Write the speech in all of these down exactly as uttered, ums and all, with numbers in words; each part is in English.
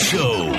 Show.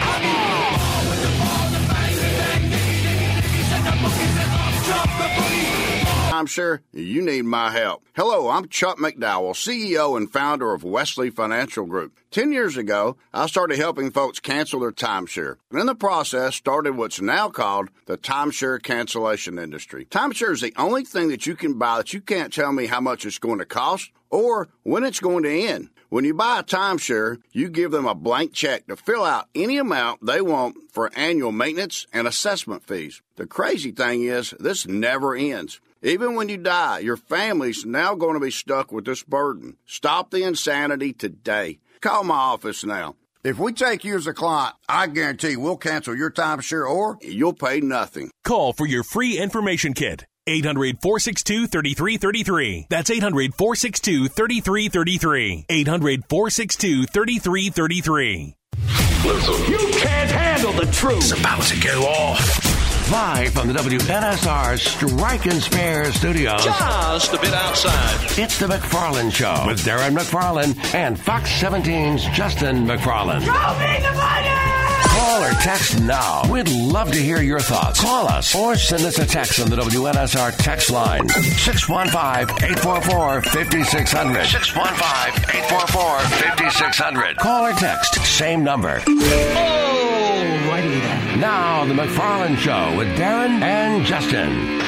I'm sure you need my help. Hello, I'm Chuck McDowell, C E O and founder of Wesley Financial Group. Ten years ago, I started helping folks cancel their timeshare. And in the process, started what's now called the timeshare cancellation industry. Timeshare is the only thing that you can buy that you can't tell me how much it's going to cost or when it's going to end. When you buy a timeshare, you give them a blank check to fill out any amount they want for annual maintenance and assessment fees. The crazy thing is, this never ends. Even when you die, your family's now going to be stuck with this burden. Stop the insanity today. Call my office now. If we take you as a client, I guarantee we'll cancel your timeshare or you'll pay nothing. Call for your free information kit. eight hundred, four six two, three three three three. That's eight hundred, four six two, three three three three. eight hundred, four six two, three three three three. Listen, you can't handle the truth. It's about to go off. Live from the W N S R Strike and Spare Studios. Just a bit outside. It's the McFarland Show with Darren McFarland and Fox seventeen's Justin McFarland. Show me the money! Call or text now. We'd love to hear your thoughts. Call us or send us a text on the W N S R text line. six one five, eight four four, five six zero zero. six one five, eight four four, five six zero zero. Call or text. Same number. Alrighty then. Now, the McFarland Show with Darren and Justin.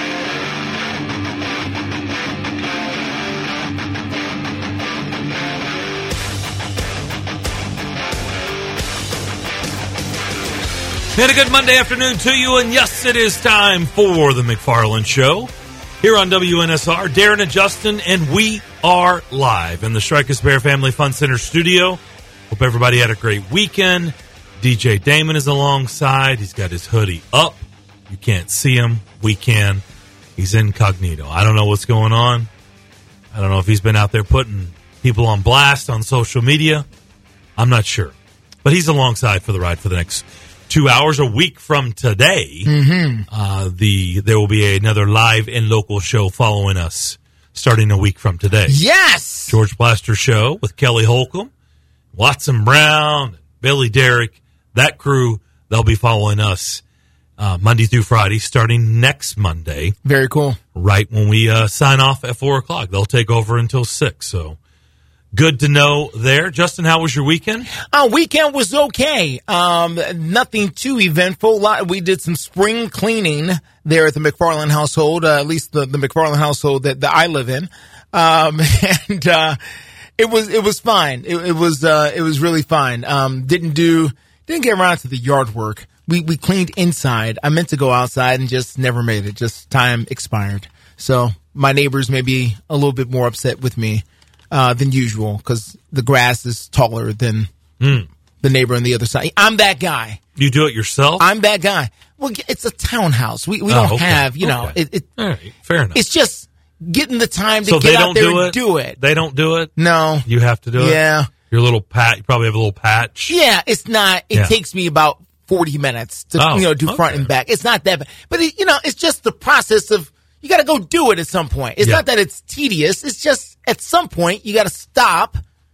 And a good Monday afternoon to you, and yes, it is time for the McFarland Show here on W N S R. Darren and Justin, and we are live in the Strike and Spare Family Fun Center studio. Hope everybody had a great weekend. D J Damon is alongside. He's got his hoodie up. You can't see him. We can. He's incognito. I don't know what's going on. I don't know if he's been out there putting people on blast on social media. I'm not sure. But he's alongside for the ride for the next two hours. A week from today, mm-hmm. uh, the there will be another live and local show following us starting a week from today. Yes! George Blaster Show with Kelly Holcomb, Watson Brown, Billy Derrick. That crew, they'll be following us uh, Monday through Friday, starting next Monday. Very cool. Right when we uh, sign off at four o'clock. They'll take over until six. So good to know there. Justin, how was your weekend? Our weekend was okay. Um, nothing too eventful. We did some spring cleaning there at the McFarland household, uh, at least the, the McFarland household that, that I live in. Um, and uh, it was it was fine. It, it was uh, it was really fine. Um, didn't do... Didn't get around to the yard work. We we cleaned inside. I meant to go outside and just never made it. Just time expired. So my neighbors may be a little bit more upset with me uh, than usual because the grass is taller than mm. the neighbor on the other side. I'm that guy. You do it yourself? I'm that guy. Well, it's a townhouse. We we oh, don't okay. have, you know. Okay. It, it, All right, fair enough. It's just getting the time to so get they out don't there do and it? do it. They don't do it? No. You have to do it? Yeah. Your little pat, you probably have a little patch. Yeah, it's not, it yeah. takes me about forty minutes to, oh, you know, do okay. front and back. It's not that bad. But, it, you know, it's just the process of, you got to go do it at some point. It's yeah. not that it's tedious. It's just at some point, you got to stop,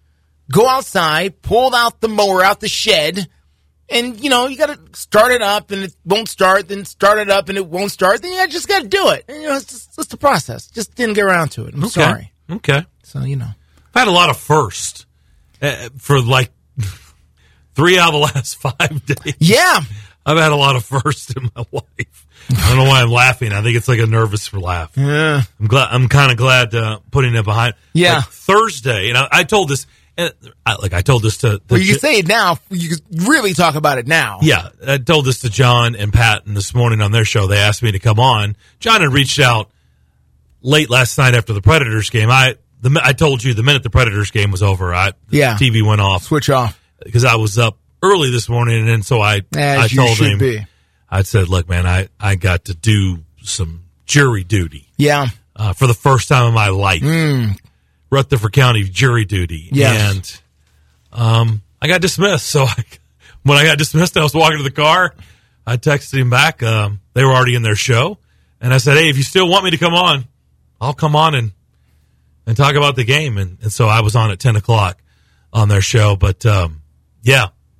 go outside, pull out the mower out the shed, and, you know, you got to start it up and it won't start, then start it up and it won't start. Then you just got to do it. And, you know, it's just it's the process. Just didn't get around to it. I'm okay. sorry. Okay. So, you know. I've had a lot of firsts uh, for like three out of the last five days. Yeah. I've had a lot of firsts in my life. I don't know why I'm laughing. I think it's like a nervous laugh. Yeah. I'm glad. I'm kind of glad uh, putting it behind. Yeah. Like Thursday, and I, I told this, and I, like I told this to. to well, you J- can say it now. You can really talk about it now. Yeah, I told this to John and Patton this morning on their show. They asked me to come on. John had reached out late last night after the Predators game. I the I told you the minute the Predators game was over, I the yeah. T V went off. Switch off. Because I was up early this morning, and so I As I told you should him, be. I said, look, man, I, I got to do some jury duty. Yeah. Uh, for the first time in my life. Mm. Rutherford County jury duty. Yes. And um, I got dismissed. So I, when I got dismissed, I was walking to the car. I texted him back. Um, they were already in their show. And I said, hey, if you still want me to come on, I'll come on and and talk about the game. And, and so I was on at ten o'clock on their show. But, um, yeah,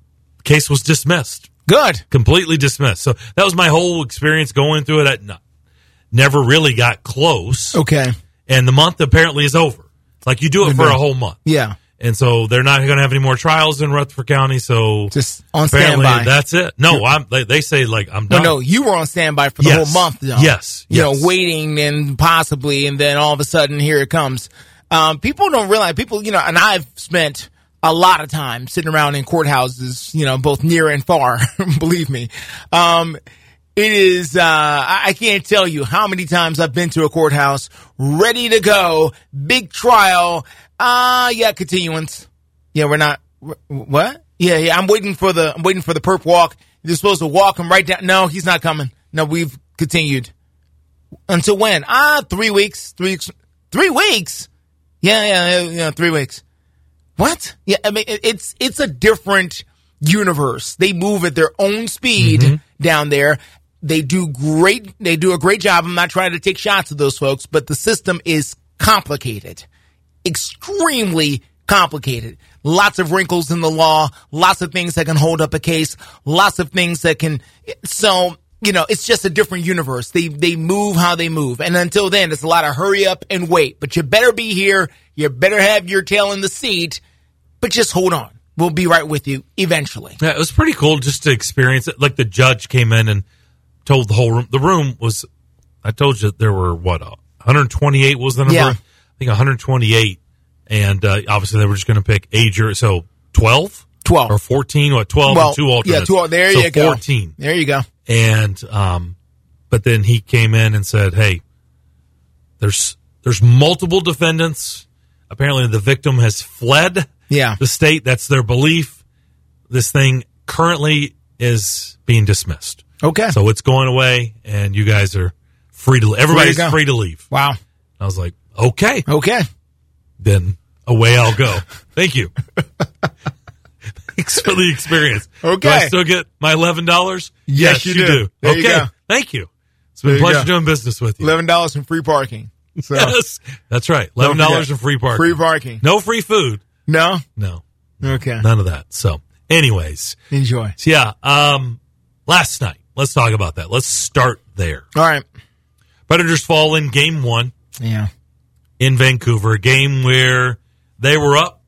case was dismissed. Good. Completely dismissed. So that was my whole experience going through it. I no, never really got close. Okay. And the month apparently is over. Like you do it for a whole month. Yeah. And so they're not going to have any more trials in Rutherford County. So just on apparently standby. That's it. No, I'm, they, they say like I'm done. No, no, you were on standby for the yes. whole month, though. Yes. You yes. know, waiting and possibly, and then all of a sudden here it comes. Um, people don't realize, people, you know, and I've spent a lot of time sitting around in courthouses, you know, both near and far, believe me. Um, it is, uh, I can't tell you how many times I've been to a courthouse ready to go, big trial. Uh, yeah, continuance. Yeah, we're not, what? Yeah, yeah, I'm waiting for the, I'm waiting for the perp walk. You're supposed to walk him right down. No, he's not coming. No, we've continued. Until when? Ah, three weeks, three weeks, three weeks. Yeah, yeah, yeah, three weeks. What? Yeah, I mean, it's, it's a different universe. They move at their own speed mm-hmm. down there. They do great, they do a great job. I'm not trying to take shots at those folks, but the system is complicated. Extremely complicated. Lots of wrinkles in the law, lots of things that can hold up a case, lots of things that can, so, you know, it's just a different universe. They, they move how they move. And until then, it's a lot of hurry up and wait, but you better be here. You better have your tail in the seat, but just hold on. We'll be right with you eventually. Yeah, it was pretty cool just to experience it. Like the judge came in and told the whole room, the room was, I told you there were what, one hundred twenty-eight was the number? Yeah. I think one hundred twenty-eight. And uh, obviously, they were just going to pick age or so twelve, twelve or fourteen, what twelve, well, and two alternates. Yeah, two. There so you go. Fourteen. There you go. And um, but then he came in and said, "Hey, there's there's multiple defendants. Apparently, the victim has fled. Yeah, the state. That's their belief. This thing currently is being dismissed. Okay, so it's going away, and you guys are free to. Everybody's free to leave. Wow. I was like, okay, okay." Then away I'll go. Thank you. Thanks for the experience. Okay. Do I still get my eleven dollars? Yes, yes you, you do. do. There okay. You go. Thank you. It's been a pleasure go. doing business with you. eleven dollars in free parking. So. Yes. That's right. eleven dollars in free parking. Free parking. No free food. No? No. Okay. None of that. So, anyways. Enjoy. So, yeah. Um, last night. Let's talk about that. Let's start there. All right. Predators fall in game one. Yeah. In Vancouver, a game where they were up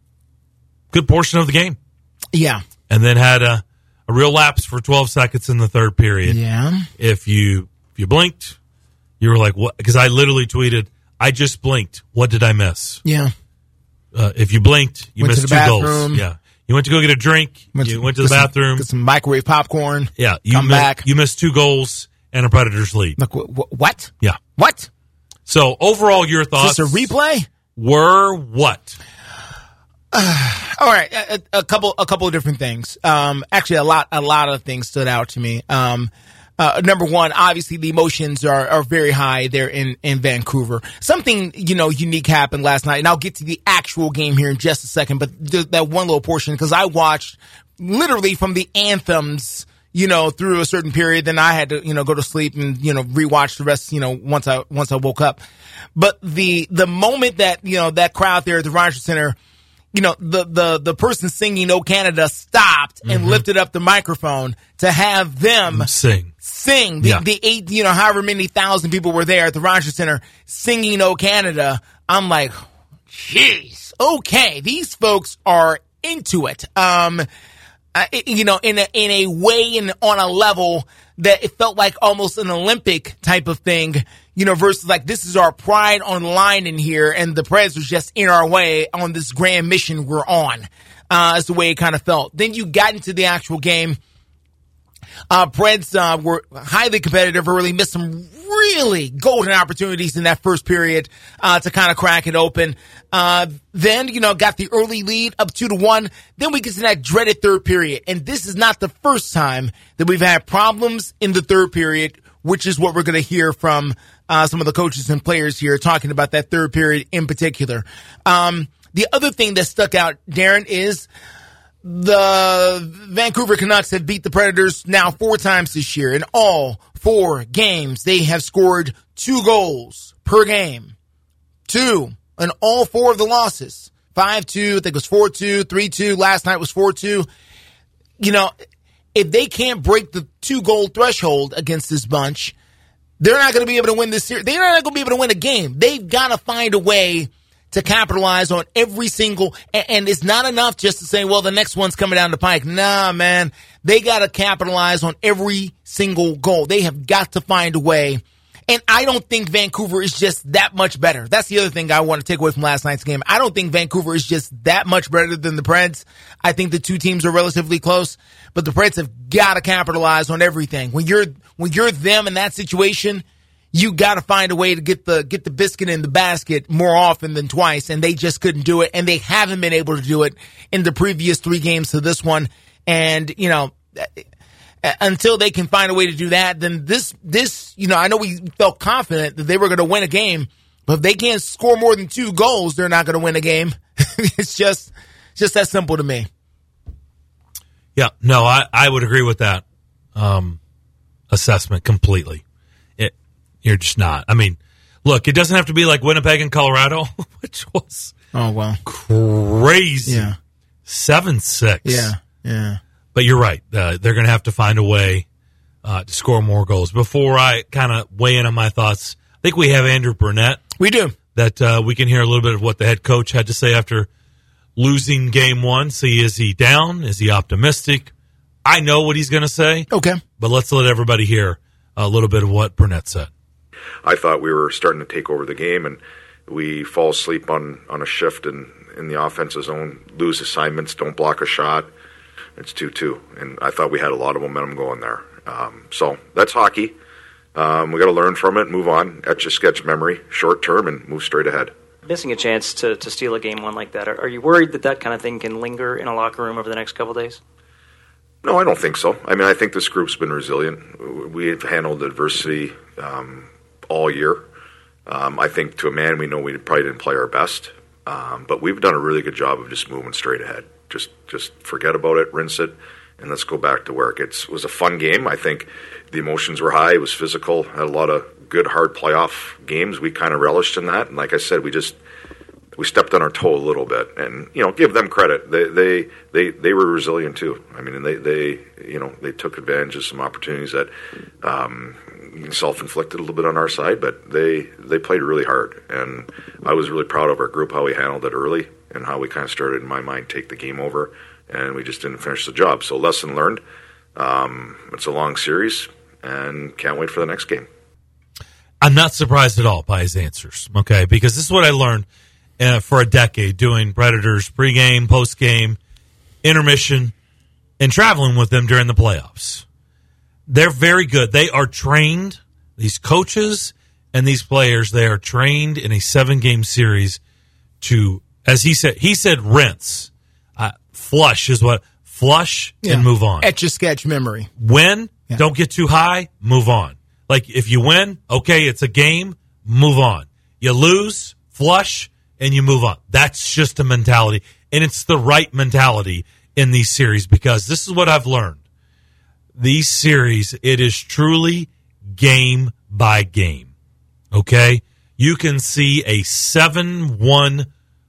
good portion of the game. Yeah. And then had a, a real lapse for twelve seconds in the third period. Yeah. If you if you blinked, you were like, what? Because I literally tweeted, I just blinked. What did I miss? Yeah. Uh, if you blinked, you went missed to the two bathroom. goals. Yeah. You went to go get a drink. Went you to, went to the some, bathroom. Get some microwave popcorn. Yeah. You come mi- back. You missed two goals and a Predators lead. Look, wh- wh- what? Yeah. What? So, overall, your thoughts Is this a replay? Were what? Uh, all right, a, a couple, a couple of different things. Um, actually, a lot, a lot of things stood out to me. Um, uh, number one, obviously, the emotions are, are very high there in, in Vancouver. Something, you know, unique happened last night, and I'll get to the actual game here in just a second. But th- that one little portion, because I watched literally from the anthems, you know, through a certain period, then I had to, you know, go to sleep and, you know, rewatch the rest, you know, once I, once I woke up. But the, the moment that, you know, that crowd there at the Rogers Center, you know, the, the, the person singing "Oh Canada" stopped and mm-hmm. lifted up the microphone to have them sing, sing the, yeah. the eight, you know, however many thousand people were there at the Rogers Center singing "Oh Canada." I'm like, jeez, okay, these folks are into it. Um, Uh, you know, in a, in a way and on a level that it felt like almost an Olympic type of thing, you know, versus like this is our pride on line in here and the Preds was just in our way on this grand mission we're on. Uh, is the way it kind of felt. Then you got into the actual game. Uh, Preds, uh, were highly competitive early, missed some really golden opportunities in that first period, uh, to kind of crack it open. Uh, then, you know, got the early lead up two to one. Then we get to that dreaded third period. And this is not the first time that we've had problems in the third period, which is what we're going to hear from, uh, some of the coaches and players here talking about that third period in particular. Um, the other thing that stuck out, Darren, is the Vancouver Canucks have beat the Predators now four times this year. In all four games, they have scored two goals per game. Two in all four of the losses. five two, I think it was four two, three two. Last night was four two. you know, if they can't break the two-goal threshold against this bunch, they're not going to be able to win this series. They're not going to be able to win a game. They've got to find a way to capitalize on every single, and, and it's not enough just to say, well, the next one's coming down the pike. Nah, man. They got to capitalize on every single goal. They have got to find a way. And I don't think Vancouver is just that much better. That's the other thing I want to take away from last night's game. I don't think Vancouver is just that much better than the Preds. I think the two teams are relatively close, but the Preds have got to capitalize on everything. When you're when you're them in that situation, you got to find a way to get the get the biscuit in the basket more often than twice, and they just couldn't do it, and they haven't been able to do it in the previous three games to this one. And, you know, until they can find a way to do that, then this, this, you know, I know we felt confident that they were going to win a game, but if they can't score more than two goals, they're not going to win a game. It's just, just that simple to me. Yeah, no, I, I would agree with that um, assessment completely. It, you're just not. I mean, look, it doesn't have to be like Winnipeg and Colorado, which was oh wow crazy. Yeah, seven six. Yeah, yeah. But you're right. Uh, they're going to have to find a way uh, to score more goals. Before I kind of weigh in on my thoughts, I think we have Andrew Burnett. We do. That uh, we can hear a little bit of what the head coach had to say after losing game one. See, is he down? Is he optimistic? I know what he's going to say. Okay. But let's let everybody hear a little bit of what Burnett said. I thought we were starting to take over the game, and we fall asleep on, on a shift in, in the offensive zone, lose assignments, don't block a shot. It's two two, and I thought we had a lot of momentum going there. Um, so that's hockey. Um, we got to learn from it, move on, etch-a-sketch memory, short term, and move straight ahead. Missing a chance to, to steal a game one like that, are, are you worried that that kind of thing can linger in a locker room over the next couple of days? No, I don't think so. I mean, I think this group's been resilient. We've handled adversity um, all year. Um, I think to a man, we know we probably didn't play our best, um, but we've done a really good job of just moving straight ahead. Just just forget about it, rinse it, and let's go back to work. It's, it was a fun game. I think the emotions were high. It was physical. Had a lot of good, hard playoff games. We kind of relished in that. And like I said, we just we stepped on our toe a little bit. And, you know, give them credit. They they they, they were resilient too. I mean, and they, they, you know, they took advantage of some opportunities that um, self-inflicted a little bit on our side, but they, they played really hard. And I was really proud of our group, how we handled it early, and how we kind of started, in my mind, take the game over, and we just didn't finish the job. So lesson learned. Um, it's a long series, and can't wait for the next game. I'm not surprised at all by his answers, okay, because this is what I learned uh, for a decade doing Predators pregame, postgame, intermission, and traveling with them during the playoffs. They're very good. They are trained, these coaches and these players, they are trained in a seven-game series to, as he said, he said rinse. Uh, flush is what, flush yeah. and move on. Etch-a-sketch memory. Win, yeah. Don't get too high, move on. Like, if you win, okay, it's a game, move on. You lose, flush, and you move on. That's just a mentality, and it's the right mentality in these series, because this is what I've learned. These series, it is truly game by game, okay? You can see a seven one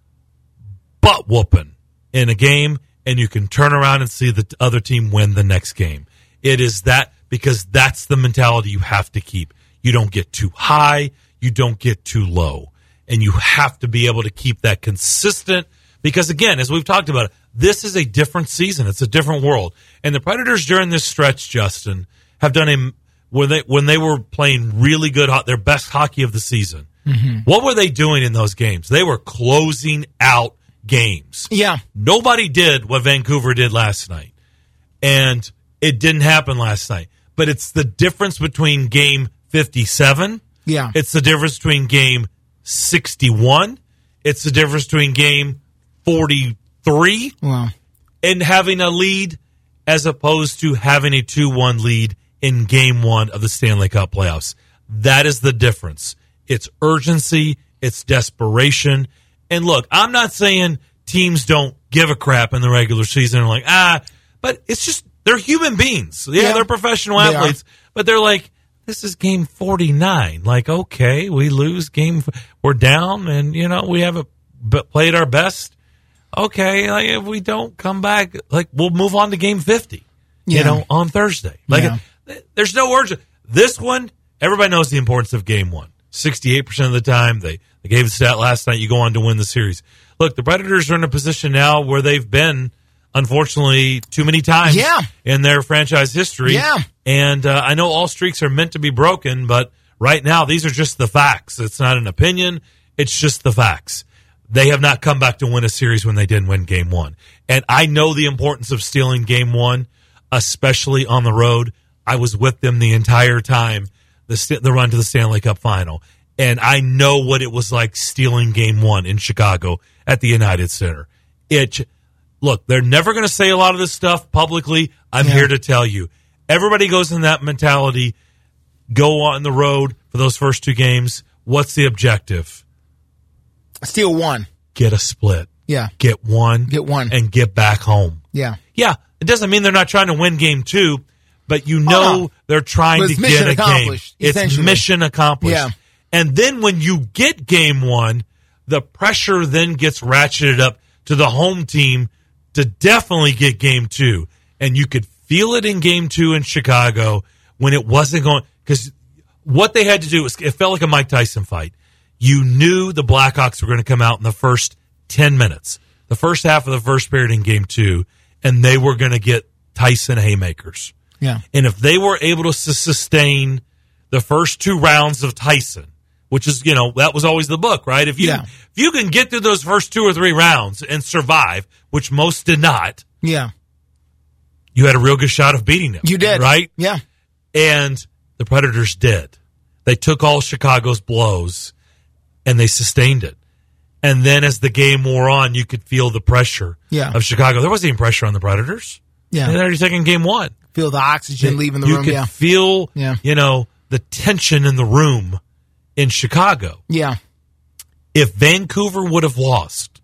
butt whooping in a game, and you can turn around and see the other team win the next game. It is that, because that's the mentality you have to keep. You don't get too high, you don't get too low, and you have to be able to keep that consistent, because again, as we've talked about it, this is a different season. It's a different world. And the Predators during this stretch, Justin, have done a when they when they were playing really good, their best hockey of the season. Mm-hmm. What were they doing in those games? They were closing out games. Yeah. Nobody did what Vancouver did last night. And it didn't happen last night. But it's the difference between game fifty-seven. Yeah. It's the difference between game sixty-one. It's the difference between game forty-three. Wow. And having a lead as opposed to having a two one lead in game one of the Stanley Cup playoffs. That is the difference. It's urgency. It's desperation. And look, I'm not saying teams don't give a crap in the regular season. Like, ah, but it's just, they're human beings. Yeah, yeah. They're professional athletes. They but they're like, this is game forty-nine. Like, okay, we lose game, we're down, and, you know, we haven't played our best. okay, like if we don't come back, like we'll move on to game fifty, yeah. you know, on Thursday. Like yeah. there's no urgency. This one, everybody knows the importance of game one. sixty-eight percent of the time, they, they gave the stat last night, you go on to win the series. Look, the Predators are in a position now where they've been, unfortunately, too many times yeah. in their franchise history. Yeah. And uh, I know all streaks are meant to be broken, but right now, these are just the facts. It's not an opinion. It's just the facts. They have not come back to win a series when they didn't win game one. And I know the importance of stealing game one, especially on the road. I was with them the entire time, the, the run to the Stanley Cup final. And I know what it was like stealing game one in Chicago at the United Center. It, look, they're never going to say a lot of this stuff publicly. I'm yeah. here to tell you. Everybody goes in that mentality, go on the road for those first two games. What's the objective? Steal one. Get a split. Yeah. Get one. Get one. And get back home. Yeah. Yeah. It doesn't mean they're not trying to win game two, but you know oh, no. they're trying to get a game. It's mission accomplished. Yeah. And then when you get game one, the pressure then gets ratcheted up to the home team to definitely get game two. And you could feel it in game two in Chicago when it wasn't going, because what they had to do was, it felt like a Mike Tyson fight. You knew the Blackhawks were going to come out in the first ten minutes, the first half of the first period in game two, and they were going to get Tyson haymakers. Yeah. And if they were able to sustain the first two rounds of Tyson, which is, you know, that was always the book, right? If you, yeah. if you can get through those first two or three rounds and survive, which most did not. Yeah. You had a real good shot of beating them. You did. Right? Yeah. And the Predators did. They took all Chicago's blows and they sustained it. And then as the game wore on, you could feel the pressure yeah. of Chicago. There wasn't even pressure on the Predators. Yeah. They're already taking game one. Feel the oxygen you, leaving the you room. You could yeah. feel, yeah. you know, the tension in the room in Chicago. Yeah. If Vancouver would have lost,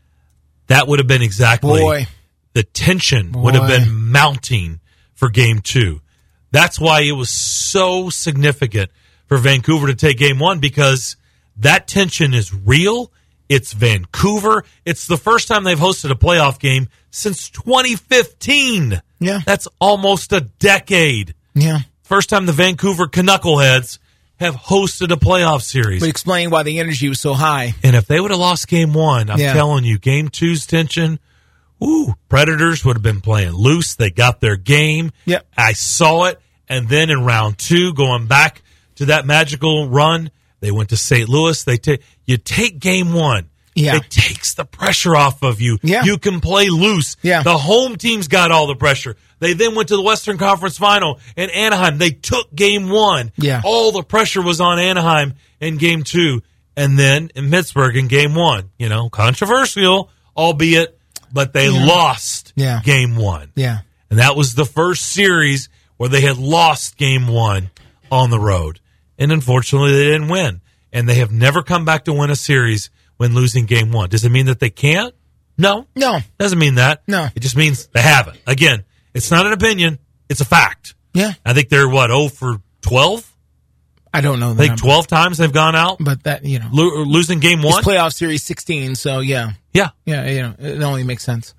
that would have been exactly Boy. the tension Boy. would have been mounting for game two. That's why it was so significant for Vancouver to take game one, because that tension is real. It's Vancouver. It's the first time they've hosted a playoff game since twenty fifteen. Yeah. That's almost a decade. Yeah. First time the Vancouver Knuckleheads have hosted a playoff series. But explain why the energy was so high. And if they would have lost game one, I'm yeah. telling you, game two's tension, ooh, Predators would have been playing loose. They got their game. Yep. I saw it. And then in round two, going back to that magical run, they went to Saint Louis. They take you take game one. Yeah. It takes the pressure off of you. Yeah. You can play loose. Yeah. The home team's got all the pressure. They then went to the Western Conference Final in Anaheim. They took game one. Yeah. All the pressure was on Anaheim in game two. And then in Pittsburgh in game one. You know, controversial, albeit, but they yeah. lost yeah. game one. Yeah. And that was the first series where they had lost game one on the road. And unfortunately, they didn't win. And they have never come back to win a series when losing game one. Does it mean that they can't? No. No. Doesn't mean that. No. It just means they haven't. Again, it's not an opinion. It's a fact. Yeah. I think they're, what, oh for twelve? I don't know. I think twelve times they've gone out. But that, you know. Lo- losing game one? It's playoff series sixteen, so yeah. Yeah. Yeah, you know, it only makes sense.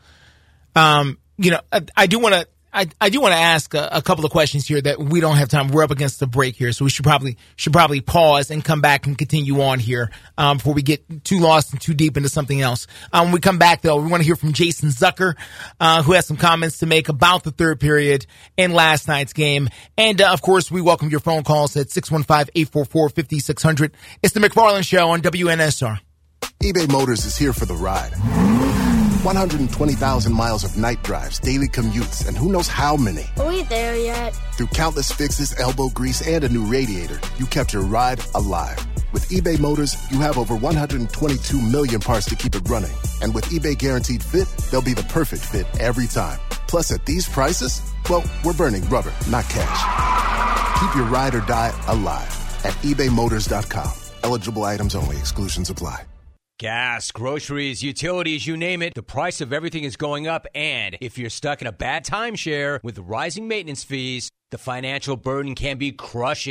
Um, you know, I, I do want to I, I do want to ask a, a couple of questions here that we don't have time. We're up against the break here, so we should probably should probably pause and come back and continue on here um, before we get too lost and too deep into something else. Um, when we come back, though, we want to hear from Jason Zucker, uh, who has some comments to make about the third period and last night's game. And, uh, of course, we welcome your phone calls at six one five, eight four four, five six zero zero. It's the McFarland Show on W N S R. eBay Motors is here for the ride. one hundred twenty thousand miles of night drives, daily commutes, and who knows how many. Are we there yet? Through countless fixes, elbow grease, and a new radiator, you kept your ride alive. With eBay Motors, you have over one hundred twenty-two million parts to keep it running. And with eBay Guaranteed Fit, they'll be the perfect fit every time. Plus, at these prices, well, we're burning rubber, not cash. Keep your ride or die alive at ebay motors dot com. Eligible items only. Exclusions apply. Gas, groceries, utilities, you name it, the price of everything is going up, and if you're stuck in a bad timeshare with rising maintenance fees, the financial burden can be crushing.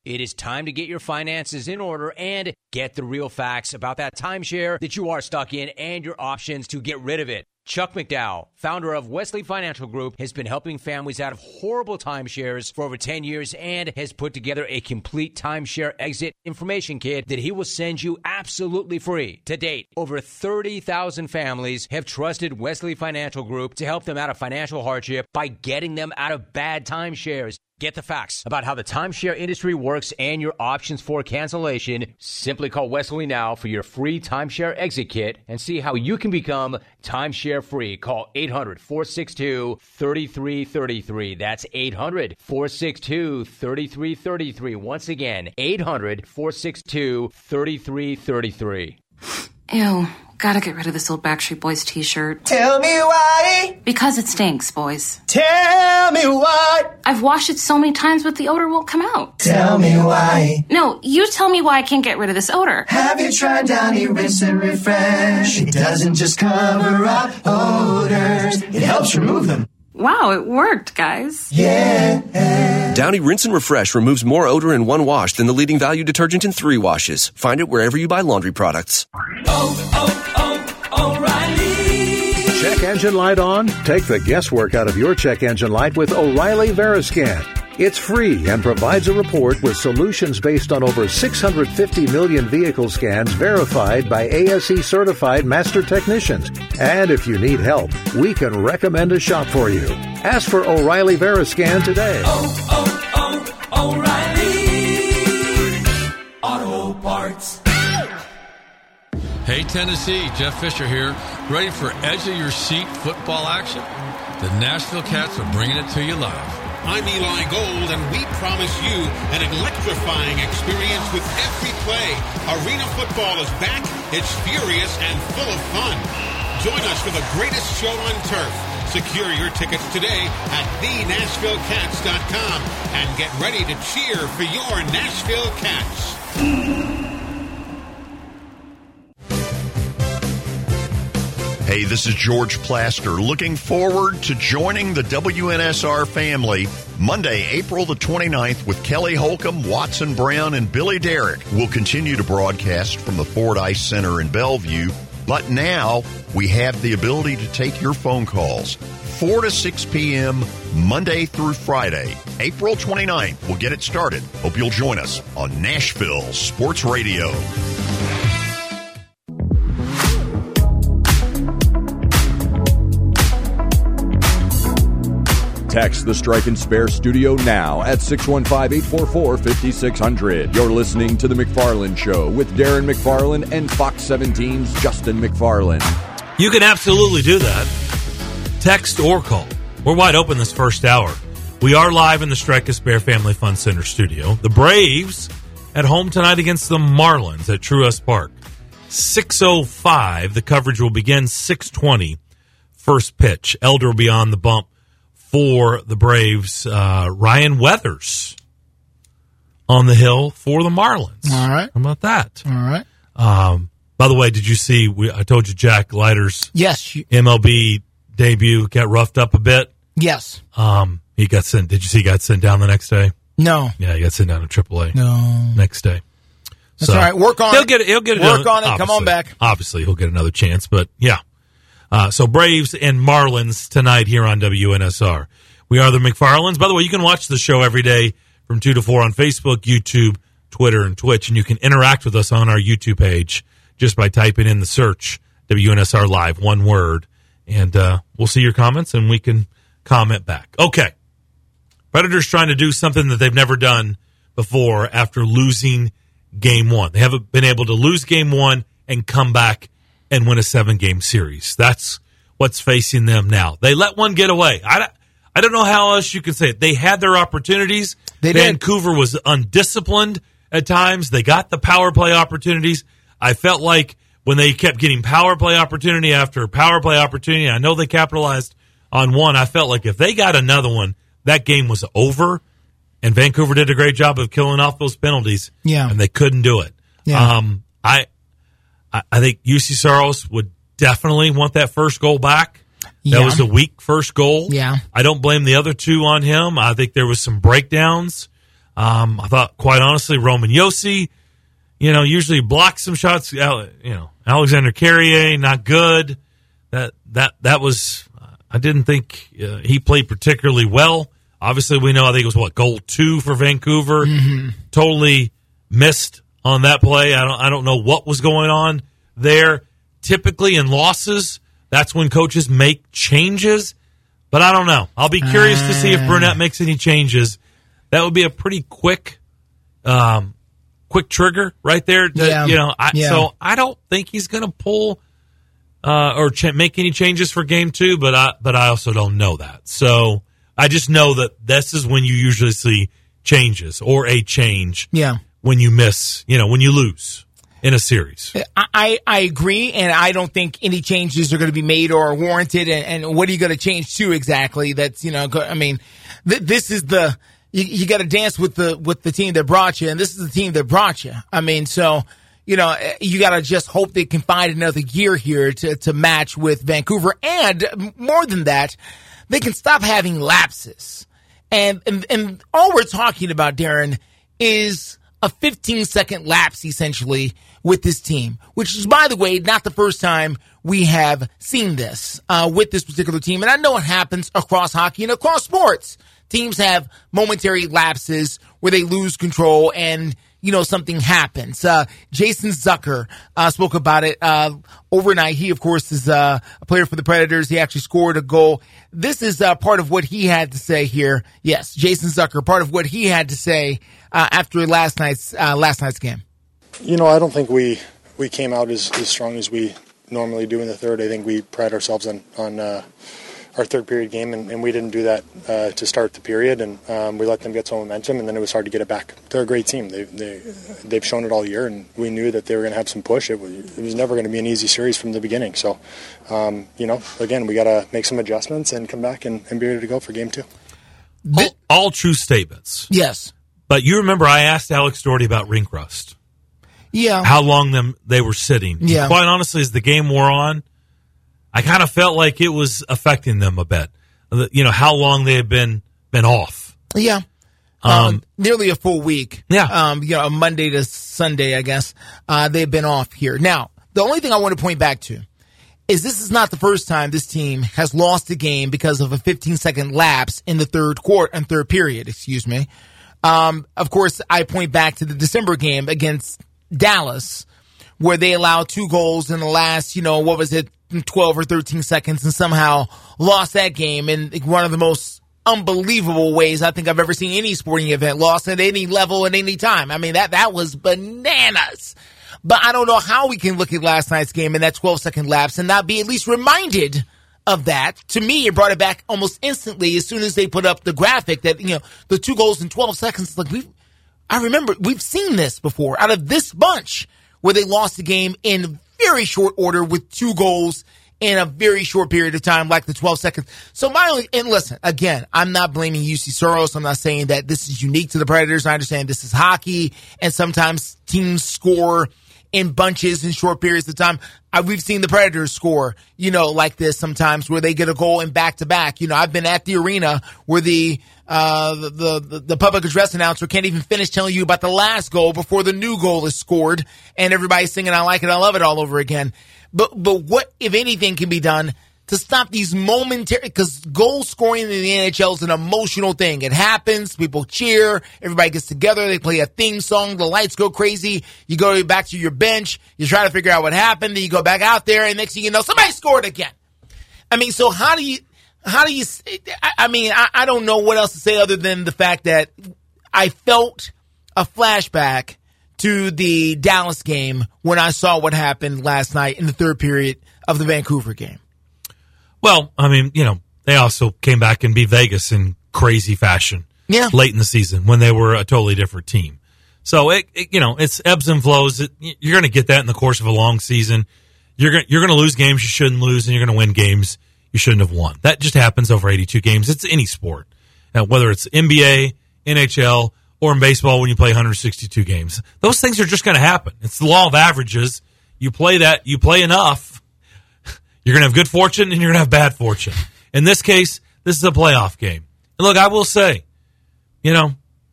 It is time to get your finances in order and get the real facts about that timeshare that you are stuck in and your options to get rid of it. Chuck McDowell, founder of Wesley Financial Group, has been helping families out of horrible timeshares for over ten years and has put together a complete timeshare exit information kit that he will send you absolutely free. To date, over thirty thousand families have trusted Wesley Financial Group to help them out of financial hardship by getting them out of bad timeshares. Get the facts about how the timeshare industry works and your options for cancellation. Simply call Wesley now for your free timeshare exit kit and see how you can become timeshare free. Call eight hundred, four six two, three three three three. That's eight hundred, four six two, three three three three. Once again, eight hundred, four six two, three three three three. Ew, gotta get rid of this old Backstreet Boys t-shirt. Tell me why. Because it stinks, boys. Tell me why. I've washed it so many times, but the odor won't come out. Tell me why. No, you tell me why I can't get rid of this odor. Have you tried Downy Rinse and Refresh? It doesn't just cover up odors, it helps remove them. Wow, it worked, guys. Yeah. Downy Rinse and Refresh removes more odor in one wash than the leading value detergent in three washes. Find it wherever you buy laundry products. Oh, oh, oh, O'Reilly. Check engine light on? Take the guesswork out of your check engine light with O'Reilly Veriscan. It's free and provides a report with solutions based on over six hundred fifty million vehicle scans verified by A S E certified master technicians. And if you need help, we can recommend a shop for you. Ask for O'Reilly Veriscan today. Oh, oh, oh, O'Reilly Auto Parts. Hey, Tennessee, Jeff Fisher here. Ready for edge-of-your-seat football action? The Nashville Cats are bringing it to you live. I'm Eli Gold, and we promise you an electrifying experience with every play. Arena football is back. It's furious and full of fun. Join us for the greatest show on turf. Secure your tickets today at the nashville cats dot com and get ready to cheer for your Nashville Cats. Hey, this is George Plaster. Looking forward to joining the W N S R family Monday, April the twenty-ninth with Kelly Holcomb, Watson Brown, and Billy Derrick. We'll continue to broadcast from the Ford Ice Center in Bellevue, but now we have the ability to take your phone calls. four to six p.m. Monday through Friday, April twenty-ninth. We'll get it started. Hope you'll join us on Nashville Sports Radio. Text the Strike and Spare studio now at six one five, eight four four, five six zero zero. You're listening to The McFarland Show with Darren McFarland and Fox seventeen's Justin McFarland. You can absolutely do that. Text or call. We're wide open this first hour. We are live in the Strike and Spare Family Fun Center studio. The Braves at home tonight against the Marlins at Truist Park. six oh five. The coverage will begin six twenty. First pitch. Elder will be on the bump for the Braves. uh, Ryan Weathers on the hill for the Marlins. All right. How about that? All right. Um, by the way, did you see, we, I told you Jack Leiter's yes. You, M L B debut got roughed up a bit? Yes. Um, he got sent, did you see he got sent down the next day? No. Yeah, he got sent down to triple A. No. Next day. That's so, all right. Work on he'll it. Get, he'll get Work another, on it. Come on back. Obviously, he'll get another chance, but yeah. Uh, so Braves and Marlins tonight here on W N S R. We are the McFarlands. By the way, you can watch the show every day from two to four on Facebook, YouTube, Twitter, and Twitch, and you can interact with us on our YouTube page just by typing in the search W N S R Live, one word, and uh, we'll see your comments and we can comment back. Okay. Predators trying to do something that they've never done before after losing game one. They haven't been able to lose game one and come back and win a seven-game series. That's what's facing them now. They let one get away. I, I don't know how else you can say it. They had their opportunities. They Vancouver did. was undisciplined at times. They got the power play opportunities. I felt like when they kept getting power play opportunity after power play opportunity, I know they capitalized on one. I felt like if they got another one, that game was over. And Vancouver did a great job of killing off those penalties. Yeah. And they couldn't do it. Yeah. Um, I, I think U C Saros would definitely want that first goal back. That yeah. was a weak first goal. Yeah. I don't blame the other two on him. I think there was some breakdowns Um, I thought, quite honestly, Roman Yossi, you know, usually blocks some shots. You know, Alexander Carrier, not good. That that that was. I didn't think uh, he played particularly well. Obviously, we know. I think it was what goal two for Vancouver. Mm-hmm. Totally missed on that play. I don't. I don't know what was going on there. Typically, in losses, that's when coaches make changes. But I don't know. I'll be curious uh, to see if Brunette makes any changes. That would be a pretty quick, um, quick trigger right there. To, yeah. You know, I, yeah. so I don't think he's going to pull uh, or ch- make any changes for game two. But I, but I also don't know that. So I just know that this is when you usually see changes or a change. Yeah. When you miss, you know, when you lose in a series. I, I agree, and I don't think any changes are going to be made or are warranted. And, and what are you going to change to exactly? That's, you know, I mean, th- this is the. You, you got to dance with the with the team that brought you, and this is the team that brought you. I mean, so you know you got to just hope they can find another gear here to to match with Vancouver, and more than that, they can stop having lapses. And and, and all we're talking about, Darren, is a fifteen second lapse essentially with this team, which is, by the way, not the first time we have seen this uh, with this particular team. And I know it happens across hockey and across sports. Teams have momentary lapses where they lose control and, you know, something happens. Uh, Jason Zucker uh, spoke about it uh, overnight. He, of course, is uh, a player for the Predators. He actually scored a goal. This is uh, part of what he had to say here. Yes, Jason Zucker, part of what he had to say uh, after last night's uh, last night's game. You know, I don't think we, we came out as, as strong as we normally do in the third. I think we pride ourselves on, on uh, our third period game, and, and we didn't do that uh, to start the period, and um, we let them get some momentum, and then it was hard to get it back. They're a great team. They, they, they've shown it all year, and we knew that they were going to have some push. It was, it was never going to be an easy series from the beginning. So, um, you know, again, we got to make some adjustments and come back and, and be ready to go for game two. All, all true statements. Yes. But you remember I asked Alex Doherty about rink rust. Yeah. How long them they were sitting. Yeah. And quite honestly, as the game wore on, I kind of felt like it was affecting them a bit. You know, how long they had been been off. Yeah. Um, um, nearly a full week. Yeah. Um, you know, Monday to Sunday, I guess. Uh, they've been off here. Now, the only thing I want to point back to is this is not the first time this team has lost a game because of a fifteen second lapse in the third quarter and third period, excuse me. Um, of course, I point back to the December game against Dallas, where they allowed two goals in the last, you know, what was it, twelve or thirteen seconds, and somehow lost that game in one of the most unbelievable ways I think I've ever seen any sporting event lost at any level at any time. I mean, that, that was bananas. But I don't know how we can look at last night's game and that twelve second lapse and not be at least reminded of that. To me, it brought it back almost instantly as soon as they put up the graphic that, you know, the two goals in twelve seconds. Like, we, I remember we've seen this before out of this bunch where they lost the game in very short order with two goals in a very short period of time, like the twelve seconds. So my only, and listen, again, I'm not blaming U C Soros. I'm not saying that this is unique to the Predators. I understand this is hockey, and sometimes teams score in bunches in short periods of time. I, we've seen the Predators score, you know, like this sometimes where they get a goal in back to back. You know, I've been at the arena where the, uh, the, the, the public address announcer can't even finish telling you about the last goal before the new goal is scored, and everybody's singing, I like it, I love it all over again. But, but what, if anything, can be done to stop these momentary, because goal scoring in the N H L is an emotional thing. It happens. People cheer. Everybody gets together. They play a theme song. The lights go crazy. You go back to your bench. You try to figure out what happened. Then you go back out there, and next thing you know, somebody scored again. I mean, so how do you, how do you, I, I mean, I, I don't know what else to say other than the fact that I felt a flashback to the Dallas game when I saw what happened last night in the third period of the Vancouver game. Well, I mean, you know, they also came back and beat Vegas in crazy fashion. Yeah. Late in the season when they were a totally different team. So it, it you know, it's ebbs and flows. It, you're going to get that in the course of a long season. You're going you're going to lose games you shouldn't lose, and you're going to win games you shouldn't have won. That just happens over eighty-two games. It's any sport, now, whether it's N B A, N H L, or in baseball when you play one hundred sixty-two games. Those things are just going to happen. It's the law of averages. You play that, you play enough. You're going to have good fortune and you're going to have bad fortune. In this case, this is a playoff game. And look, I will say, you know,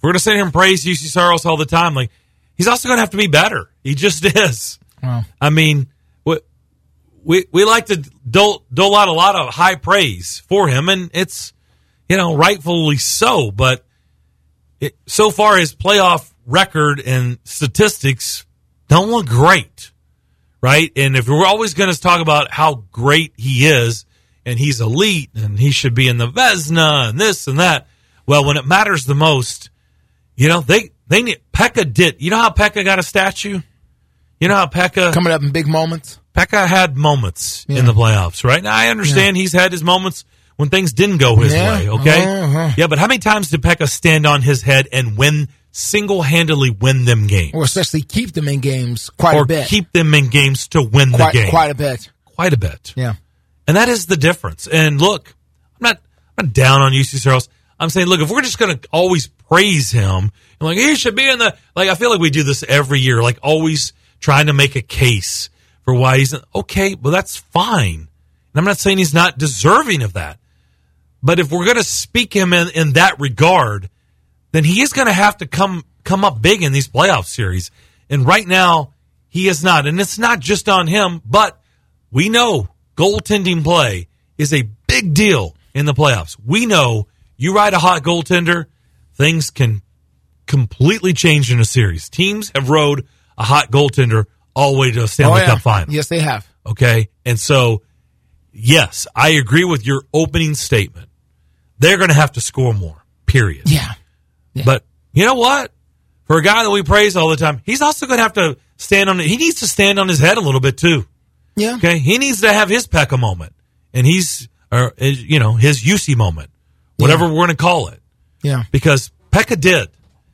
we're going to sit here and praise U C Saros all the time. Like, he's also going to have to be better. He just is. Wow. I mean, we, we we like to dole, dole out a lot of high praise for him, and it's, you know, rightfully so. But it, so far, his playoff record and statistics don't look great, right? And if we're always going to talk about how great he is, and he's elite, and he should be in the Vezina, and this and that, well, when it matters the most, you know, they they need Pekka did. You know how Pekka got a statue? You know how Pekka... Coming up in big moments? Pekka had moments yeah. in the playoffs, right? Now, I understand yeah. he's had his moments when things didn't go his yeah. way, okay? Uh-huh. Yeah, but how many times did Pekka stand on his head and win, single-handedly win them games? Or especially keep them in games quite or a bit. Or keep them in games to win quite, the game. Quite a bit. Quite a bit. Yeah. And that is the difference. And look, I'm not, I'm not down on U C Saros. I'm saying, look, if we're just going to always praise him, and like, he should be in the, like, I feel like we do this every year, like always trying to make a case for why he's, okay, well, that's fine. And I'm not saying he's not deserving of that. But if we're going to speak him in, in that regard, then he is going to have to come, come up big in these playoff series. And right now, he is not. And it's not just on him, but we know goaltending play is a big deal in the playoffs. We know you ride a hot goaltender, things can completely change in a series. Teams have rode a hot goaltender all the way to a Stanley oh, yeah. Cup final. Yes, they have. Okay? And so, yes, I agree with your opening statement. They're going to have to score more, period. Yeah. yeah. But you know what? For a guy that we praise all the time, he's also going to have to stand on, he needs to stand on his head a little bit too. Yeah. Okay? He needs to have his Pekka moment. And he's, or, you know, his U C moment. Whatever yeah. we're going to call it. Yeah. Because Pekka did.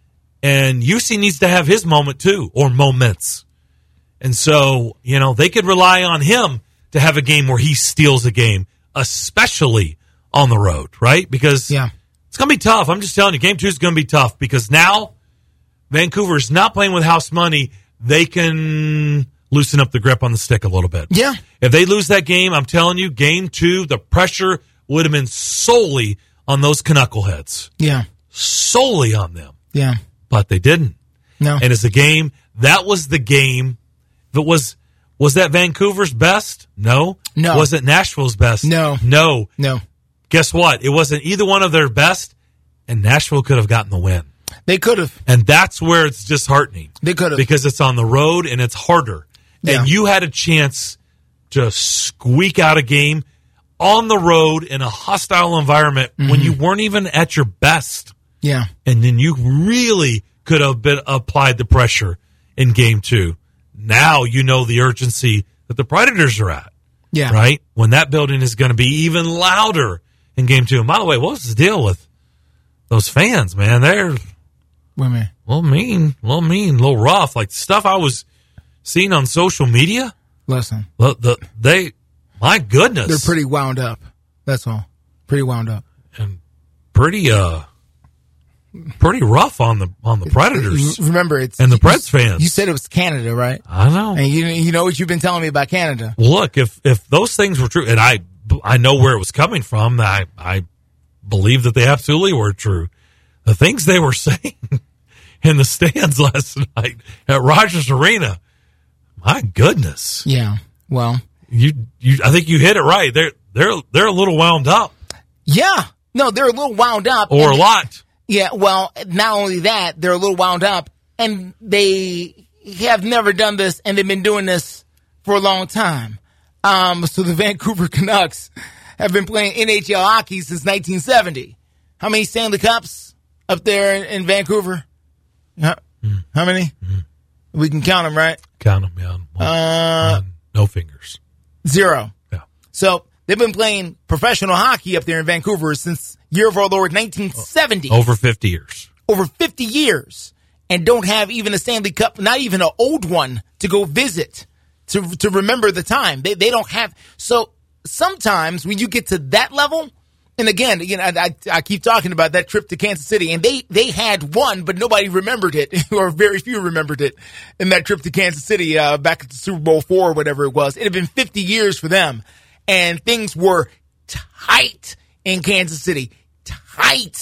And U C needs to have his moment too, or moments. And so, you know, they could rely on him to have a game where he steals a game, especially on the road, right? Because yeah. it's going to be tough. I'm just telling you, game two is going to be tough because now Vancouver's not playing with house money. They can loosen up the grip on the stick a little bit. Yeah. If they lose that game, I'm telling you, game two, the pressure would have been solely on those knuckleheads. Yeah. Solely on them. Yeah. But they didn't. No. And it's a game, that was the game that was, was that Vancouver's best? No. No. Was it Nashville's best? No. No. No. Guess what? It wasn't either one of their best, and Nashville could have gotten the win. They could have. And that's where it's disheartening. They could have. Because it's on the road and it's harder. Yeah. And you had a chance to squeak out a game on the road in a hostile environment mm-hmm. when you weren't even at your best. Yeah. And then you really could have been applied the pressure in game two. Now you know the urgency that the Predators are at. Yeah. Right? When that building is going to be even louder in game two. And by the way, what was the deal with those fans, man? They're Wait a minute. a little mean, a little mean, a little rough. Like stuff I was seeing on social media. Listen. The, the, they, my goodness. They're pretty wound up. That's all. Pretty wound up. And pretty, uh, pretty rough on the on the Predators. Remember, it's and the Preds you, fans. You said it was Canada, right? I know. And you you know what you've been telling me about Canada. Well, look, if if those things were true, and I I know where it was coming from, I I believe that they absolutely were true. The things they were saying in the stands last night at Rogers Arena, my goodness. Yeah. Well, you you I think you hit it right. They're they're they're a little wound up. Yeah. No, they're a little wound up. Or a lot. Yeah, well, not only that, they're a little wound up, and they have never done this, and they've been doing this for a long time. Um, so the Vancouver Canucks have been playing N H L hockey since nineteen seventy. How many Stanley Cups up there in, in Vancouver? How, mm. how many? Mm. We can count them, right? Count them, yeah. One, uh, one, no fingers. Zero. Yeah. So they've been playing professional hockey up there in Vancouver since year of our Lord nineteen seventy. Over fifty years. Over fifty years. And don't have even a Stanley Cup, not even an old one to go visit to to remember the time. They they don't have. So sometimes when you get to that level, and again, you know, I, I, I keep talking about that trip to Kansas City, and they, they had one, but nobody remembered it, or very few remembered it in that trip to Kansas City uh, back at the Super Bowl four or whatever it was. It had been fifty years for them, and things were tight in Kansas City. Tight.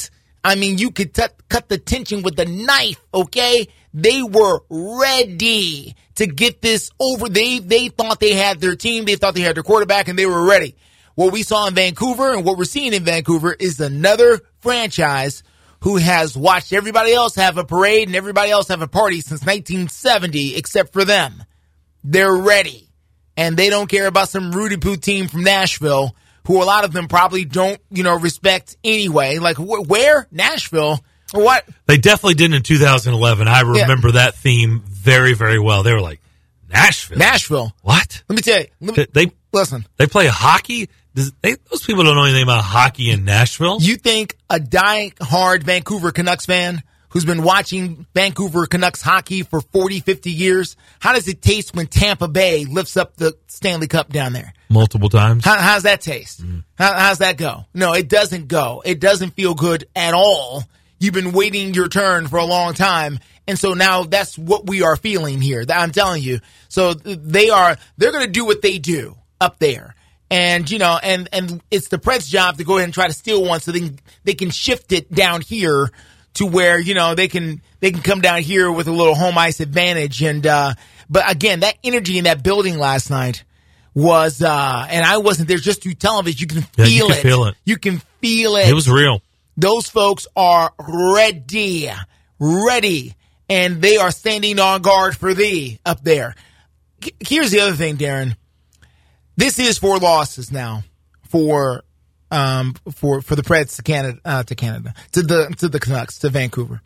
I mean, you could t- cut the tension with a knife, okay? They were ready to get this over. They they thought they had their team. They thought they had their quarterback, and they were ready. What we saw in Vancouver and what we're seeing in Vancouver is another franchise who has watched everybody else have a parade and everybody else have a party since nineteen seventy, except for them. They're ready. And they don't care about some Rudy Poo team from Nashville, who a lot of them probably don't, you know, respect anyway. Like, wh- where? Nashville? Or what? They definitely didn't in two thousand eleven. I remember yeah. that theme very, very well. They were like, Nashville? Nashville. What? Let me tell you. Let me, they, listen. They play hockey? Does, they, those people don't know anything about hockey in Nashville. You think a die-hard Vancouver Canucks fan who's been watching Vancouver Canucks hockey for forty, fifty years, how does it taste when Tampa Bay lifts up the Stanley Cup down there? Multiple times. How, how's that taste? Mm. How, how's that go? No, it doesn't go. It doesn't feel good at all. You've been waiting your turn for a long time. And so now that's what we are feeling here. I'm telling you. So they are, they're going to do what they do up there. And, you know, and, and it's the Preds' job to go ahead and try to steal one so they can, they can shift it down here to where, you know, they can, they can come down here with a little home ice advantage. And, uh, but again, that energy in that building last night was, uh, and I wasn't there just through television. You can feel yeah, you can it. feel it. You can feel it. It was real. Those folks are ready, ready, and they are standing on guard for thee up there. Here's the other thing, Darren. This is four losses now for um for for the Preds to Canada uh, to Canada to the to the Canucks to Vancouver.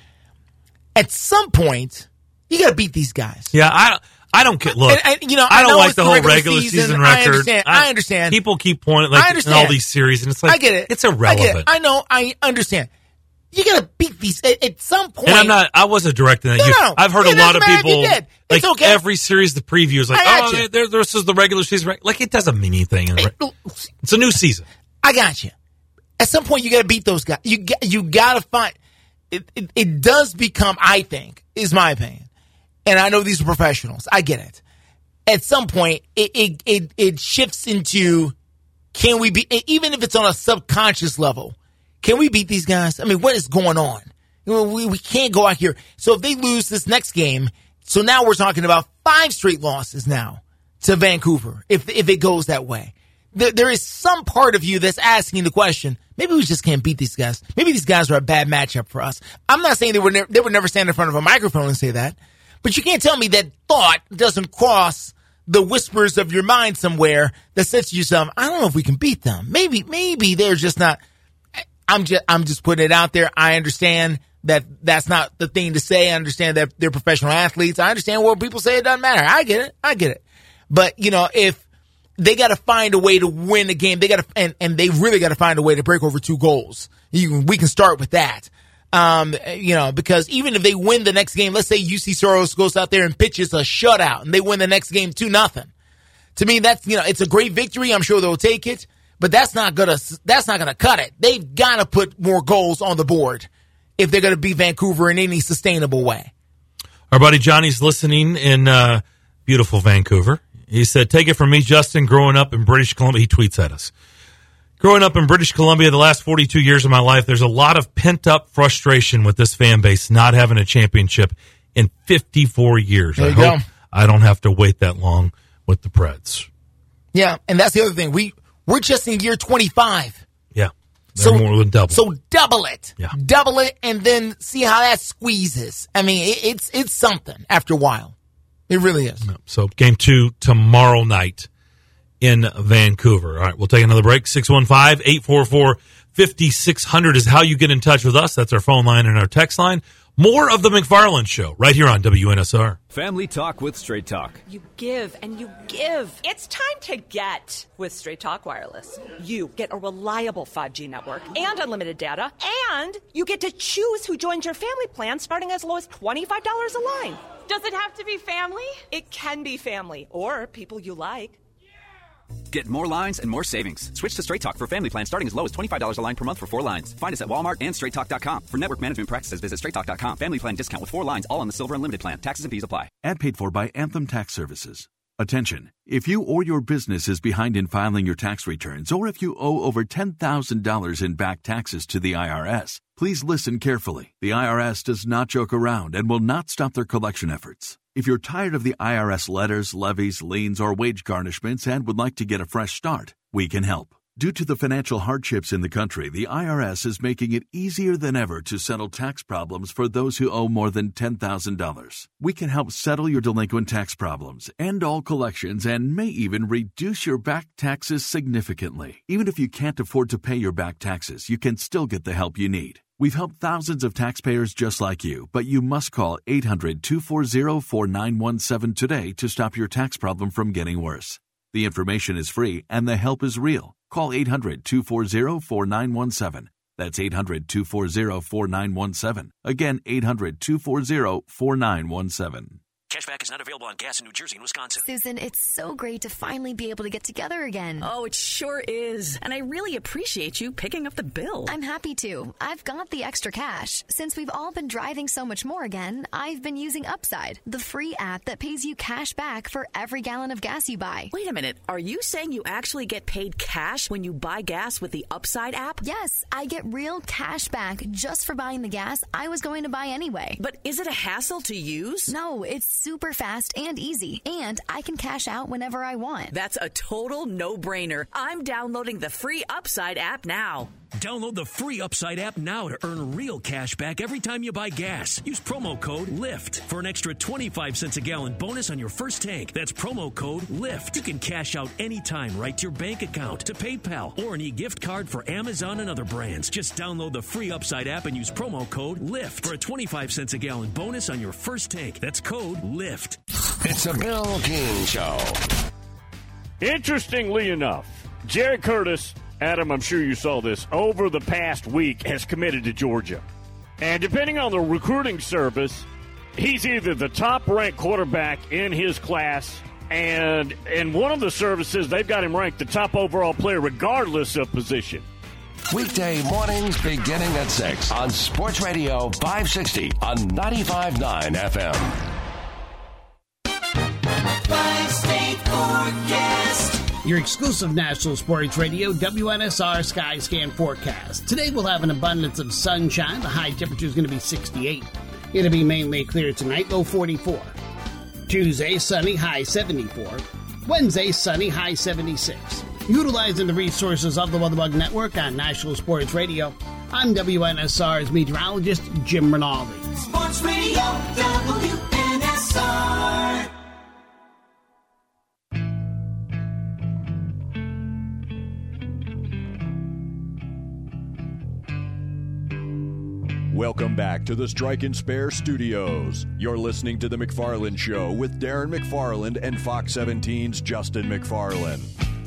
At some point, you got to beat these guys. Yeah, I I don't get look. And, and, you know, I I don't know like the whole regular regular season, season I record. understand. I, I understand. People keep pointing like I in understand. all these series, and it's like I get it. It's irrelevant. I get it. I know. I understand. You got to beat these at, at some point. And I'm not. I wasn't directing that. No, you. no, no. I've heard It a lot of doesn't matter if people. you did. It's Like okay. every series, the preview is like, I got oh, you. there, this is the regular season. Like it doesn't mean anything. It's a new season. I got you. At some point, you got to beat those guys. You got, you got to find. It, it, it does become, I think, is my opinion, and I know these are professionals. I get it. At some point, it it it, it shifts into, can we be, even if it's on a subconscious level, can we beat these guys? I mean, what is going on? You know, we we can't go out here. So if they lose this next game, so now we're talking about five straight losses now to Vancouver. If if it goes that way. There, there is some part of you that's asking the question, maybe we just can't beat these guys. Maybe these guys are a bad matchup for us. I'm not saying they would, ne- they would never stand in front of a microphone and say that, but you can't tell me that thought doesn't cross the whispers of your mind somewhere that says to yourself, I don't know if we can beat them. Maybe, maybe they're just not, I'm just, I'm just putting it out there. I understand that that's not the thing to say. I understand that they're professional athletes. I understand what people say. It doesn't matter. I get it. I get it. But, you know, if, they got to find a way to win a game. They got to, and, and they really got to find a way to break over two goals. You, we can start with that. Um, you know, because even if they win the next game, let's say U C Soros goes out there and pitches a shutout and they win the next game two nothing. To me, that's, you know, it's a great victory. I'm sure they'll take it, but that's not gonna, that's not gonna cut it. They've got to put more goals on the board if they're going to beat Vancouver in any sustainable way. Our buddy Johnny's listening in uh, beautiful Vancouver. He said, take it from me, Justin, growing up in British Columbia. He tweets at us. Growing up in British Columbia the last forty-two years of my life, there's a lot of pent-up frustration with this fan base not having a championship in fifty-four years. There I you hope go. I don't have to wait that long with the Preds. Yeah, and that's the other thing. We, we're just in year twenty-five. Yeah. They're So, more than double. So double it. Yeah. Double it and then see how that squeezes. I mean, it, it's it's something after a while. It really is. So game two tomorrow night in Vancouver. All right, we'll take another break. six one five, eight four four, five six zero zero is how you get in touch with us. That's our phone line and our text line. More of the McFarland Show right here on W N S R. Family Talk with Straight Talk. You give and you give. It's time to get with Straight Talk Wireless. You get a reliable five G network and unlimited data, and you get to choose who joins your family plan starting as low as twenty-five dollars a line. Does it have to be family? It can be family or people you like. Get more lines and more savings. Switch to Straight Talk for family plan starting as low as twenty-five dollars a line per month for four lines. Find us at Walmart and straight talk dot com. For network management practices, visit straight talk dot com. Family plan discount with four lines, all on the Silver Unlimited plan. Taxes and fees apply. Ad paid for by Anthem Tax Services. Attention! If you or your business is behind in filing your tax returns, or if you owe over ten thousand dollars in back taxes to the I R S, please listen carefully. The I R S does not joke around and will not stop their collection efforts. If you're tired of the I R S letters, levies, liens, or wage garnishments and would like to get a fresh start, we can help. Due to the financial hardships in the country, the I R S is making it easier than ever to settle tax problems for those who owe more than ten thousand dollars. We can help settle your delinquent tax problems, end all collections, and may even reduce your back taxes significantly. Even if you can't afford to pay your back taxes, you can still get the help you need. We've helped thousands of taxpayers just like you, but you must call eight hundred, two four zero, four nine one seven today to stop your tax problem from getting worse. The information is free and the help is real. Call eight hundred, two four zero, four nine one seven. That's eight hundred, two four zero, four nine one seven. Again, eight hundred, two four zero, four nine one seven. Cashback is not available on gas in New Jersey and Wisconsin. Susan, it's so great to finally be able to get together again. Oh, it sure is. And I really appreciate you picking up the bill. I'm happy to. I've got the extra cash. Since we've all been driving so much more again, I've been using Upside, the free app that pays you cash back for every gallon of gas you buy. Wait a minute. Are you saying you actually get paid cash when you buy gas with the Upside app? Yes, I get real cash back just for buying the gas I was going to buy anyway. But is it a hassle to use? No, it's super fast and easy, and I can cash out whenever I want. That's a total no-brainer. I'm downloading the free Upside app now. Download the free Upside app now to earn real cash back every time you buy gas. Use promo code LIFT for an extra twenty-five cents a gallon bonus on your first tank. That's promo code LIFT. You can cash out anytime right to your bank account, to PayPal, or an e-gift card for Amazon and other brands. Just download the free Upside app and use promo code LIFT for a twenty-five cents a gallon bonus on your first tank. That's code LIFT. It's a Bill King Show. Interestingly enough, Jerry Curtis, Adam, I'm sure you saw this, over the past week has committed to Georgia. And depending on the recruiting service, he's either the top-ranked quarterback in his class, and in one of the services, they've got him ranked the top overall player regardless of position. Weekday mornings beginning at six on Sports Radio five sixty on ninety-five point nine F M. Five-state forecast. Your exclusive National Sports Radio W N S R Sky Scan forecast. Today we'll have an abundance of sunshine. The high temperature is going to be sixty-eight. It'll be mainly clear tonight, low forty-four. Tuesday, sunny, high seventy-four. Wednesday, sunny, high seventy-six. Utilizing the resources of the WeatherBug Network on National Sports Radio, I'm W N S R's meteorologist, Jim Rinaldi. Sports Radio W N S R. Welcome back to the Strike and Spare Studios. You're listening to The McFarland Show with Darren McFarland and Fox seventeen's Justin McFarland.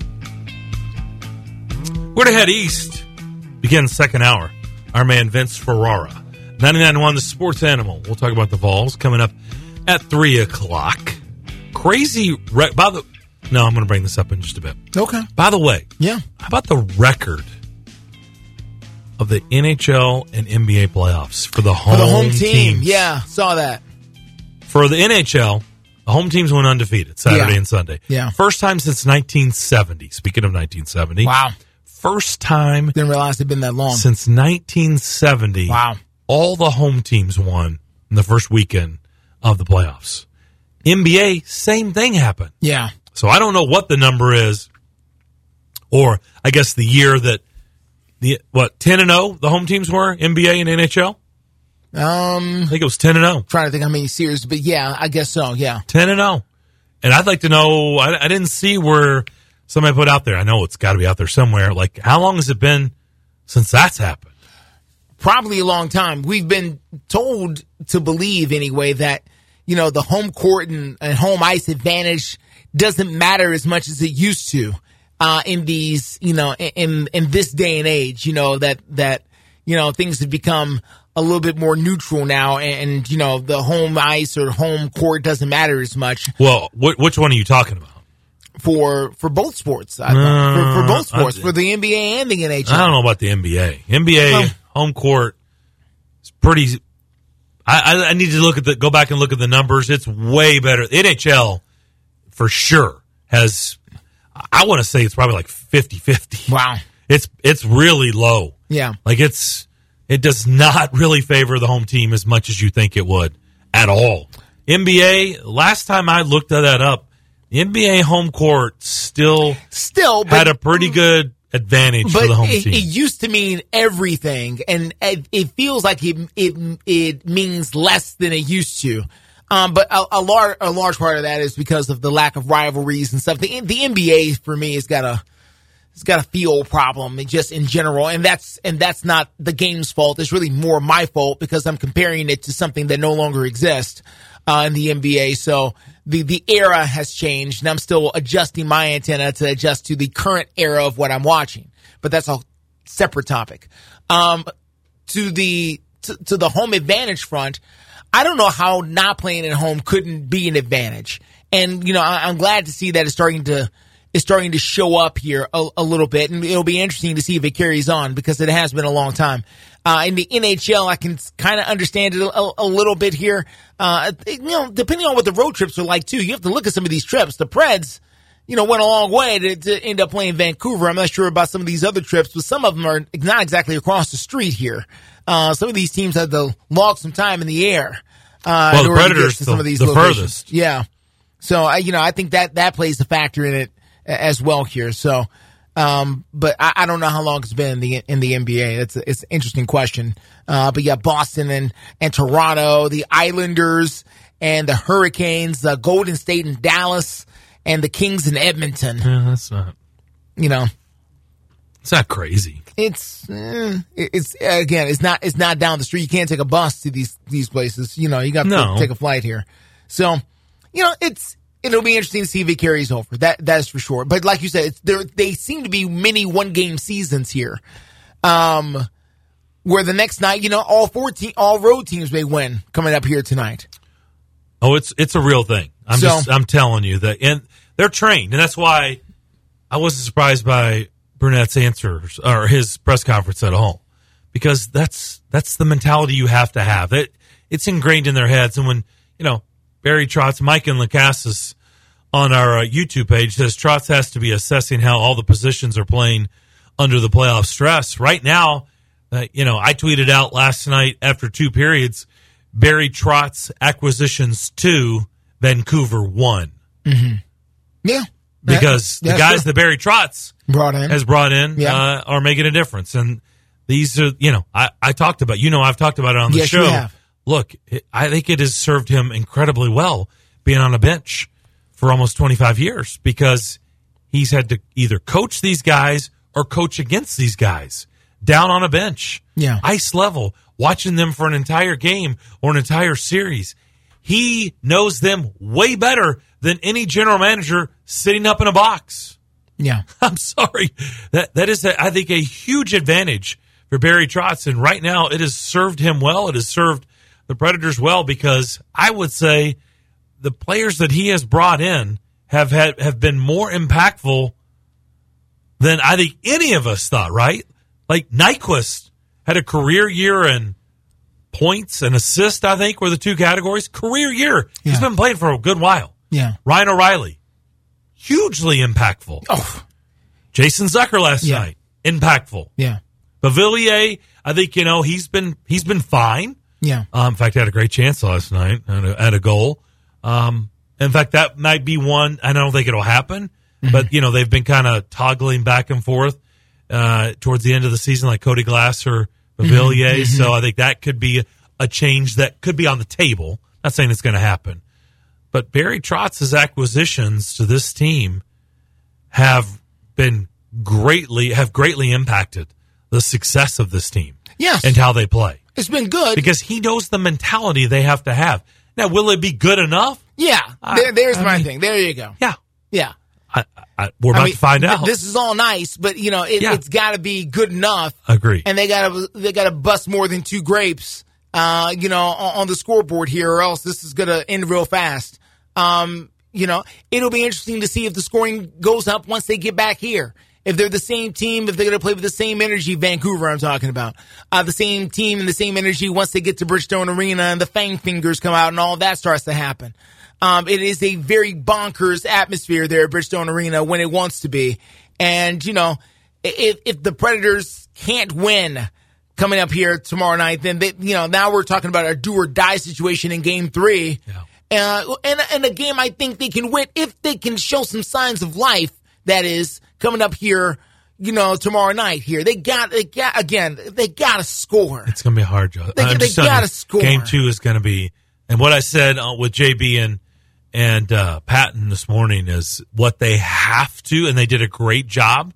We're to head east. Begin second hour. Our man Vince Ferrara. ninety-nine point one The Sports Animal. We'll talk about the Vols coming up at three o'clock. Crazy. Re- by the No, I'm going to bring this up in just a bit. Okay. By the way, yeah. How about the record of the N H L and N B A playoffs for the home, for the home team? teams? Yeah, saw that. For the N H L, the home teams went undefeated Saturday yeah. and Sunday. Yeah. First time since nineteen seventy. Speaking of nineteen seventy. Wow. First time. Didn't realize it'd been that long. Since nineteen seventy. Wow. All the home teams won in the first weekend of the playoffs. N B A, same thing happened. Yeah. So I don't know what the number is, or I guess the year that the what ten and zero the home teams were, N B A and N H L. Um, I think it was ten and zero. Trying to think how many series, but yeah, I guess so. Yeah, ten and zero. And I'd like to know. I, I didn't see where somebody put out there. I know it's got to be out there somewhere. Like, how long has it been since that's happened? Probably a long time. We've been told to believe anyway that, you know, the home court and, and home ice advantage doesn't matter as much as it used to uh, in these, you know, in in this day and age. You know that that you know things have become a little bit more neutral now, and, and you know the home ice or home court doesn't matter as much. Well, wh- which one are you talking about? For for both sports, I uh, for, for both sports, I, for the N B A and the N H L. I don't know about the N B A. N B A well, home court is pretty. I, I, I need to look at the go back and look at the numbers. It's way better. N H L for sure has, I want to say it's probably like fifty-fifty. Wow. It's it's really low. Yeah. Like it's it does not really favor the home team as much as you think it would at all. N B A, last time I looked that up, the N B A home court still still had a pretty good advantage but for the home it, team. It used to mean everything, and it, it feels like it, it it means less than it used to. Um, but a, a large a large part of that is because of the lack of rivalries and stuff. The the N B A for me has got a it's got a feel problem just in general, and that's and that's not the game's fault. It's really more my fault because I'm comparing it to something that no longer exists uh, in the N B A. So the the era has changed, and I'm still adjusting my antenna to adjust to the current era of what I'm watching. But that's a separate topic. Um, to the to, to the home advantage front, I don't know how not playing at home couldn't be an advantage. And you know, I, I'm glad to see that it's starting to is starting to show up here a, a little bit, and it'll be interesting to see if it carries on because it has been a long time. Uh, in the N H L, I can kind of understand it a, a little bit here. Uh, you know, depending on what the road trips are like too, you have to look at some of these trips. The Preds, you know, went a long way to, to end up playing Vancouver. I'm not sure about some of these other trips, but some of them are not exactly across the street here. Uh, some of these teams had to log some time in the air. Uh, well, in the order to get Predators, to some the, of these the locations. furthest. Yeah. So, I, you know, I think that, that plays a factor in it as well here. So, um, but I, I don't know how long it's been in the in the N B A. It's a, it's an interesting question. Uh, but yeah, Boston and, and Toronto, the Islanders and the Hurricanes, the Golden State and Dallas, and the Kings in Edmonton. Yeah, that's not. You know, it's not crazy. It's eh, it's again, it's not it's not down the street. You can't take a bus to these these places. You know, you got to No. take a flight here. So, you know, it's. It'll be interesting to see if it carries over. That that is for sure. But like you said, it's, there they seem to be many one game seasons here, um, where the next night, you know, all fourteen, all road teams may win coming up here tonight. Oh, it's it's a real thing. I'm So- just I'm telling you that, and they're trained, and that's why I wasn't surprised by Burnett's answers or his press conference at all, because that's that's the mentality you have to have. It it's ingrained in their heads, and when you know. Barry Trotz, Mike and Lacassis on our uh, YouTube page says Trotz has to be assessing how all the positions are playing under the playoff stress. Right now, uh, you know, I tweeted out last night after two periods, Barry Trotz acquisitions two, Vancouver one. Mm-hmm. Yeah. Because Yeah, the guys sure. that Barry Trotz Brought in. has brought in Yeah. uh, are making a difference. And these are, you know, I, I talked about, you know, I've talked about it on the Yes, you show. have. Look, it, I think it has served him incredibly well being on a bench for almost twenty-five years because he's had to either coach these guys or coach against these guys down on a bench. Yeah. Ice level, watching them for an entire game or an entire series. He knows them way better than any general manager sitting up in a box. Yeah. I'm sorry. That that is, a, I think, a huge advantage for Barry Trotz. And right now, it has served him well. It has served the Predators well because I would say the players that he has brought in have had have been more impactful than I think any of us thought, right? Like Nyquist had a career year in points and assists, I think, were the two categories. Career year. He's been playing for a good while. Yeah. Ryan O'Reilly, hugely impactful. Oh. Jason Zucker last Yeah. night, impactful. Yeah. Bavillier, I think, you know, he's been he's been fine. Yeah. Um, in fact, I had a great chance last night at a, at a goal. Um, in fact, that might be one. I don't think it'll happen, Mm-hmm. but you know they've been kind of toggling back and forth uh, towards the end of the season, like Cody Glass or Bavillier. Mhm. So I think that could be a change that could be on the table. Not saying it's going to happen, but Barry Trotz's acquisitions to this team have been greatly have greatly impacted the success of this team. Yes. And how they play. It's been good. Because he knows the mentality they have to have. Now, will it be good enough? Yeah. I- there, there's I my mean- thing. There you go. Yeah. Yeah. I, I, we're I about mean, to find th- out. This is all nice, but you know, it, Yeah. it's got to be good enough. Agree. And they got to they got to bust more than two grapes, uh, you know, on, on the scoreboard here, or else this is gonna end real fast. Um, you know, it'll be interesting to see if the scoring goes up once they get back here. if they're the same team, if they're going to play with the same energy, Vancouver I'm talking about, uh, the same team and the same energy once they get to Bridgestone Arena and the Fang Fingers come out and all that starts to happen. Um, it is a very bonkers atmosphere there at Bridgestone Arena when it wants to be. And, you know, if, if the Predators can't win coming up here tomorrow night, then, they, you know, now we're talking about a do or die situation in game three. Yeah. Uh, and, and a game I think they can win if they can show some signs of life, that is, coming up here, you know, tomorrow night here. They got, they got again, they got to score. It's going to be hard, Joe. They, they got to score. Game two is going to be, and what I said uh, with J B and, and uh, Patton this morning is what they have to, and they did a great job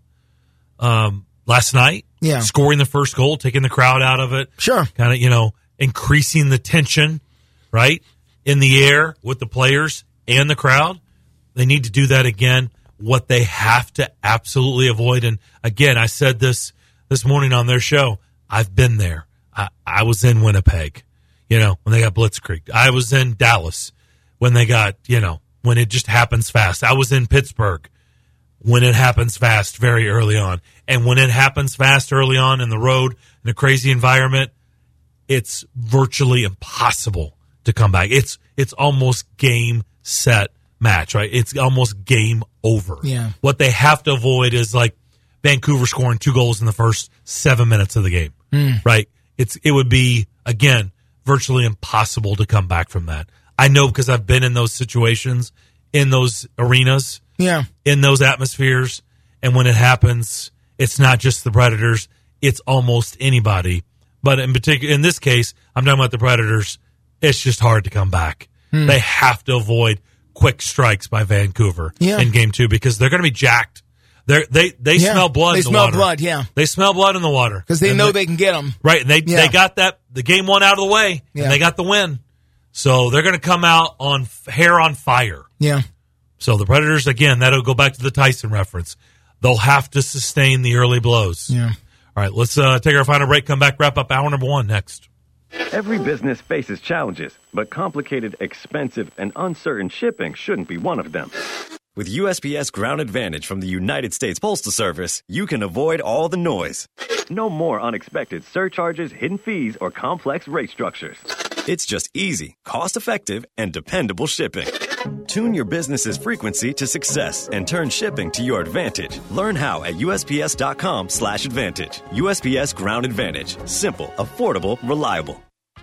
um, last night. Yeah. Scoring the first goal, taking the crowd out of it. Sure. Kind of, you know, increasing the tension, right, in the air with the players and the crowd. They need to do that again. What they have to absolutely avoid, and again, I said this this morning on their show, I've been there. I, I was in Winnipeg, you know, when they got blitzkrieged. I was in Dallas when they got, you know, when it just happens fast. I was in Pittsburgh when it happens fast very early on. And when it happens fast early on in the road, in a crazy environment, it's virtually impossible to come back. It's it's almost game, set, match, right? It's almost game over. Yeah. What they have to avoid is like Vancouver scoring two goals in the first seven minutes of the game, Mm. right? It's It would be, again, virtually impossible to come back from that. I know because I've been in those situations, in those arenas, Yeah. in those atmospheres, and when it happens, it's not just the Predators, it's almost anybody. But in particular, in this case, I'm talking about the Predators, it's just hard to come back. Hmm. They have to avoid quick strikes by Vancouver Yeah. in game two because they're going to be jacked. They're, they they Yeah. smell blood They in the smell water. blood, yeah. They smell blood in the water. Because they And know they can get them. Right, and they Yeah. they got that the game one out of the way, Yeah. and they got the win. So they're going to come out on f- hair on fire. Yeah. So the Predators, again, that'll go back to the Tyson reference. They'll have to sustain the early blows. Yeah. All right, let's uh, take our final break, come back, wrap up hour number one next. Every business faces challenges, but complicated, expensive, and uncertain shipping shouldn't be one of them. With U S P S Ground Advantage from the United States Postal Service, you can avoid all the noise. No more unexpected surcharges, hidden fees, or complex rate structures. It's just easy, cost-effective, and dependable shipping. Tune your business's frequency to success and turn shipping to your advantage. Learn how at U S P S dot com slash advantage. U S P S Ground Advantage. Simple, affordable, reliable.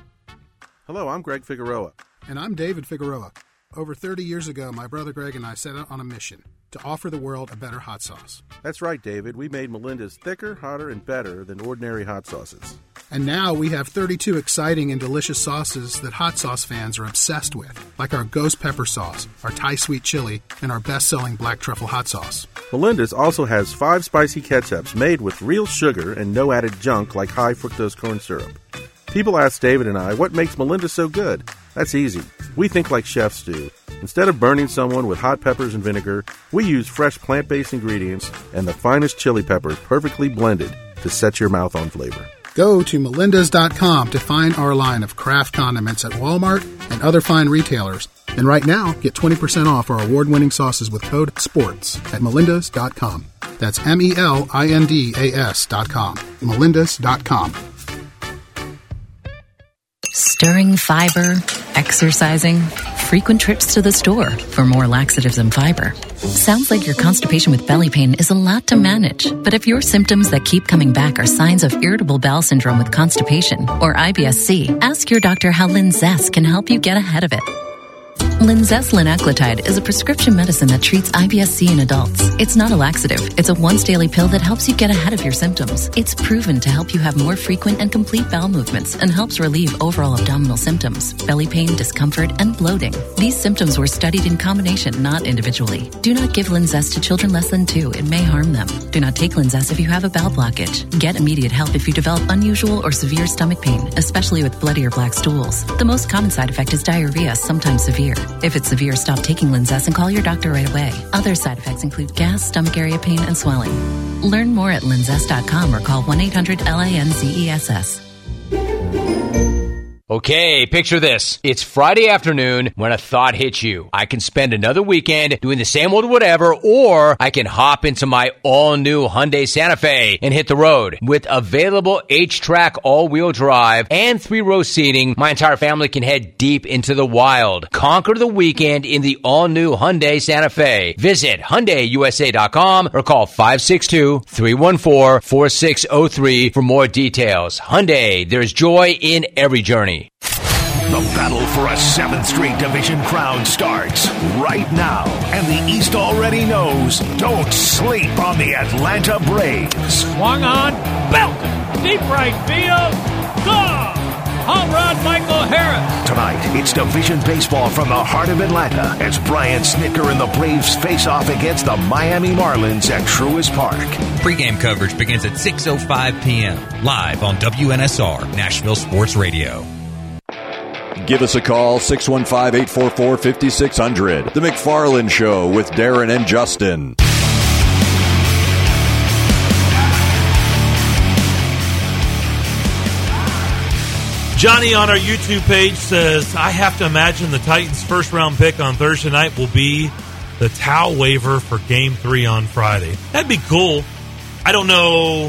Hello, I'm Greg Figueroa. And I'm David Figueroa. Over thirty years ago, my brother Greg and I set out on a mission to offer the world a better hot sauce. That's right, David. We made Melinda's thicker, hotter, and better than ordinary hot sauces. And now we have thirty-two exciting and delicious sauces that hot sauce fans are obsessed with, like our Ghost Pepper Sauce, our Thai Sweet Chili, and our best-selling Black Truffle Hot Sauce. Melinda's also has five spicy ketchups made with real sugar and no added junk like high fructose corn syrup. People ask David and I, what makes Melinda so good? That's easy. We think like chefs do. Instead of burning someone with hot peppers and vinegar, we use fresh plant-based ingredients and the finest chili peppers perfectly blended to set your mouth on flavor. Go to melindas dot com to find our line of craft condiments at Walmart and other fine retailers. And right now, get twenty percent off our award-winning sauces with code SPORTS at melindas dot com. That's M E L I N D A S dot com. melindas dot com. Stirring fiber, exercising, frequent trips to the store for more laxatives and fiber. Sounds like your constipation with belly pain is a lot to manage, but if your symptoms that keep coming back are signs of irritable bowel syndrome with constipation or I B S C, ask your doctor how Linzess can help you get ahead of it. Linzess linaclotide is a prescription medicine that treats I B S C in adults. It's not a laxative. It's a once-daily pill that helps you get ahead of your symptoms. It's proven to help you have more frequent and complete bowel movements and helps relieve overall abdominal symptoms, belly pain, discomfort, and bloating. These symptoms were studied in combination, not individually. Do not give Linzess to children less than two. It may harm them. Do not take Linzess if you have a bowel blockage. Get immediate help if you develop unusual or severe stomach pain, especially with bloody or black stools. The most common side effect is diarrhea, sometimes severe. If it's severe, stop taking Linzess and call your doctor right away. Other side effects include gas, stomach area pain, and swelling. Learn more at linzess dot com or call one eight hundred L I N Z E S S. Okay, picture this. It's Friday afternoon when a thought hits you. I can spend another weekend doing the same old whatever, or I can hop into my all-new Hyundai Santa Fe and hit the road. With available H-Track all-wheel drive and three-row seating, my entire family can head deep into the wild. Conquer the weekend in the all-new Hyundai Santa Fe. Visit Hyundai U S A dot com or call five six two, three one four, four six zero three for more details. Hyundai, there's joy in every journey. The battle for a seventh straight division crown starts right now. And the East already knows, don't sleep on the Atlanta Braves. Swung on, belted, deep right field, gone! Home run, Michael Harris. Tonight, it's division baseball from the heart of Atlanta as Brian Snitker and the Braves face off against the Miami Marlins at Truist Park. Pre-game coverage begins at six oh five p.m. live on W N S R, Nashville Sports Radio. Give us a call, six one five, eight four four, five six zero zero. The McFarland Show with Darren and Justin. Johnny on our YouTube page says, I have to imagine the Titans' first-round pick on Thursday night will be the Tau waiver for Game three on Friday. That'd be cool. I don't know.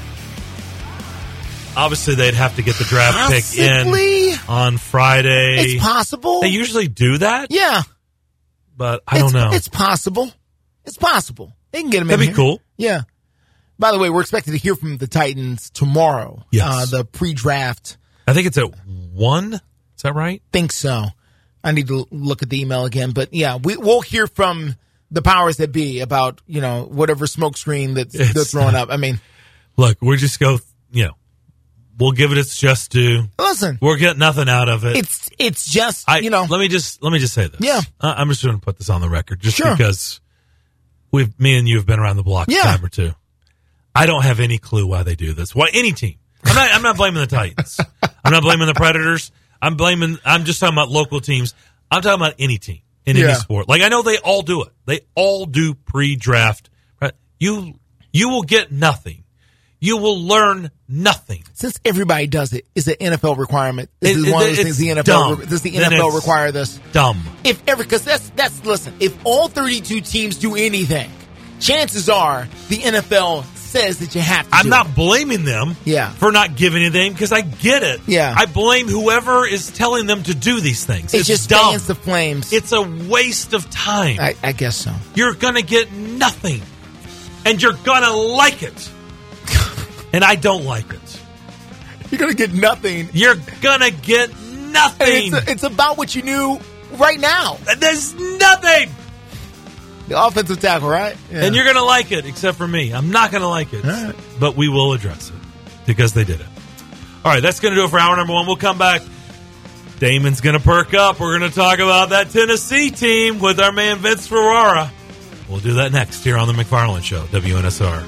Obviously, they'd have to get the draft Possibly. pick in on Friday. It's possible. They usually do that. Yeah. But I don't know. It's possible. It's possible. They can get him in That'd be here. cool. Yeah. By the way, we're expected to hear from the Titans tomorrow. Yes. Uh, the pre-draft. I think it's at one. Is that right? Think so. I need to look at the email again. But, yeah, we, we'll hear from the powers that be about, you know, whatever smokescreen that's It's- they're throwing up. I mean, Look, we just go, you know, we'll give it its just due. Listen. We'll get nothing out of it. It's it's just, I, you know. Let me just let me just say this. Yeah. I, I'm just going to put this on the record just Sure. because we've me and you have been around the block Yeah. a time or two. I don't have any clue why they do this. Why any team. I'm not I'm not blaming the Titans. I'm not blaming the Predators. I'm blaming I'm just talking about local teams. I'm talking about any team in any Yeah. sport. Like I know they all do it. They all do pre-draft. Right? You you will get nothing. You will learn nothing. Since everybody does it, is an N F L requirement. This It- is one it- of those things the it's N F L, dumb. re- does the Then N F L it's require this? Dumb. If ever, because that's, that's, listen, if all thirty-two teams do anything, chances are the N F L says that you have to I'm do not it. blaming them Yeah. for not giving anything because I get it. Yeah. I blame whoever is telling them to do these things. It It's just dumb. fans the flames. It's a waste of time. I, I guess so. You're going to get nothing. And you're going to like it. And I don't like it. You're going to get nothing. You're going to get nothing. It's, it's about what you knew right now. There's nothing. The offensive tackle, right? Yeah. And you're going to like it, except for me. I'm not going to like it. All right. But we will address it because they did it. All right, that's going to do it for hour number one. We'll come back. Damon's going to perk up. We're going to talk about that Tennessee team with our man Vince Ferrara. We'll do that next here on the McFarland Show, W N S R.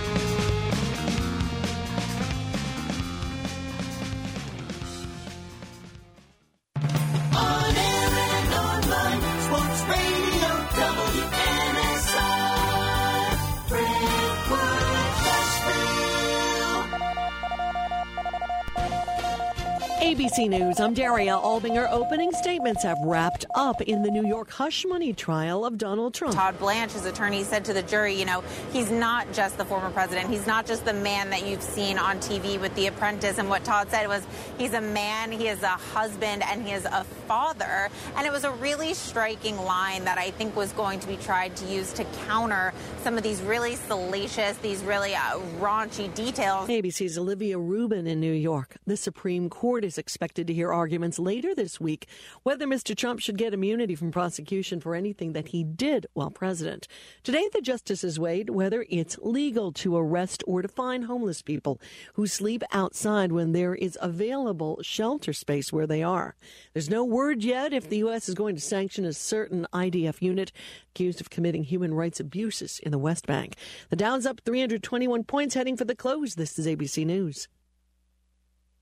A B C News, I'm Daria Albinger. Opening statements have wrapped up in the New York hush money trial of Donald Trump. Todd Blanche, his attorney, said to the jury, you know, he's not just the former president. He's not just the man that you've seen on T V with The Apprentice. And what Todd said was he's a man, he is a husband, and he is a father. And it was a really striking line that I think was going to be tried to use to counter some of these really salacious, these really uh, raunchy details. A B C's Olivia Rubin in New York. The Supreme Court is expected to hear arguments later this week whether Mister Trump should get immunity from prosecution for anything that he did while president. Today, the justices weighed whether it's legal to arrest or to fine homeless people who sleep outside when there is available shelter space where they are. There's no word yet if the U S is going to sanction a certain I D F unit accused of committing human rights abuses in the West Bank. The Dow's up three hundred twenty-one points heading for the close. This is A B C News.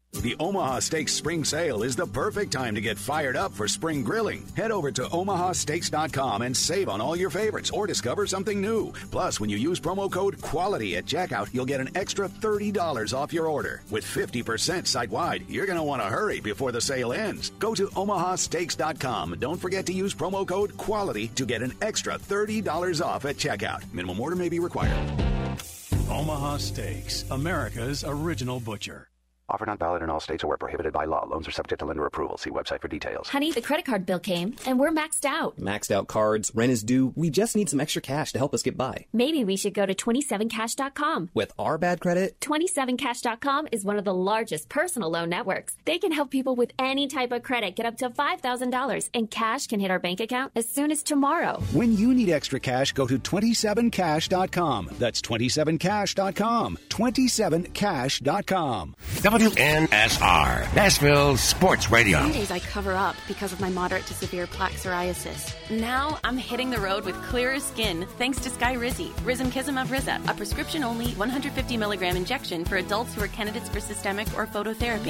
The Omaha Steaks Spring Sale is the perfect time to get fired up for spring grilling. Head over to omaha steaks dot com and save on all your favorites or discover something new. Plus, when you use promo code QUALITY at checkout, you'll get an extra thirty dollars off your order. With fifty percent site-wide, you're going to want to hurry before the sale ends. Go to omaha steaks dot com. Don't forget to use promo code QUALITY to get an extra thirty dollars off at checkout. Minimum order may be required. Omaha Steaks, America's original butcher. Offer not valid in all states or where prohibited by law. Loans are subject to lender approval. See website for details. Honey, the credit card bill came, and we're maxed out. Maxed out cards, rent is due. We just need some extra cash to help us get by. Maybe we should go to twenty-seven cash dot com. With our bad credit? twenty-seven cash dot com is one of the largest personal loan networks. They can help people with any type of credit get up to five thousand dollars, and cash can hit our bank account as soon as tomorrow. When you need extra cash, go to twenty-seven cash dot com. That's twenty-seven cash dot com. twenty-seven cash dot com. W N S R, Nashville Sports Radio. Some days I cover up because of my moderate to severe plaque psoriasis. Now I'm hitting the road with clearer skin thanks to Skyrizi, Risankizumab Riza, a prescription-only one hundred fifty milligram injection for adults who are candidates for systemic or phototherapy.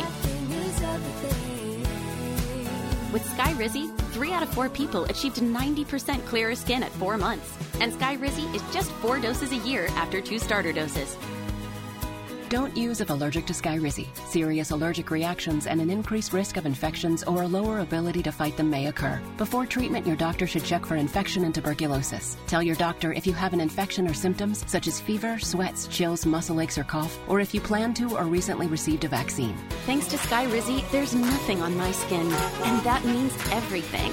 With Skyrizi, three out of four people achieved ninety percent clearer skin at four months. And Skyrizi is just four doses a year after two starter doses. Don't use if allergic to Skyrizi. Serious allergic reactions and an increased risk of infections or a lower ability to fight them may occur. Before treatment, your doctor should check for infection and tuberculosis. Tell your doctor if you have an infection or symptoms such as fever, sweats, chills, muscle aches, or cough, or if you plan to or recently received a vaccine. Thanks to Skyrizi, there's nothing on my skin, and that means everything.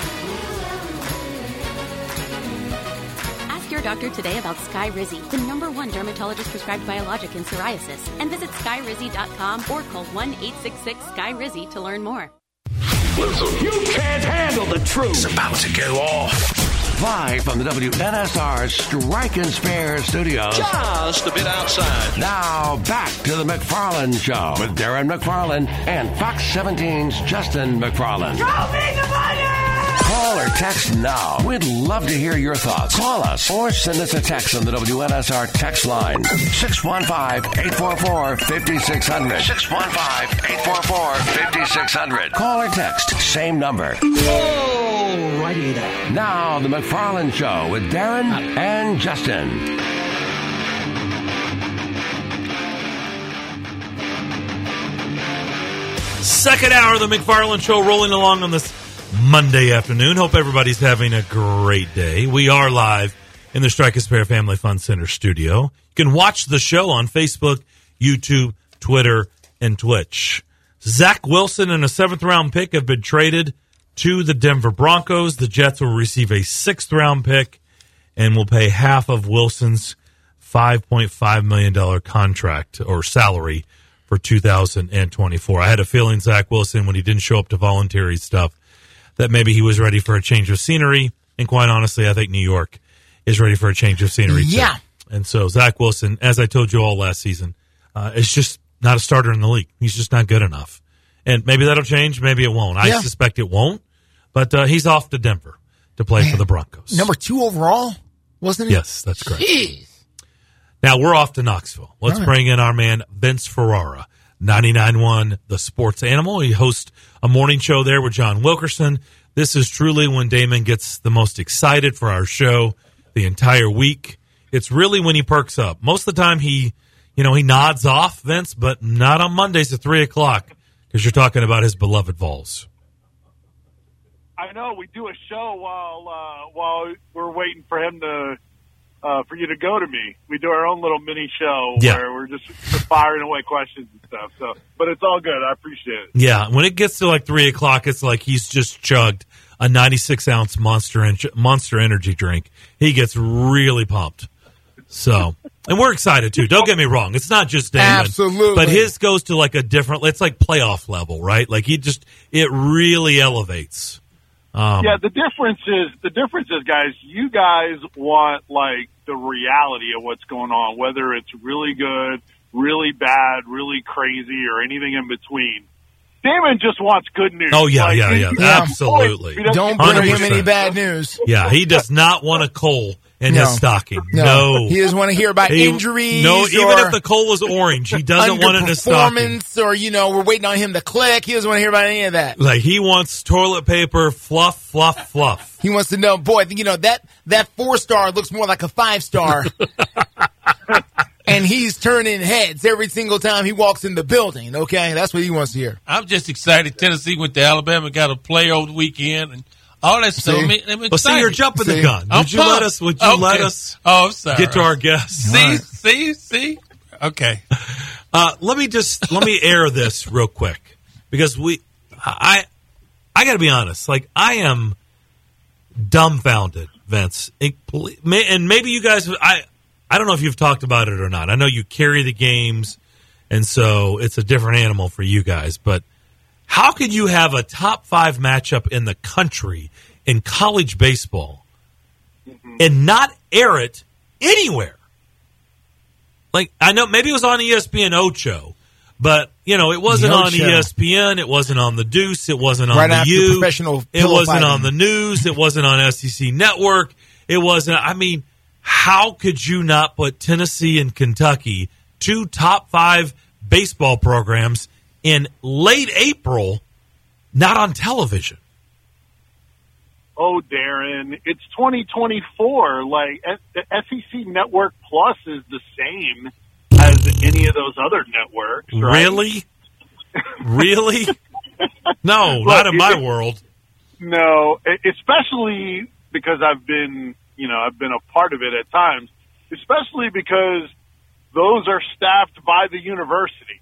Your doctor today about Skyrizi, the number one dermatologist prescribed biologic in psoriasis, and visit skyrizi dot com or call one eight six six Sky Rizzy to learn more. Listen, you can't handle the truth. It's about to go off. Live from the W N S R Strike and Spare Studios. Just a bit outside. Now back to the McFarland Show with Darren McFarland and Fox seventeen's Justin McFarland. Show me the money! Call or text now. We'd love to hear your thoughts. Call us or send us a text on the W N S R text line. six one five, eight four four, five six zero zero. six one five, eight four four, five six zero zero. Call or text. Same number. Oh, righty there. Now, the McFarland Show with Darren and Justin. Second hour of the McFarland Show rolling along on this Monday afternoon. Hope everybody's having a great day. We are live in the Strike and Spare Family Fun Center studio. You can watch the show on Facebook, YouTube, Twitter, and Twitch. Zach Wilson and a seventh round pick have been traded to the Denver Broncos. The Jets will receive a sixth round pick and will pay half of Wilson's five point five million dollars contract or salary for two thousand twenty-four. I had a feeling Zach Wilson, when he didn't show up to voluntary stuff, that maybe he was ready for a change of scenery. And quite honestly, I think New York is ready for a change of scenery too. Yeah. And so Zach Wilson, as I told you all last season, uh, is just not a starter in the league. He's just not good enough. And maybe that'll change. Maybe it won't. I Yeah. suspect it won't. But uh, he's off to Denver to play Man. for the Broncos. Number two overall, wasn't he? Yes, that's correct. Jeez. Now we're off to Knoxville. Let's All right. bring in our man, Vince Ferrara, ninety-nine point one The Sports Animal. He hosts a morning show there with John Wilkerson. This is truly when Damon gets the most excited for our show the entire week. It's really when he perks up. Most of the time he, you know, he nods off, Vince, but not on Mondays at three o'clock because you're talking about his beloved Vols. I know. We do a show while uh, while we're waiting for him to uh, for you to go to me. We do our own little mini show Yeah. where we're just firing away questions and stuff. So, but it's all good. I appreciate it. Yeah, when it gets to like three o'clock, it's like he's just chugged a ninety-six ounce Monster en- Monster Energy drink. He gets really pumped. So, and we're excited too. Don't get me wrong; it's not just Damon. Absolutely. But his goes to like a different. It's like playoff level, right? Like he just it really elevates. Um, yeah, the difference is the difference is, guys. You guys want like the reality of what's going on, whether it's really good, really bad, really crazy, or anything in between. Damon just wants good news. Oh yeah, Like, yeah, he- yeah, he- absolutely. he doesn't- Don't bring him one hundred percent. any bad news. Yeah, he does not want a coal in No. his stocking. No. No. He doesn't want to hear about He- injuries. No, or even if the coal was orange, he doesn't want it in his stocking. underperformance, or, you know, we're waiting on him to click. He doesn't want to hear about any of that. Like, he wants toilet paper, fluff, fluff, fluff. He wants to know, boy, you know, that, that four-star looks more like a five-star. And he's turning heads every single time he walks in the building, okay? That's what he wants to hear. I'm just excited. Tennessee went to Alabama, got a play over the weekend, and all that stuff. I mean, I'm Well, see, you're jumping See? the gun. I'm Would you let pumped. us? Would you Okay. let us? Oh, I'm sorry. Get to our guests. See, see, see. Okay. Uh, let me just let me air this real quick because we, I, I got to be honest. Like, I am dumbfounded, Vince, and maybe you guys. I, I don't know if you've talked about it or not. I know you carry the games, and so it's a different animal for you guys. But how could you have a top five matchup in the country in college baseball mm-hmm. and not air it anywhere? Like, I know maybe it was on E S P N Ocho, but, you know, it wasn't The on Ocho. E S P N. It wasn't on the Deuce. It wasn't on Right the after U. professional It pillow wasn't fighting. on the news. It wasn't on S E C Network. It wasn't, I mean, how could you not put Tennessee and Kentucky, two top five baseball programs, in late April, not on television? Oh, Darren, it's twenty twenty-four. Like, the S E C Network Plus is the same as any of those other networks, right? Really? Really? No, Look, not in my it- world. No, e- especially because I've been, you know, I've been a part of it at times, especially because those are staffed by the universities.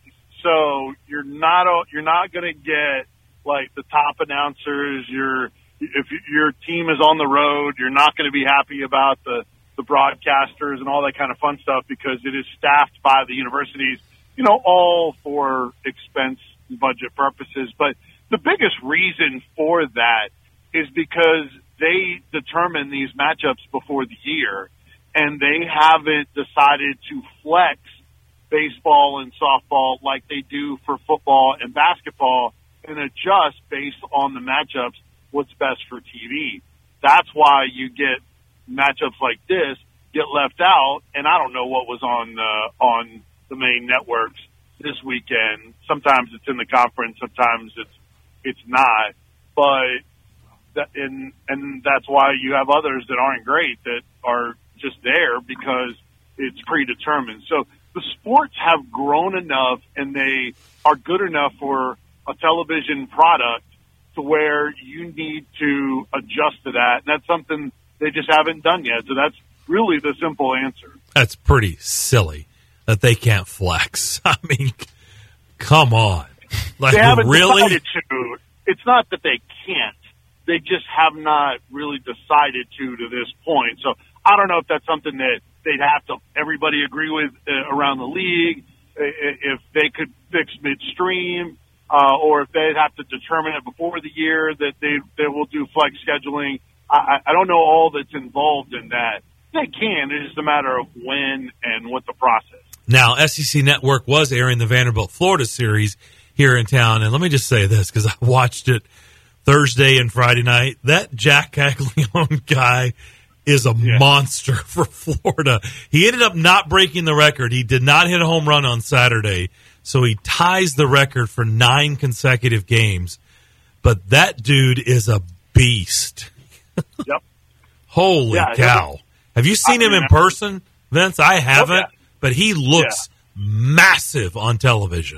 So you're not, a- you're not going to get like the top announcers. You're, if y- your team is on the road, you're not going to be happy about the, the broadcasters and all that kind of fun stuff because it is staffed by the universities, you know, all for expense and budget purposes. But the biggest reason for that is because they determine these matchups before the year, and they haven't decided to flex baseball and softball like they do for football and basketball and adjust based on the matchups what's best for T V. That's why you get matchups like this get left out, and I don't know what was on uh, on the main networks this weekend. Sometimes it's in the conference, sometimes it's it's not, but that, and and that's why you have others that aren't great that are just there because it's predetermined. So the sports have grown enough and they are good enough for a television product to where you need to adjust to that. And that's something they just haven't done yet. So that's really the simple answer. That's pretty silly that they can't flex. I mean, come on. Like, they haven't really? decided to. It's not that they can't. They just have not really decided to to this point. So I don't know if that's something that they'd have to everybody agree with uh, around the league, uh, if they could fix midstream, uh, or if they'd have to determine it before the year that they, they will do flex scheduling. I, I don't know all that's involved in that. They can. It's just a matter of when and what the process. Now, S E C Network was airing the Vanderbilt Florida series here in town, and let me just say this because I watched it Thursday and Friday night. That Jack Caglione guy is a yeah. monster for Florida. He ended up not breaking the record. He did not hit a home run on Saturday, so he ties the record for nine consecutive games. But that dude is a beast. Yep. Holy yeah, cow. Have you seen I him mean, in person, Vince? I haven't, oh, yeah. but he looks yeah. massive on television.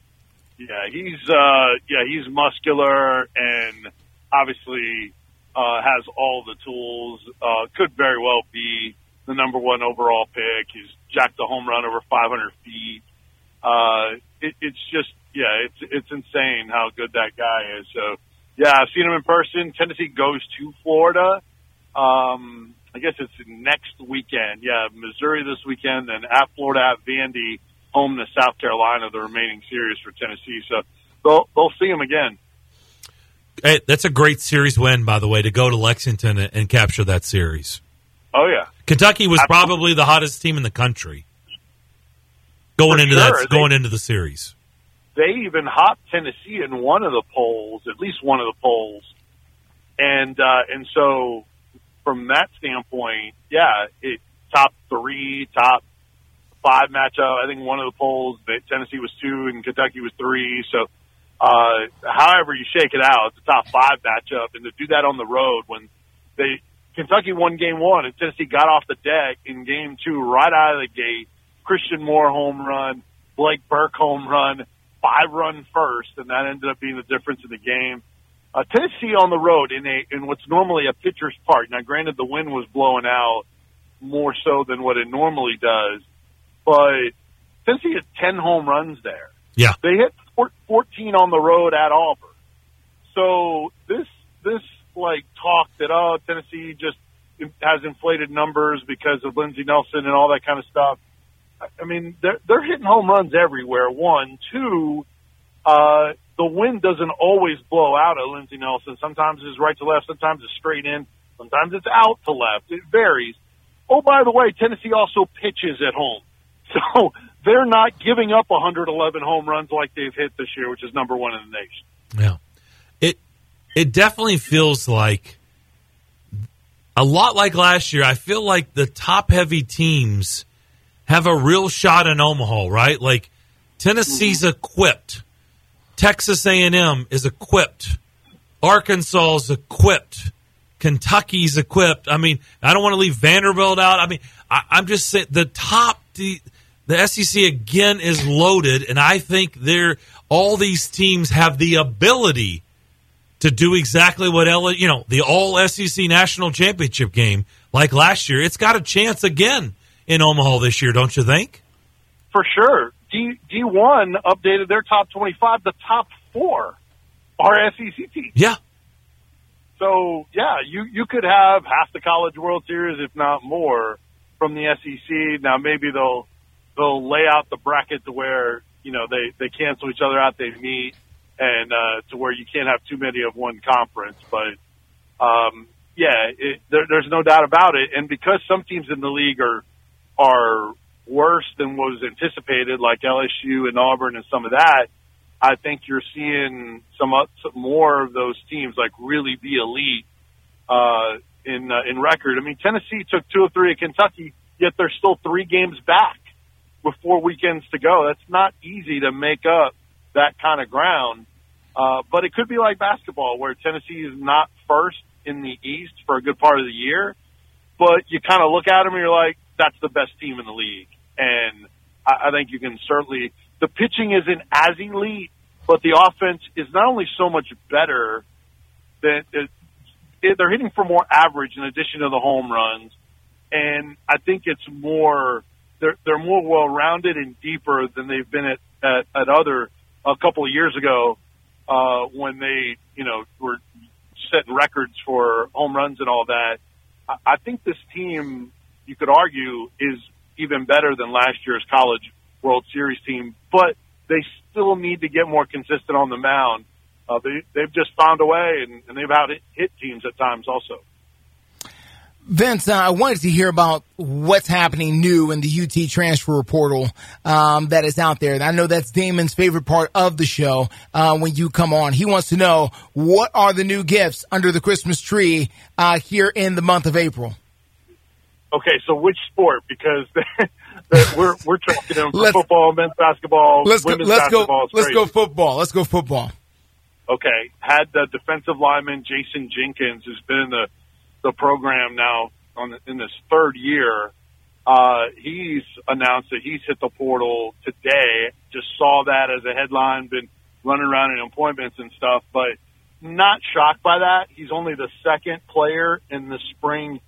Yeah, he's uh, yeah, he's muscular and obviously uh, has all the tools. Uh, could very well be the number one overall pick. He's jacked a home run over five hundred feet. Uh, it, it's just yeah, it's it's insane how good that guy is. So yeah, I've seen him in person. Tennessee goes to Florida. Um, I guess it's next weekend. Yeah, Missouri this weekend, and at Florida at Vandy. Home to South Carolina, the remaining series for Tennessee. So they'll they'll see him again. Hey, that's a great series win, by the way, to go to Lexington and, and capture that series. Oh yeah, Kentucky was Absolutely. probably the hottest team in the country going for into sure. that going they, into the series. They even hopped Tennessee in one of the polls, at least one of the polls, and uh, and so from that standpoint, yeah, it top three, top five matchup. I think one of the polls that Tennessee was two and Kentucky was three. So, uh, however you shake it out, it's a top five matchup, and to do that on the road when they Kentucky won game one and Tennessee got off the deck in game two right out of the gate. Christian Moore home run, Blake Burke home run, five run first, and that ended up being the difference in the game. Uh, Tennessee on the road in a in what's normally a pitcher's park. Now, granted, the wind was blowing out more so than what it normally does, but Tennessee hit ten home runs there. Yeah, they hit fourteen on the road at Auburn. So this this like talk that oh Tennessee just has inflated numbers because of Lindsey Nelson and all that kind of stuff. I mean, they're they're hitting home runs everywhere. One, two. Uh, the wind doesn't always blow out at Lindsey Nelson. Sometimes it's right to left, sometimes it's straight in, sometimes it's out to left. It varies. Oh, by the way, Tennessee also pitches at home. So they're not giving up one hundred eleven home runs like they've hit this year, which is number one in the nation. Yeah. It it definitely feels like a lot like last year. I feel like the top-heavy teams have a real shot in Omaha, right? Like Tennessee's mm-hmm. equipped. Texas A and M is equipped. Arkansas is equipped. Kentucky's equipped. I mean, I don't want to leave Vanderbilt out. I mean, I, I'm just saying the top, the, the S E C again is loaded, and I think they're all these teams have the ability to do exactly what L, you know, the all S E C national championship game like last year. It's got a chance again in Omaha this year, don't you think? For sure. D, D1 updated their top twenty-five. The top four are S E C teams. Yeah. So, yeah, you, you could have half the College World Series, if not more, from the S E C. Now, maybe they'll they'll lay out the bracket to where, you know, they, they cancel each other out, they meet, and uh, to where you can't have too many of one conference. But, um, yeah, it, there, there's no doubt about it. And because some teams in the league are are worse than was anticipated, like L S U and Auburn and some of that, I think you're seeing some, uh, some more of those teams like really be elite uh, in uh, in record. I mean, Tennessee took two or three at Kentucky, yet they're still three games back with four weekends to go. That's not easy to make up that kind of ground. Uh, but it could be like basketball, where Tennessee is not first in the East for a good part of the year, but you kind of look at them and you're like, that's the best team in the league. And I, I think you can certainly – the pitching isn't as elite, but the offense is not only so much better, that it, it, they're hitting for more average in addition to the home runs. And I think it's more they're, – they're more well-rounded and deeper than they've been at, at, at other – a couple of years ago uh, when they, you know, were setting records for home runs and all that. I, I think this team, you could argue, is even better than last year's College World Series team, but they still need to get more consistent on the mound. Uh, they, they've just found a way, and, and they've out hit teams at times also. Vince, uh, I wanted to hear about what's happening new in the U T transfer portal um, that is out there. I know that's Damon's favorite part of the show uh, when you come on. He wants to know, what are the new gifts under the Christmas tree uh, here in the month of April? Okay, so which sport? Because we're we're tracking them for football, men's basketball, let's women's go, let's basketball. Go, let's go football. Let's go football. Okay, had the defensive lineman Jason Jenkins, who's been in the the program now on the, in this third year. Uh, he's announced that he's hit the portal today. Just saw that as a headline, been running around in appointments and stuff, but not shocked by that. He's only the second player in the spring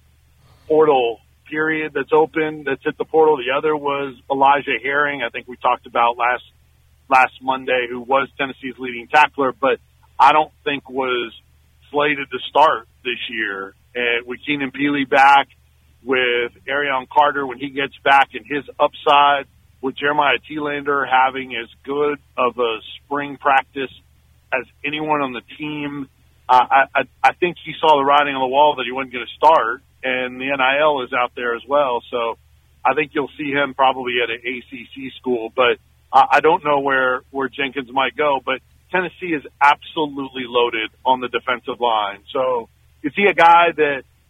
portal period that's open, that's hit the portal. The other was Elijah Herring, I think we talked about last last Monday, who was Tennessee's leading tackler, but I don't think was slated to start this year. And with Keenan Peely back, with Arion Carter when he gets back and his upside, with Jeremiah Thielander having as good of a spring practice as anyone on the team, uh, I, I, I think he saw the writing on the wall that he wasn't going to start, and the N I L is out there as well. So I think you'll see him probably at an A C C school, but uh, I don't know where, where Jenkins might go. But Tennessee is absolutely loaded on the defensive line. So you see a guy that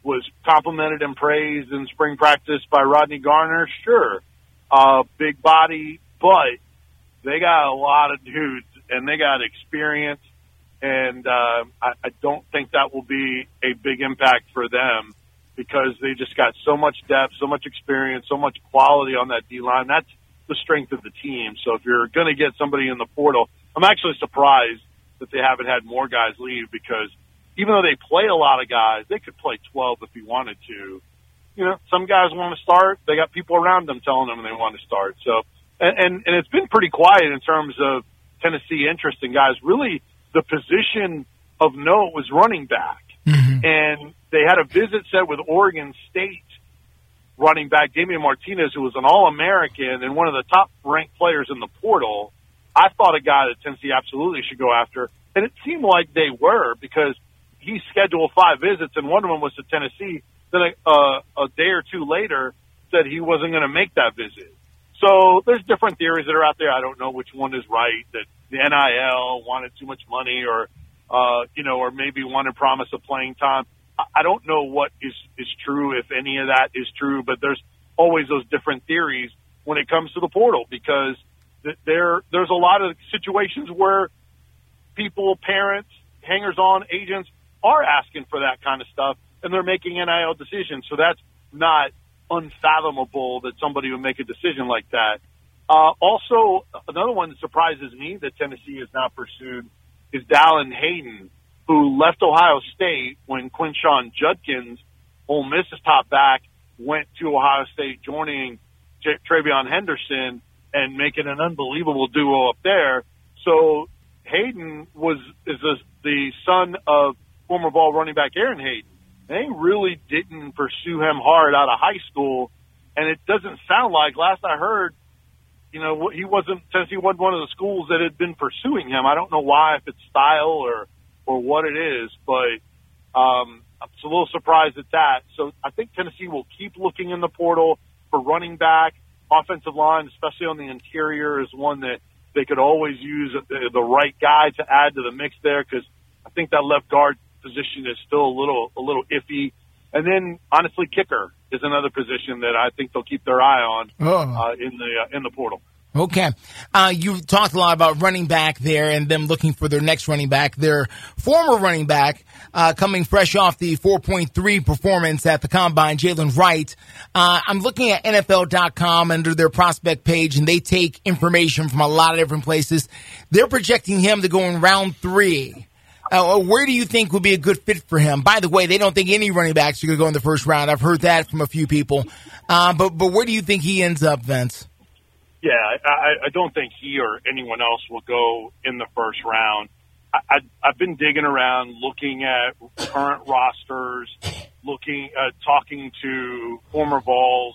was complimented and praised in spring practice by Rodney Garner? Sure. Uh, big body, but they got a lot of dudes, and they got experience, and uh, I, I don't think that will be a big impact for them because they just got so much depth, so much experience, so much quality on that D-line. That's the strength of the team. So if you're going to get somebody in the portal, I'm actually surprised that they haven't had more guys leave because even though they play a lot of guys, they could play twelve if he wanted to. You know, some guys want to start. They got people around them telling them they want to start. So, and, and, and it's been pretty quiet in terms of Tennessee interest in guys. Really, the position of note was running back. Mm-hmm. And they had a visit set with Oregon State running back Damian Martinez, who was an All-American and one of the top-ranked players in the portal. I thought a guy that Tennessee absolutely should go after. And it seemed like they were because he scheduled five visits, and one of them was to Tennessee. Then a, uh, a day or two later said he wasn't going to make that visit. So there's different theories that are out there. I don't know which one is right, that the N I L wanted too much money or, uh, you know, or maybe wanted promise of playing time. I don't know what is, is true, if any of that is true, but there's always those different theories when it comes to the portal because there there's a lot of situations where people, parents, hangers-on, agents are asking for that kind of stuff, and they're making N I L decisions. So that's not unfathomable that somebody would make a decision like that. Uh, also, another one that surprises me that Tennessee has not pursued is Dallin Hayden, who left Ohio State when Quinshon Judkins, Ole Miss's top back, went to Ohio State, joining J- Travion Henderson and making an unbelievable duo up there. So Hayden was is the, the son of former ball running back Aaron Hayden. They really didn't pursue him hard out of high school, and it doesn't sound like, last I heard, you know, he wasn't, Tennessee wasn't one of the schools that had been pursuing him. I don't know why, if it's style or or what it is, but um, I'm a little surprised at that. So I think Tennessee will keep looking in the portal for running back. Offensive line, especially on the interior, is one that they could always use the, the right guy to add to the mix there because I think that left guard position is still a little a little iffy. And then, honestly, kicker is another position that I think they'll keep their eye on oh. uh, in the uh, in the portal. Okay. Uh, you talked a lot about running back there and them looking for their next running back. Their former running back, uh, coming fresh off the four point three performance at the Combine, Jalen Wright. Uh, I'm looking at N F L dot com under their prospect page, and they take information from a lot of different places. They're projecting him to go in round three. Uh, where do you think would be a good fit for him? By the way, they don't think any running backs are going to go in the first round. I've heard that from a few people. Uh, but, but where do you think he ends up, Vince? Yeah, I, I don't think he or anyone else will go in the first round. I, I, I've been digging around, looking at current rosters, looking, uh, talking to former Vols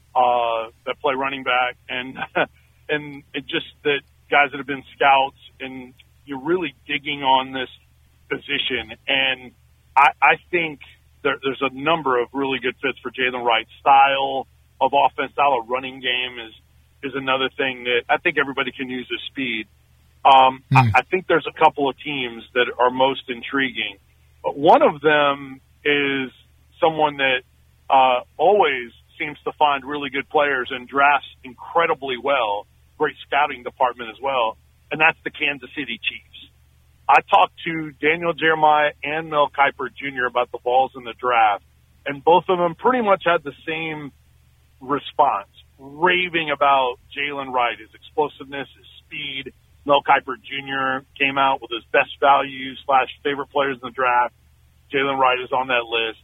uh, that play running back, and and it just that guys that have been scouts, and you're really digging on this position. And I, I think there, there's a number of really good fits for Jalen Wright. Style of offense, style of running game is. is another thing that I think everybody can use as speed. Um, mm. I, I think there's a couple of teams that are most intriguing. But one of them is someone that uh, always seems to find really good players and drafts incredibly well, great scouting department as well, and that's the Kansas City Chiefs. I talked to Daniel Jeremiah and Mel Kiper Junior about the Vols in the draft, and both of them pretty much had the same response. Raving about Jalen Wright, his explosiveness, his speed. Mel Kiper Junior came out with his best value slash favorite players in the draft. Jalen Wright is on that list.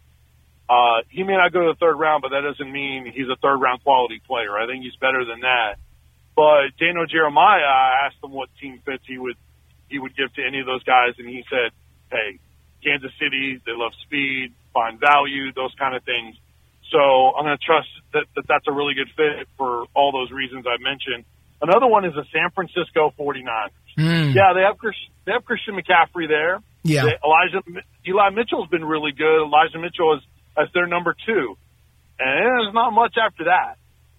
Uh, he may not go to the third round, but that doesn't mean he's a third round quality player. I think he's better than that. But Daniel Jeremiah, I asked him what team fits he would he would give to any of those guys, and he said, "Hey, Kansas City, they love speed, find value, those kind of things." So I'm going to trust that, that that's a really good fit for all those reasons I mentioned. Another one is the San Francisco forty-niners. Mm. Yeah, they have Chris, they have Christian McCaffrey there. Yeah, they, Elijah Eli Mitchell's been really good. Elijah Mitchell is as their number two, and there's not much after that.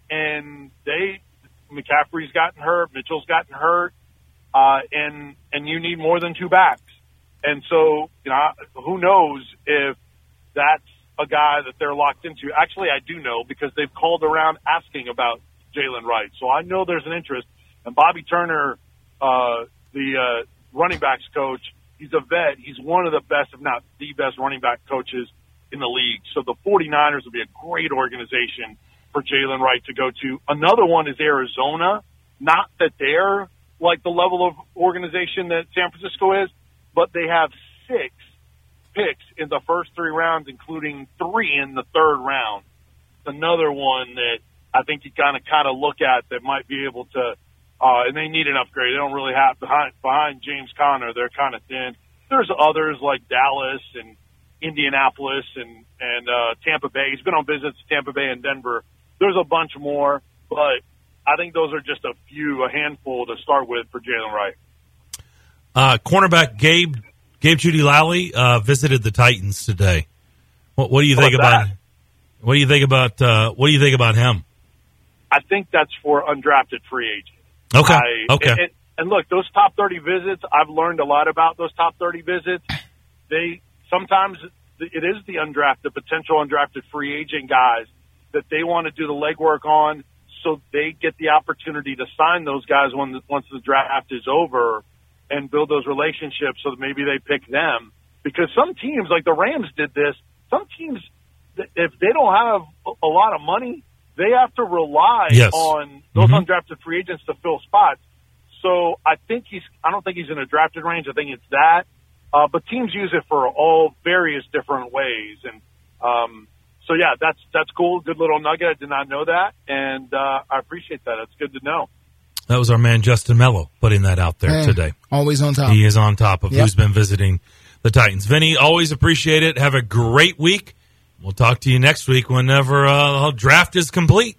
And they McCaffrey's gotten hurt, Mitchell's gotten hurt, uh, and and you need more than two backs. And so you know, who knows if that's a guy that they're locked into. Actually, I do know because they've called around asking about Jalen Wright. So I know there's an interest. And Bobby Turner, uh, the uh, running backs coach, he's a vet. He's one of the best, if not the best, running back coaches in the league. So the 49ers would be a great organization for Jalen Wright to go to. Another one is Arizona. Not that they're like the level of organization that San Francisco is, but they have six picks in the first three rounds, including three in the third round. Another one that I think you kind of kind of look at that might be able to, uh, and they need an upgrade. They don't really have behind behind James Conner. They're kind of thin. There's others like Dallas and Indianapolis and and uh, Tampa Bay. He's been on visits to Tampa Bay and Denver. There's a bunch more, but I think those are just a few, a handful to start with for Jalen Wright. Uh, cornerback Gabe Gabe Jeudy-Lally uh, visited the Titans today. What, what do you think about? That? What do you think about? Uh, what do you think about him? I think that's for undrafted free agents. Okay. I, okay. And, and look, those top thirty visits. I've learned a lot about those top thirty visits. They sometimes it is the undrafted, potential undrafted free agent guys that they want to do the legwork on, so they get the opportunity to sign those guys when the, once the draft is over, and build those relationships so that maybe they pick them. Because some teams, like the Rams did this, some teams, if they don't have a lot of money, they have to rely yes. on those mm-hmm. undrafted free agents to fill spots. So I think he's, I don't think he's in a drafted range. I think it's that. Uh, but teams use it for all various different ways. And, um, so yeah, that's, that's cool. Good little nugget. I did not know that. And, uh, I appreciate that. It's good to know. That was our man, Justin Mello, putting that out there hey, today. Always on top. He is on top of yep. who's been visiting the Titans. Vinny, always appreciate it. Have a great week. We'll talk to you next week whenever uh, draft is complete.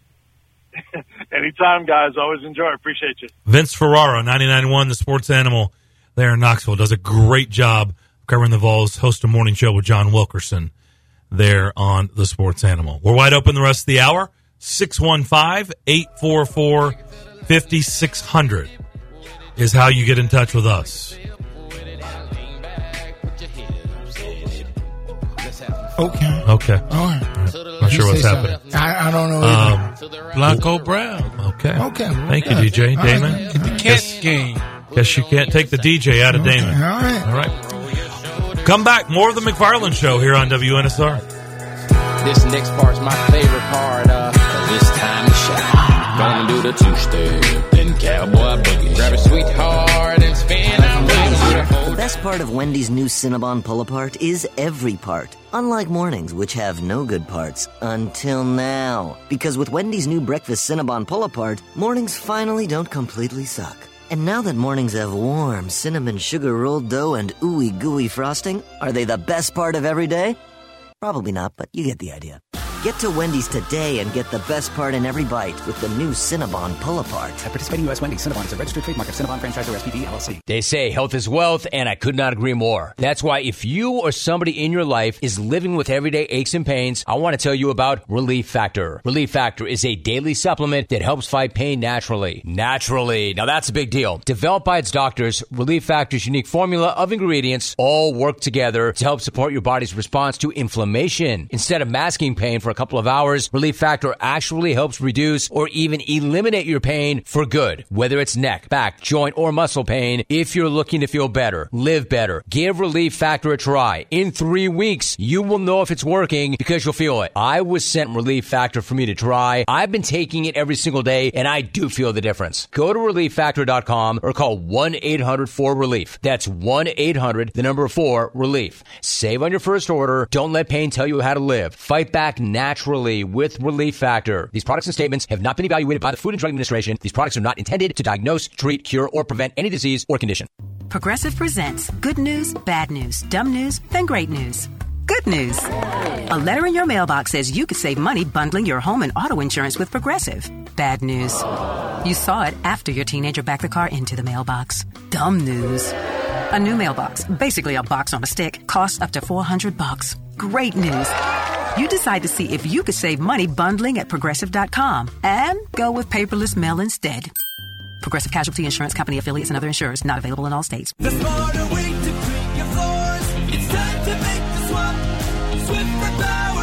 Anytime, guys. Always enjoy. Appreciate you. Vince Ferraro, ninety-nine point one, the Sports Animal there in Knoxville, does a great job covering the Vols, host a morning show with John Wilkerson there on the Sports Animal. We're wide open the rest of the hour. six one five, eight four four, five six zero zero is how you get in touch with us. Okay. Okay. All right. Not sure what's happening. I, I don't know. Um, Blanco Brown. Okay. Okay. Thank you, yeah. D J. All Damon. Right. The catch game. Guess you can't take the D J out of Okay. Damon. All right. All right. Come back. More of the McFarland Show here on W N S R. This next part's my favorite part of this time to shine. Gonna do the two-step, then cowboy boogie. Grab a sweetheart and spin out with The best part of Wendy's new Cinnabon Pull-Apart is every part. Unlike mornings, which have no good parts, until now. Because with Wendy's new breakfast Cinnabon Pull-Apart, mornings finally don't completely suck. And now that mornings have warm, cinnamon sugar rolled dough and ooey gooey frosting, are they the best part of every day? Probably not, but you get the idea. Get to Wendy's today and get the best part in every bite with the new Cinnabon Pull-Apart. At participating U S Wendy's, Cinnabon is a registered trademark of Cinnabon Franchise or S P V L L C. They say health is wealth, and I could not agree more. That's why if you or somebody in your life is living with everyday aches and pains, I want to tell you about Relief Factor. Relief Factor is a daily supplement that helps fight pain naturally. Naturally. Now that's a big deal. Developed by its doctors, Relief Factor's unique formula of ingredients all work together to help support your body's response to inflammation. Instead of masking pain for a couple of hours, Relief Factor actually helps reduce or even eliminate your pain for good. Whether it's neck, back, joint, or muscle pain, if you're looking to feel better, live better, give Relief Factor a try. In three weeks, you will know if it's working because you'll feel it. I was sent Relief Factor for me to try. I've been taking it every single day, and I do feel the difference. Go to relief factor dot com or call one eight hundred four relief. That's one eight hundred, the number four, relief. Save on your first order. Don't let pain tell you how to live. Fight back naturally with Relief Factor. These products and statements have not been evaluated by the Food and Drug Administration. These products are not intended to diagnose, treat, cure, or prevent any disease or condition. Progressive presents good news, bad news, dumb news, then great news. Good news. A letter in your mailbox says you could save money bundling your home and auto insurance with Progressive. Bad news. You saw it after your teenager backed the car into the mailbox. Dumb news. A new mailbox, basically a box on a stick, costs up to four hundred bucks. Great news. You decide to see if you could save money bundling at Progressive dot com and go with paperless mail instead. Progressive Casualty Insurance Company affiliates and other insurers not available in all states. The smarter way to clean your floors. It's time to make the swap. Swiffer Power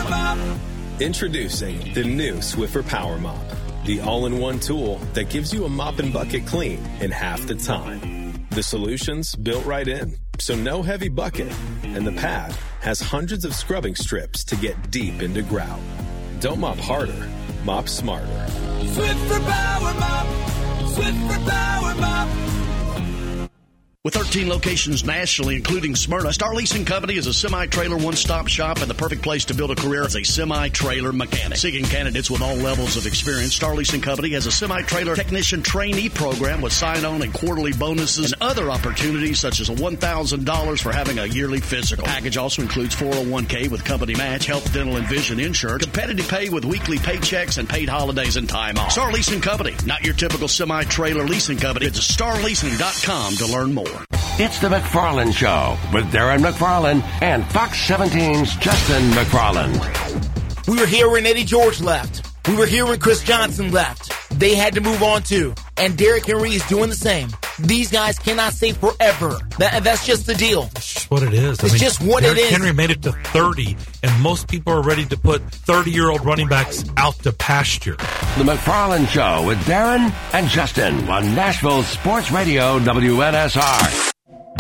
Introducing the new Swiffer Power Mop, the all-in-one tool that gives you a mop and bucket clean in half the time. The solution's built right in, so no heavy bucket, and the pad has hundreds of scrubbing strips to get deep into grout. Don't mop harder, mop smarter. Swiffer Power Mop. Swiffer Power Mop. With thirteen locations nationally, including Smyrna, Star Leasing Company is a semi-trailer one-stop shop and the perfect place to build a career as a semi-trailer mechanic. Seeking candidates with all levels of experience, Star Leasing Company has a semi-trailer technician trainee program with sign-on and quarterly bonuses and other opportunities such as a one thousand dollars for having a yearly physical. Package also includes four oh one k with company match, health, dental, and vision insurance, competitive pay with weekly paychecks, and paid holidays and time off. Star Leasing Company, not your typical semi-trailer leasing company. Visit star leasing dot com to learn more. It's the McFarland Show with Darren McFarland and Fox seventeen's Justin McFarland. We were here when Eddie George left. We were here when Chris Johnson left. They had to move on too. And Derrick Henry is doing the same. These guys cannot stay forever. That, that's just the deal. It's just what it is. It's I mean, just what Derrick it is. Henry made it to thirty, and most people are ready to put thirty-year-old running backs out to pasture. The McFarland Show with Darren and Justin on Nashville Sports Radio W N S R.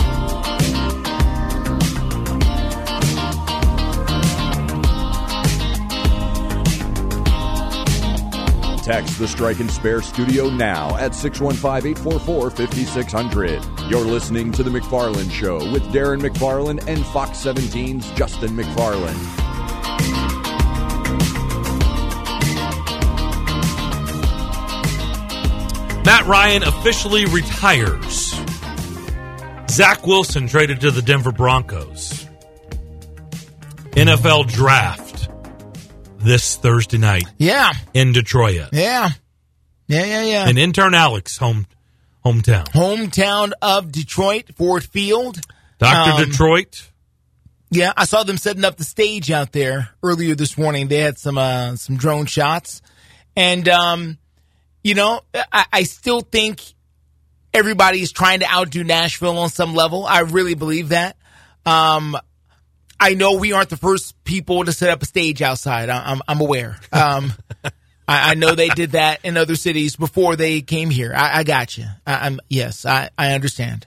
Text the Strike and Spare studio now at six one five, eight four four, five six zero zero. You're listening to The McFarland Show with Darren McFarland and Fox seventeen's Justin McFarland. Matt Ryan officially retires. Zach Wilson traded to the Denver Broncos. N F L draft this Thursday night. Yeah. In Detroit. Yeah. Yeah, yeah, yeah. And intern Alex, home hometown. Hometown of Detroit, Ford Field. Doctor Um, Detroit. Yeah, I saw them setting up the stage out there earlier this morning. They had some uh, some drone shots. And, um, you know, I, I still think everybody is trying to outdo Nashville on some level. I really believe that. Um I know we aren't the first people to set up a stage outside. I, I'm, I'm aware. Um, I, I know they did that in other cities before they came here. I, I got you. I, I'm yes, I, I understand.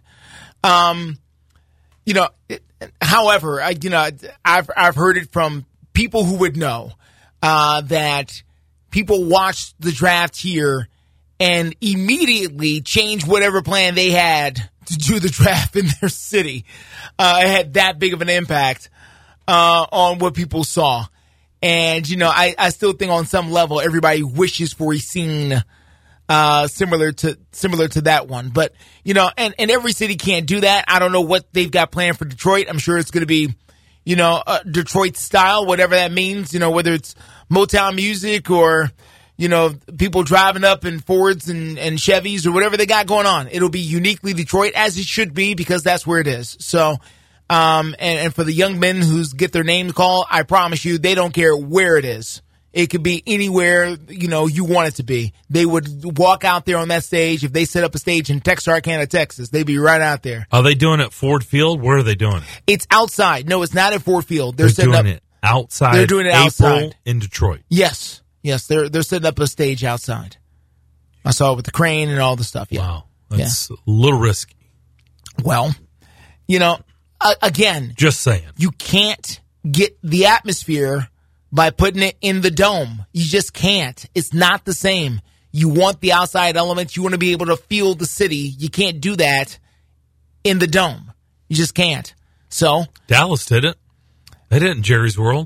Um, you know, it, however, I, you know, I've I've heard it from people who would know uh, that people watched the draft here and immediately changed whatever plan they had to do the draft in their city. Uh, it had that big of an impact uh, on what people saw. And, you know, I, I still think on some level everybody wishes for a scene uh, similar to similar to that one. But, you know, and, and every city can't do that. I don't know what they've got planned for Detroit. I'm sure it's going to be, you know, uh, Detroit style, whatever that means, you know, whether it's Motown music or, you know, people driving up in Fords and, and Chevys or whatever they got going on. It'll be uniquely Detroit, as it should be, because that's where it is. So, um, and, and for the young men who get their name called, I promise you, they don't care where it is. It could be anywhere, you know, you want it to be. They would walk out there on that stage. If they set up a stage in Texarkana, Texas, they'd be right out there. Are they doing it at Ford Field? Where are they doing it? It's outside. No, it's not at Ford Field. They're, They're setting doing up, it outside. They're doing it April outside in Detroit. Yes. Yes, they're they're setting up a stage outside. I saw it with the crane and all the stuff. Yeah. Wow, that's yeah. a little risky. Well, you know, uh, again, just saying, you can't get the atmosphere by putting it in the dome. You just can't. It's not the same. You want the outside elements. You want to be able to feel the city. You can't do that in the dome. You just can't. So Dallas did it. They did it in Jerry's World.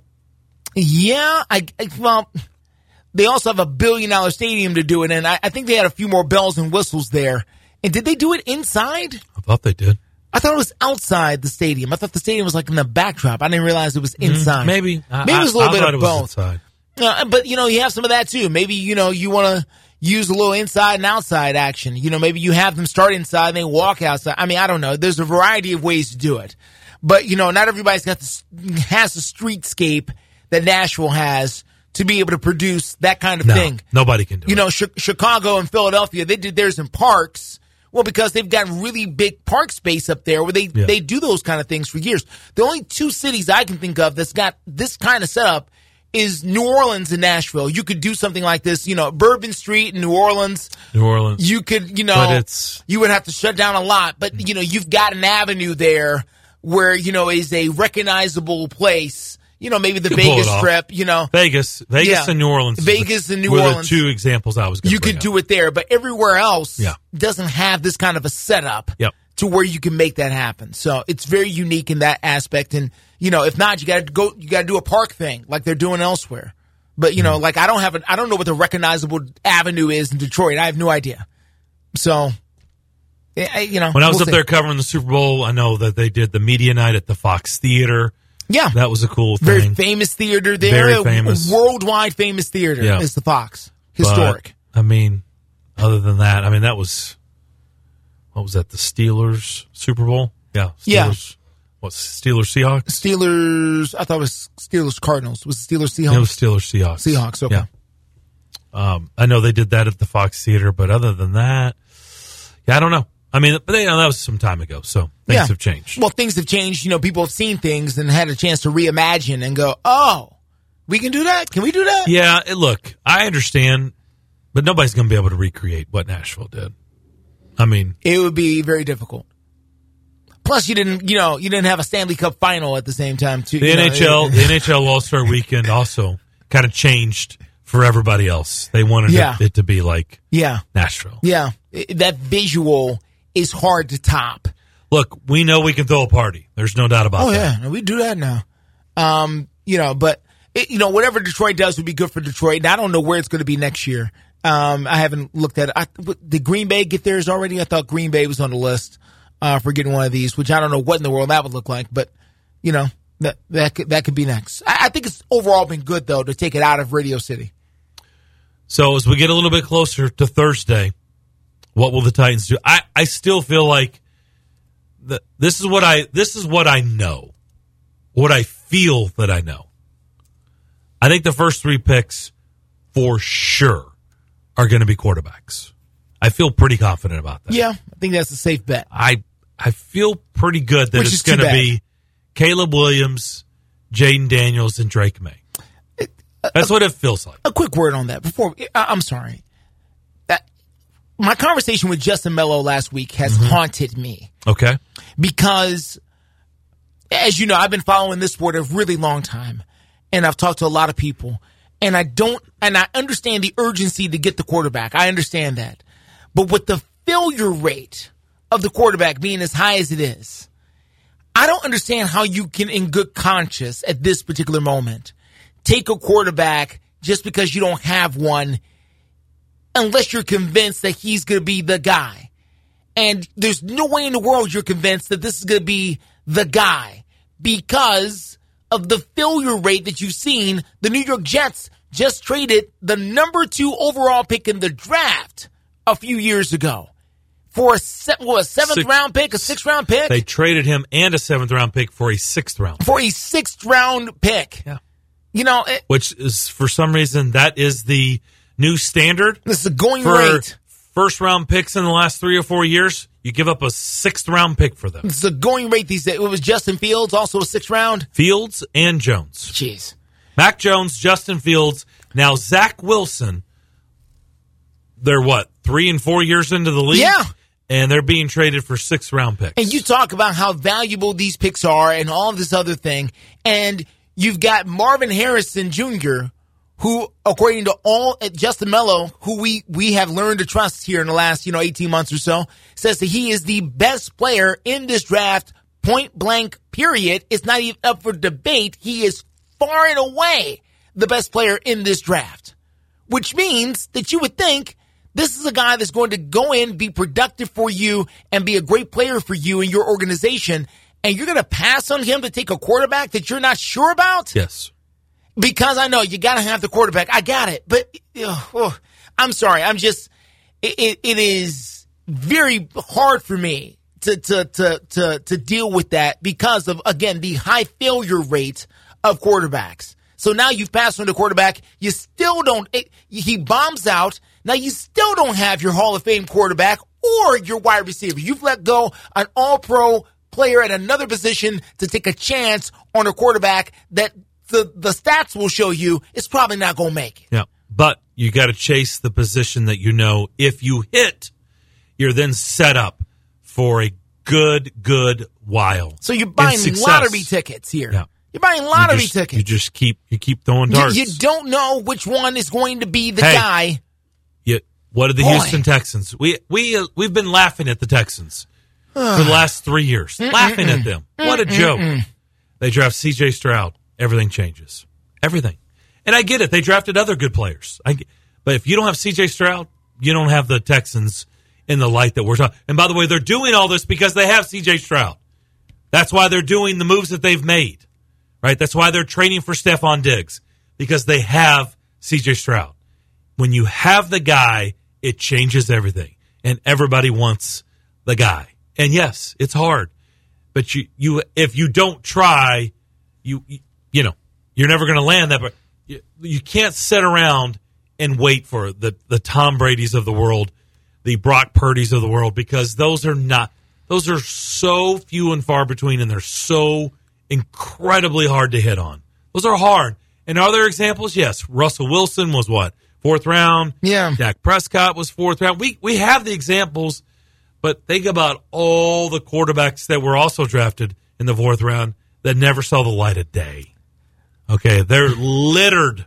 Yeah, I, I well. They also have a billion dollar stadium to do it in. I, I think they had a few more bells and whistles there. And did they do it inside? I thought they did. I thought it was outside the stadium. I thought the stadium was like in the backdrop. I didn't realize it was inside. Mm, maybe. Maybe it was a little I, I bit of both. both. Inside. Uh, but, you know, you have some of that too. Maybe, you know, you want to use a little inside and outside action. You know, maybe you have them start inside and they walk outside. I mean, I don't know. There's a variety of ways to do it. But, you know, not everybody's got the, has the streetscape that Nashville has to be able to produce that kind of no, thing. Nobody can do you it. You know, ch- Chicago and Philadelphia, they did theirs in parks. Well, because they've got really big park space up there where they, yeah. they do those kind of things for years. The only two cities I can think of that's got this kind of setup is New Orleans and Nashville. You could do something like this, you know, Bourbon Street in New Orleans. New Orleans. You could, you know, but it's, you would have to shut down a lot, but, you know, you've got an avenue there where, you know, is a recognizable place. You know, maybe the Vegas Strip, you know. Vegas. Vegas yeah. and New Orleans. Vegas and New were Orleans. the two examples I was going to You could up. do it there, but everywhere else yeah. doesn't have this kind of a setup yep. to where you can make that happen. So it's very unique in that aspect. And, you know, if not, you got to go, you got to do a park thing like they're doing elsewhere. But, you know, like I don't have, a, I don't know what the recognizable avenue is in Detroit. I have no idea. So, you know. When I was we'll up see. there covering the Super Bowl, I know that they did the media night at the Fox Theater. Yeah. That was a cool thing. Very famous theater there. Very famous. Worldwide famous theater yeah. is the Fox. Historic. But, I mean, other than that, I mean, that was, what was that, the Steelers Super Bowl? Yeah. Steelers, yeah. What, Steelers Seahawks? Steelers, I thought it was Steelers Cardinals. Was it Steelers Seahawks? It was Steelers Seahawks. Seahawks, okay. Yeah. Um, I know they did that at the Fox Theater, but other than that, yeah, I don't know. I mean, but they, you know, that was some time ago, so things yeah. have changed. Well, things have changed. You know, people have seen things and had a chance to reimagine and go, oh, we can do that? Can we do that? Yeah, it, look, I understand, but nobody's going to be able to recreate what Nashville did. I mean, it would be very difficult. Plus, you didn't, you know, you didn't have a Stanley Cup final at the same time, too. The you N H L, know, the N H L All-Star Weekend also kind of changed for everybody else. They wanted yeah. it, it to be like yeah. Nashville. Yeah, it, that visual is hard to top. Look, we know we can throw a party. There's no doubt about oh, that. Oh, yeah, we do that now. Um, you know, but, it, you know, whatever Detroit does would be good for Detroit. And I don't know where it's going to be next year. Um, I haven't looked at it. I, did Green Bay get theirs already? I thought Green Bay was on the list uh, for getting one of these, which I don't know what in the world that would look like. But, you know, that that could, that could be next. I, I think it's overall been good, though, to take it out of Radio City. So as we get a little bit closer to Thursday, what will the Titans do? I, I still feel like the, this is what I this is what I know, what I feel that I know. I think the first three picks for sure are going to be quarterbacks. I feel pretty confident about that. Yeah, I think that's a safe bet. I I feel pretty good that Which it's is too going to bad. be Caleb Williams, Jaden Daniels, and Drake May. That's what it feels like. A quick word on that before I, I'm sorry. That my conversation with Justin Mello last week has Mm-hmm. haunted me. Okay. Because, as you know, I've been following this sport a really long time, and I've talked to a lot of people, and I don't, and I understand the urgency to get the quarterback. I understand that. But with the failure rate of the quarterback being as high as it is, I don't understand how you can, in good conscience, at this particular moment, take a quarterback just because you don't have one unless you're convinced that he's going to be the guy. And there's no way in the world you're convinced that this is going to be the guy because of the failure rate that you've seen. The New York Jets just traded the number two overall pick in the draft a few years ago for a, se- what, a seventh Six, round pick, a sixth round pick? They traded him and a seventh round pick for a sixth round pick. For a sixth round pick. Yeah. You know, it, which is, for some reason, that is the new standard. This is the going for rate. First round picks in the last three or four years. You give up a sixth round pick for them. It's the going rate these days. It was Justin Fields, also a sixth round. Fields and Jones. Jeez. Mac Jones, Justin Fields. Now Zach Wilson. They're what, three and four years into the league? Yeah. And they're being traded for sixth round picks. And you talk about how valuable these picks are and all this other thing. And you've got Marvin Harrison Junior, who, according to all at Justin Mello, who we, we have learned to trust here in the last, you know, eighteen months or so, says that he is the best player in this draft, point blank, period. It's not even up for debate. He is far and away the best player in this draft, which means that you would think this is a guy that's going to go in, be productive for you, and be a great player for you and your organization, and you're going to pass on him to take a quarterback that you're not sure about? Yes. Because I know you got to have the quarterback. I got it. But oh, oh, I'm sorry. I'm just, it, it, it is very hard for me to, to, to, to, to deal with that because of, again, the high failure rate of quarterbacks. So now you've passed on the quarterback. You still don't, it, he bombs out. Now you still don't have your Hall of Fame quarterback or your wide receiver. You've let go an all-pro player at another position to take a chance on a quarterback that the, the stats will show you it's probably not going to make it. Yeah, but you got to chase the position that you know if you hit, you're then set up for a good, good while. So you're buying lottery tickets here. Yeah. You're buying lottery you just, tickets. You just keep you keep throwing You, darts. you don't know which one is going to be the Hey. guy. You, what did the Boy. Houston Texans? We we uh, we've been laughing at the Texans for the last three years, Mm-mm-mm. laughing at them. What a joke! Mm-mm-mm. They draft C J Stroud. Everything changes. Everything. And I get it. They drafted other good players. I get, but if you don't have C J Stroud, you don't have the Texans in the light that we're talking. And by the way, they're doing all this because they have C J Stroud. That's why they're doing the moves that they've made. Right? That's why they're training for Stephon Diggs, because they have C J Stroud. When you have the guy, it changes everything. And everybody wants the guy. And yes, it's hard. But you, you if you don't try, you you, you know, you're never going to land that. But you, you can't sit around and wait for the, the Tom Brady's of the world, the Brock Purdy's of the world, because those are not, those are so few and far between, and they're so incredibly hard to hit on. Those are hard. And are there examples? Yes. Russell Wilson was what? Fourth round. Yeah. Dak Prescott was fourth round. We we have the examples, but think about all the quarterbacks that were also drafted in the fourth round that never saw the light of day. Okay, they're littered.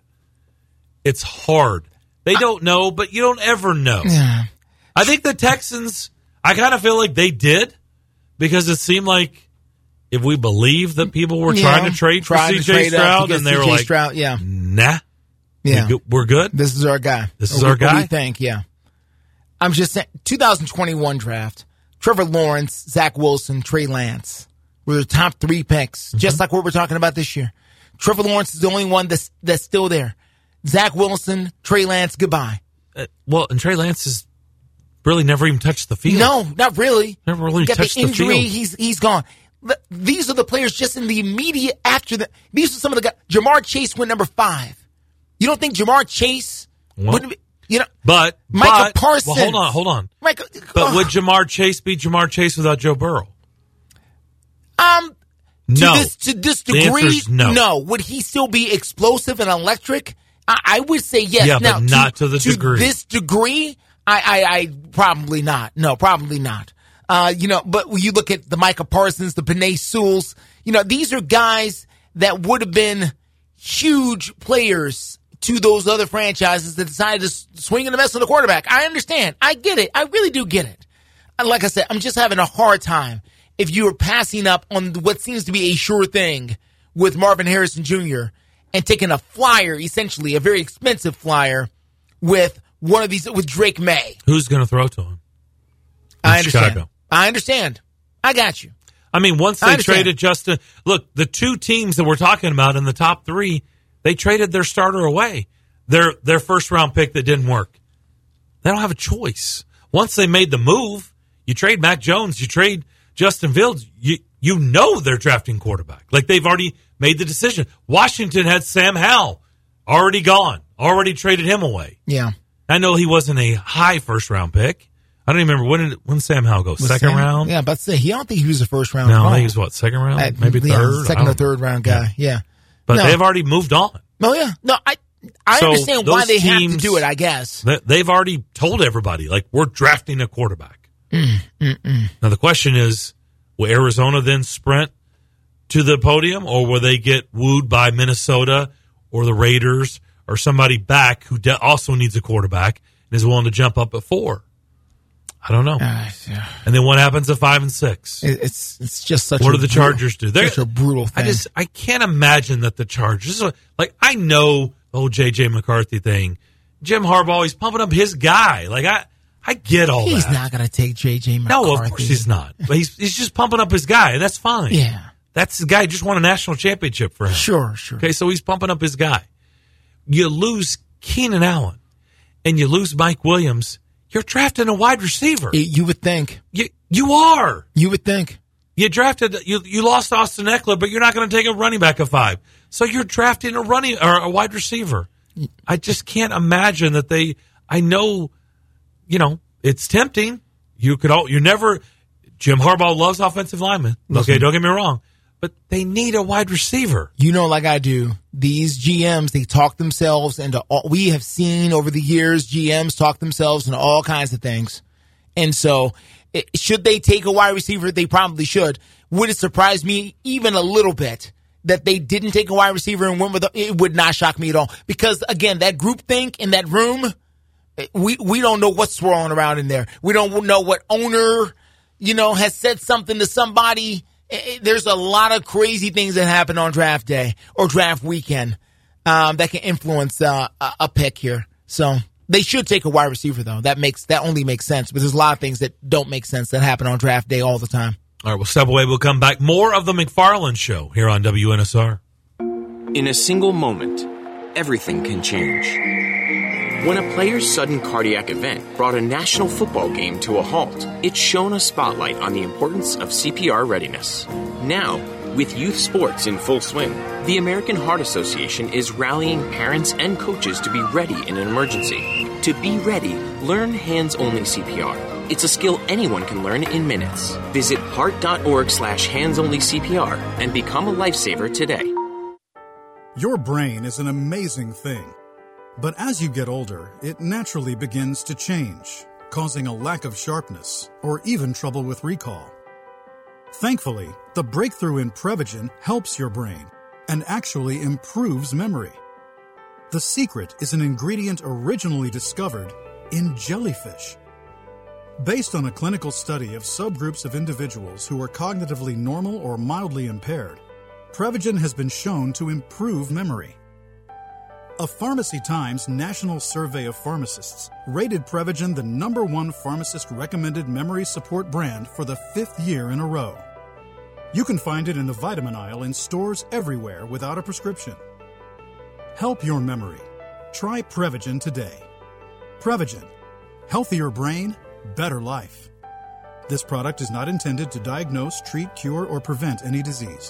It's hard. They don't know, but you don't ever know. Yeah. I think the Texans, I kind of feel like they did, because it seemed like if we believe that people were Yeah, trying to trade for trying to C J trade up to Stroud, get and they were C J like, Stroud, yeah. nah, Yeah. we're good- we're good. This is our guy. This is What- our what do guy? you think? Yeah. I'm just saying, twenty twenty-one draft, Trevor Lawrence, Zach Wilson, Trey Lance were the top three picks, Mm-hmm. just like what we're talking about this year. Trevor Lawrence is the only one that's, that's still there. Zach Wilson, Trey Lance, goodbye. Uh, well, and Trey Lance has really never even touched the field. No, not really. Never really Got touched the the injury. field. He's he's gone. The- These are the players just in the immediate after the. These are some of the guys. Jamar Chase went number five. You don't think Jamar Chase Well, would be, you know? But Micah but, Parsons. Well, hold on, hold on. Micah, But oh. would Jamar Chase be Jamar Chase without Joe Burrow? Um, to No. this to this The degree, answer's no. Would he still be explosive and electric? I, I would say yes. Yeah, now, but not to the degree. This degree, I, I, I probably not. No, probably not. Uh, you know, but when you look at the Micah Parsons, the Penei Sewells, you know, these are guys that would have been huge players to those other franchises that decided to s- swing and miss on the quarterback. I understand. I get it. I really do get it. And like I said, I'm just having a hard time if you are passing up on what seems to be a sure thing with Marvin Harrison Junior and taking a flyer, essentially a very expensive flyer, with one of these, with Drake May. Who's going to throw to him? I In understand. Chicago. I understand. I got you. I mean, once I they understand. traded Justin, look, the two teams that we're talking about in the top three, they traded their starter away. Their their first round pick that didn't work. They don't have a choice. Once they made the move, you trade Mac Jones, you trade Justin Fields, you you know they're drafting quarterback. Like they've already made the decision. Washington had Sam Howell already gone, already traded him away. Yeah. I know he wasn't a high first round pick. I don't even remember when did, when Sam Howell go. Was Second Sam- round? Yeah, but say he I don't think he was a first round. No, I call. think he was what, second round? Uh, Maybe yeah, third? I second or don't- third round guy. Yeah. But No. they've already moved on. Oh yeah. No, I I So understand why those they have to teams- do it. I guess. They- They've already told everybody, like, we're drafting a quarterback. Mm, mm, mm. Now, the question is, will Arizona then sprint to the podium, or will they get wooed by Minnesota or the Raiders or somebody back who de- also needs a quarterback and is willing to jump up at four? I don't know. Uh, yeah. And then what happens at five and six? It- It's it's just such. What a do the brutal- Chargers do? They're Such a brutal thing. I just I can't imagine that the Chargers, like, I know the whole J J McCarthy thing. Jim Harbaugh, he's pumping up his guy. Like I I get all He's that. not going to take J J McCarthy. No, of course he's not. But he's he's just pumping up his guy, and that's fine. Yeah. That's the guy who just won a national championship for him. Sure, sure. Okay, so he's pumping up his guy. You lose Keenan Allen and you lose Mike Williams, you're drafting a wide receiver. You would think. You you are. You would think. You drafted you you lost Austin Eckler, but you're not going to take a running back at five. So you're drafting a running or a wide receiver. I just can't imagine that they. I know, you know, it's tempting. You could all. You never. Jim Harbaugh loves offensive linemen. Listen. Okay, don't get me wrong, but they need a wide receiver. You know, like I do, these G Ms, they talk themselves into all, we have seen over the years, G Ms talk themselves into all kinds of things. And so, it, should they take a wide receiver? They probably should. Would it surprise me even a little bit that they didn't take a wide receiver and went with a, it would not shock me at all. Because, again, that groupthink in that room, we, we don't know what's swirling around in there. We don't know what owner, you know, has said something to somebody. There's a lot of crazy things that happen on draft day or draft weekend um, that can influence uh, a, a pick here. So they should take a wide receiver, though. That makes that only makes sense. But there's a lot of things that don't make sense that happen on draft day all the time. All right, we'll step away. We'll come back. More of the McFarland Show here on W N S R. In a single moment, everything can change. When a player's sudden cardiac event brought a national football game to a halt, it shone a spotlight on the importance of C P R readiness. Now, with youth sports in full swing, the American Heart Association is rallying parents and coaches to be ready in an emergency. To be ready, learn hands-only C P R. It's a skill anyone can learn in minutes. Visit heart.org slash hands-only CPR and become a lifesaver today. Your brain is an amazing thing. But as you get older, it naturally begins to change, causing a lack of sharpness or even trouble with recall. Thankfully, the breakthrough in Prevagen helps your brain and actually improves memory. The secret is an ingredient originally discovered in jellyfish. Based on a clinical study of subgroups of individuals who are cognitively normal or mildly impaired, Prevagen has been shown to improve memory. A Pharmacy Times National Survey of Pharmacists rated Prevagen the number one pharmacist-recommended memory support brand for the fifth year in a row. You can find it in the vitamin aisle in stores everywhere without a prescription. Help your memory. Try Prevagen today. Prevagen. Healthier brain, better life. This product is not intended to diagnose, treat, cure, or prevent any disease.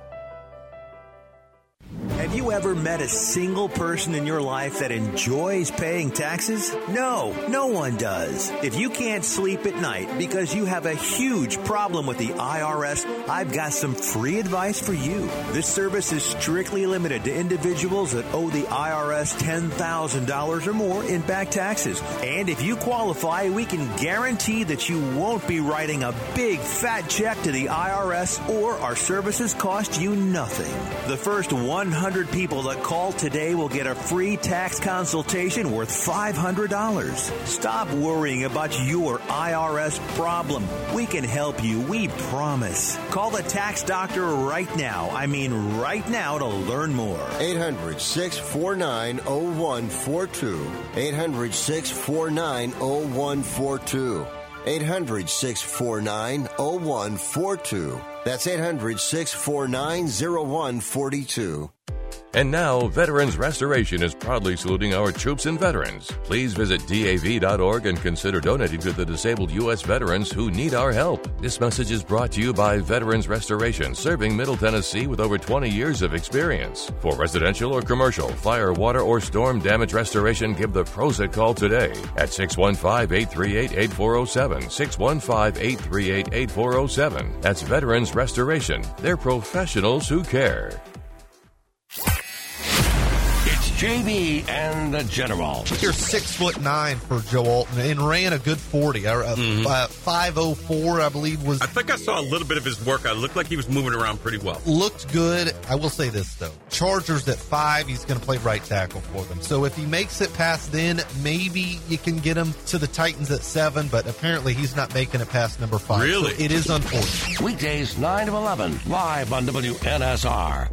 Have you ever met a single person in your life that enjoys paying taxes? No, no one does. If you can't sleep at night because you have a huge problem with the I R S, I've got some free advice for you. This service is strictly limited to individuals that owe the I R S ten thousand dollars or more in back taxes. And if you qualify, we can guarantee that you won't be writing a big fat check to the I R S, or our services cost you nothing. The first one hundred people that call today will get a free tax consultation worth five hundred dollars. Stop worrying about your I R S problem. We can help you, we promise. Call the tax doctor right now. I mean right now to learn more. eight hundred, six four nine, oh one four two. eight hundred, six four nine, oh one four two. eight hundred, six four nine, oh one four two. That's eight hundred, six four nine, oh one four two. And now, Veterans Restoration is proudly saluting our troops and veterans. Please visit D A V dot org and consider donating to the disabled U S veterans who need our help. This message is brought to you by Veterans Restoration, serving Middle Tennessee with over twenty years of experience. For residential or commercial, fire, water, or storm damage restoration, give the pros a call today at six one five, eight three eight, eight four oh seven, six one five, eight three eight, eight four oh seven. That's Veterans Restoration. They're professionals who care. J B and the General. You're six foot nine for Joe Alton and ran a good forty. Uh, mm-hmm. uh, five oh four, I believe was. I think I saw a little bit of his workout. It looked like he was moving around pretty well. Looked good. I will say this though: Chargers at five, he's going to play right tackle for them. So if he makes it past then, maybe you can get him to the Titans at seven. But apparently, he's not making it past number five. Really, so it is unfortunate. Weekdays nine to eleven, live on W N S R.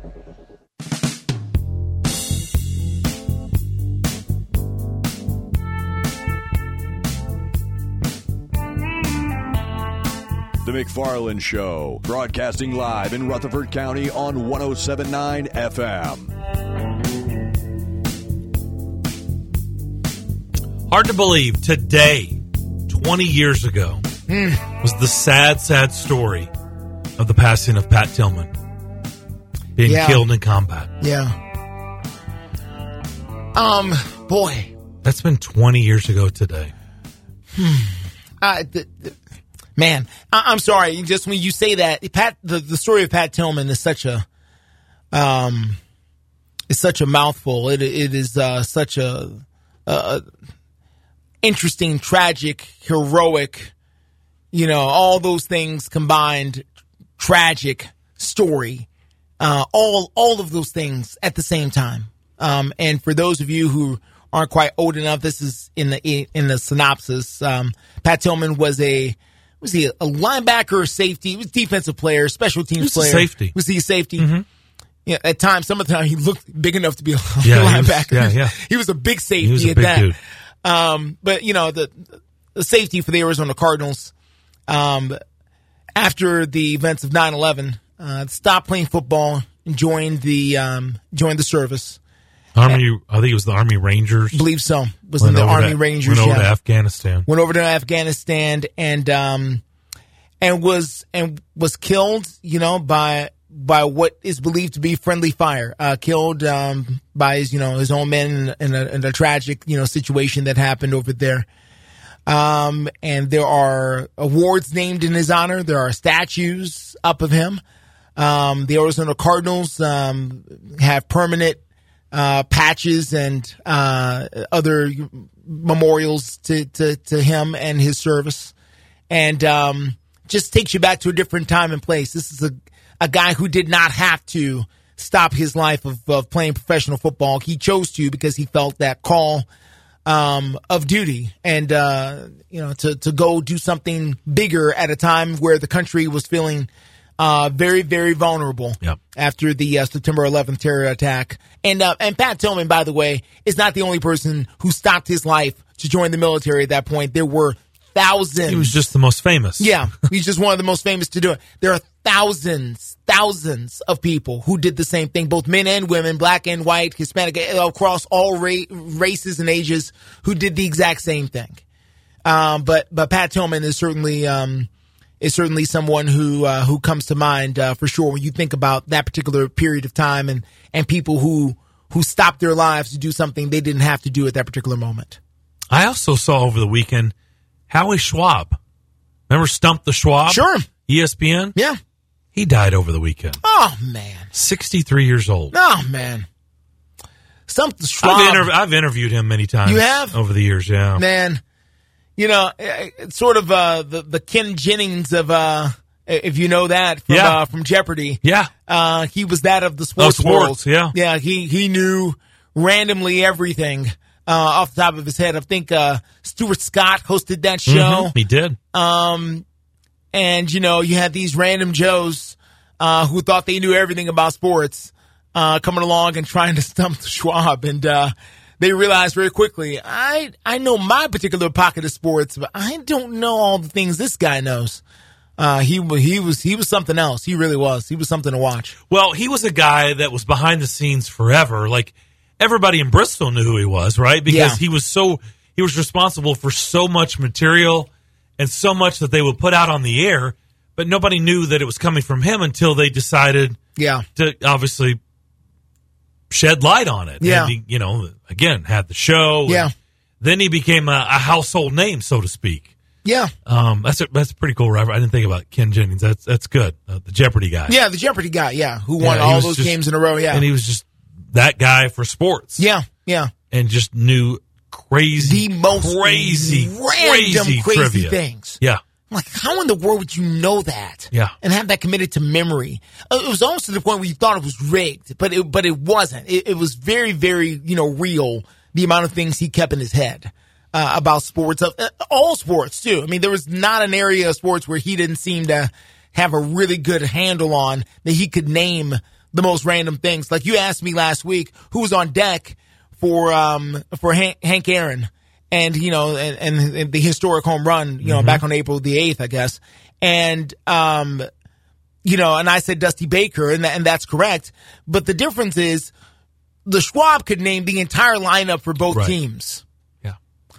The McFarland Show, broadcasting live in Rutherford County on one oh seven point nine F M. Hard to believe today, twenty years ago, mm. was the sad, sad story of the passing of Pat Tillman being yeah. killed in combat. Yeah. Um, boy. That's been twenty years ago today. Hmm. Uh, the, the, Man, I- I'm sorry. Just when you say that, Pat, the, the story of Pat Tillman is such a, um, is such a mouthful. It it is uh, such a, a interesting, tragic, heroic, you know, all those things combined, tragic story. Uh, all all of those things at the same time. Um, and for those of you who aren't quite old enough, this is in the in the synopsis. Um, Pat Tillman was a was he a linebacker or safety? He was a defensive player, special teams he was player. A safety. Was he a safety? Mm-hmm. Yeah, at times, some of the time he looked big enough to be a yeah, linebacker. He was, yeah, yeah. He was a big safety he was a at big that. Dude. Um, but you know, the the safety for the Arizona Cardinals, um, after the events of nine eleven, uh, stopped playing football and joined the um, joined the service. Army, I think it was the Army Rangers. I believe so. Was went in the Army to, Rangers. Went over yeah. to Afghanistan. Went over to Afghanistan and um, and was and was killed. You know, by by what is believed to be friendly fire. Uh, killed um, by his you know his own men in, in, a, in a tragic you know situation that happened over there. Um, and there are awards named in his honor. There are statues up of him. Um, the Arizona Cardinals um, have permanent uh, patches and uh, other memorials to, to, to him and his service. And um, just takes you back to a different time and place. This is a, a guy who did not have to stop his life of, of playing professional football. He chose to because he felt that call um, of duty and, uh, you know, to, to go do something bigger at a time where the country was feeling Uh, very, very vulnerable yep. after the uh, September eleventh terror attack. And uh, and Pat Tillman, by the way, is not the only person who stopped his life to join the military at that point. There were thousands. He was just the most famous. Yeah, he's just one of the most famous to do it. There are thousands, thousands of people who did the same thing, both men and women, black and white, Hispanic, across all ra- races and ages, who did the exact same thing. Um, but but Pat Tillman is certainly... Um, is certainly someone who uh, who comes to mind uh, for sure when you think about that particular period of time and, and people who who stopped their lives to do something they didn't have to do at that particular moment. I also saw over the weekend Howie Schwab. Remember Stump the Schwab? Sure. E S P N? Yeah. He died over the weekend. Oh, man. sixty-three years old. Oh, man. Stump the Schwab. I've, inter- I've interviewed him many times. You have? Over the years, yeah. Man. You know, it's sort of uh, the the Ken Jennings of, uh, if you know that from yeah. uh, from Jeopardy. Yeah, uh, he was that of the sports, oh, sports world. Yeah, yeah. He he knew randomly everything uh, off the top of his head. I think uh, Stuart Scott hosted that show. Mm-hmm. He did. Um, and you know, you had these random Joes uh, who thought they knew everything about sports uh, coming along and trying to stump Schwab, and uh, they realized very quickly, I I know my particular pocket of sports, but I don't know all the things this guy knows. Uh, he he was he was something else. He really was. He was something to watch. Well, he was a guy that was behind the scenes forever. Like everybody in Bristol knew who he was, right? Because yeah. he was so he was responsible for so much material and so much that they would put out on the air, but nobody knew that it was coming from him until they decided, yeah, to obviously shed light on it. Yeah. And he, you know, again, had the show. Yeah. Then he became a, a household name, so to speak. Yeah. Um, that's a, that's a pretty cool reference. I didn't think about Ken Jennings. That's that's good. Uh, the Jeopardy guy. Yeah, the Jeopardy guy, yeah, who won Yeah, he all was those just- games in a row, yeah. And he was just that guy for sports. Yeah, yeah. And just knew crazy, The most crazy, random, crazy, crazy trivia. things. Yeah. I'm like, how in the world would you know that? Yeah. And have that committed to memory? Uh, It was almost to the point where you thought it was rigged, but it, but it wasn't. It, it was very, very, you know, real, the amount of things he kept in his head uh, about sports, uh, all sports, too. I mean, there was not an area of sports where he didn't seem to have a really good handle on that he could name the most random things. Like you asked me last week who was on deck for um, for Hank, Hank Aaron. And, you know, and, and, and the historic home run, you know, Mm-hmm. back on April the eighth, I guess. And, um, you know, and I said Dusty Baker, and, that, and that's correct. But the difference is the Schwab could name the entire lineup for both Right. teams. Yeah.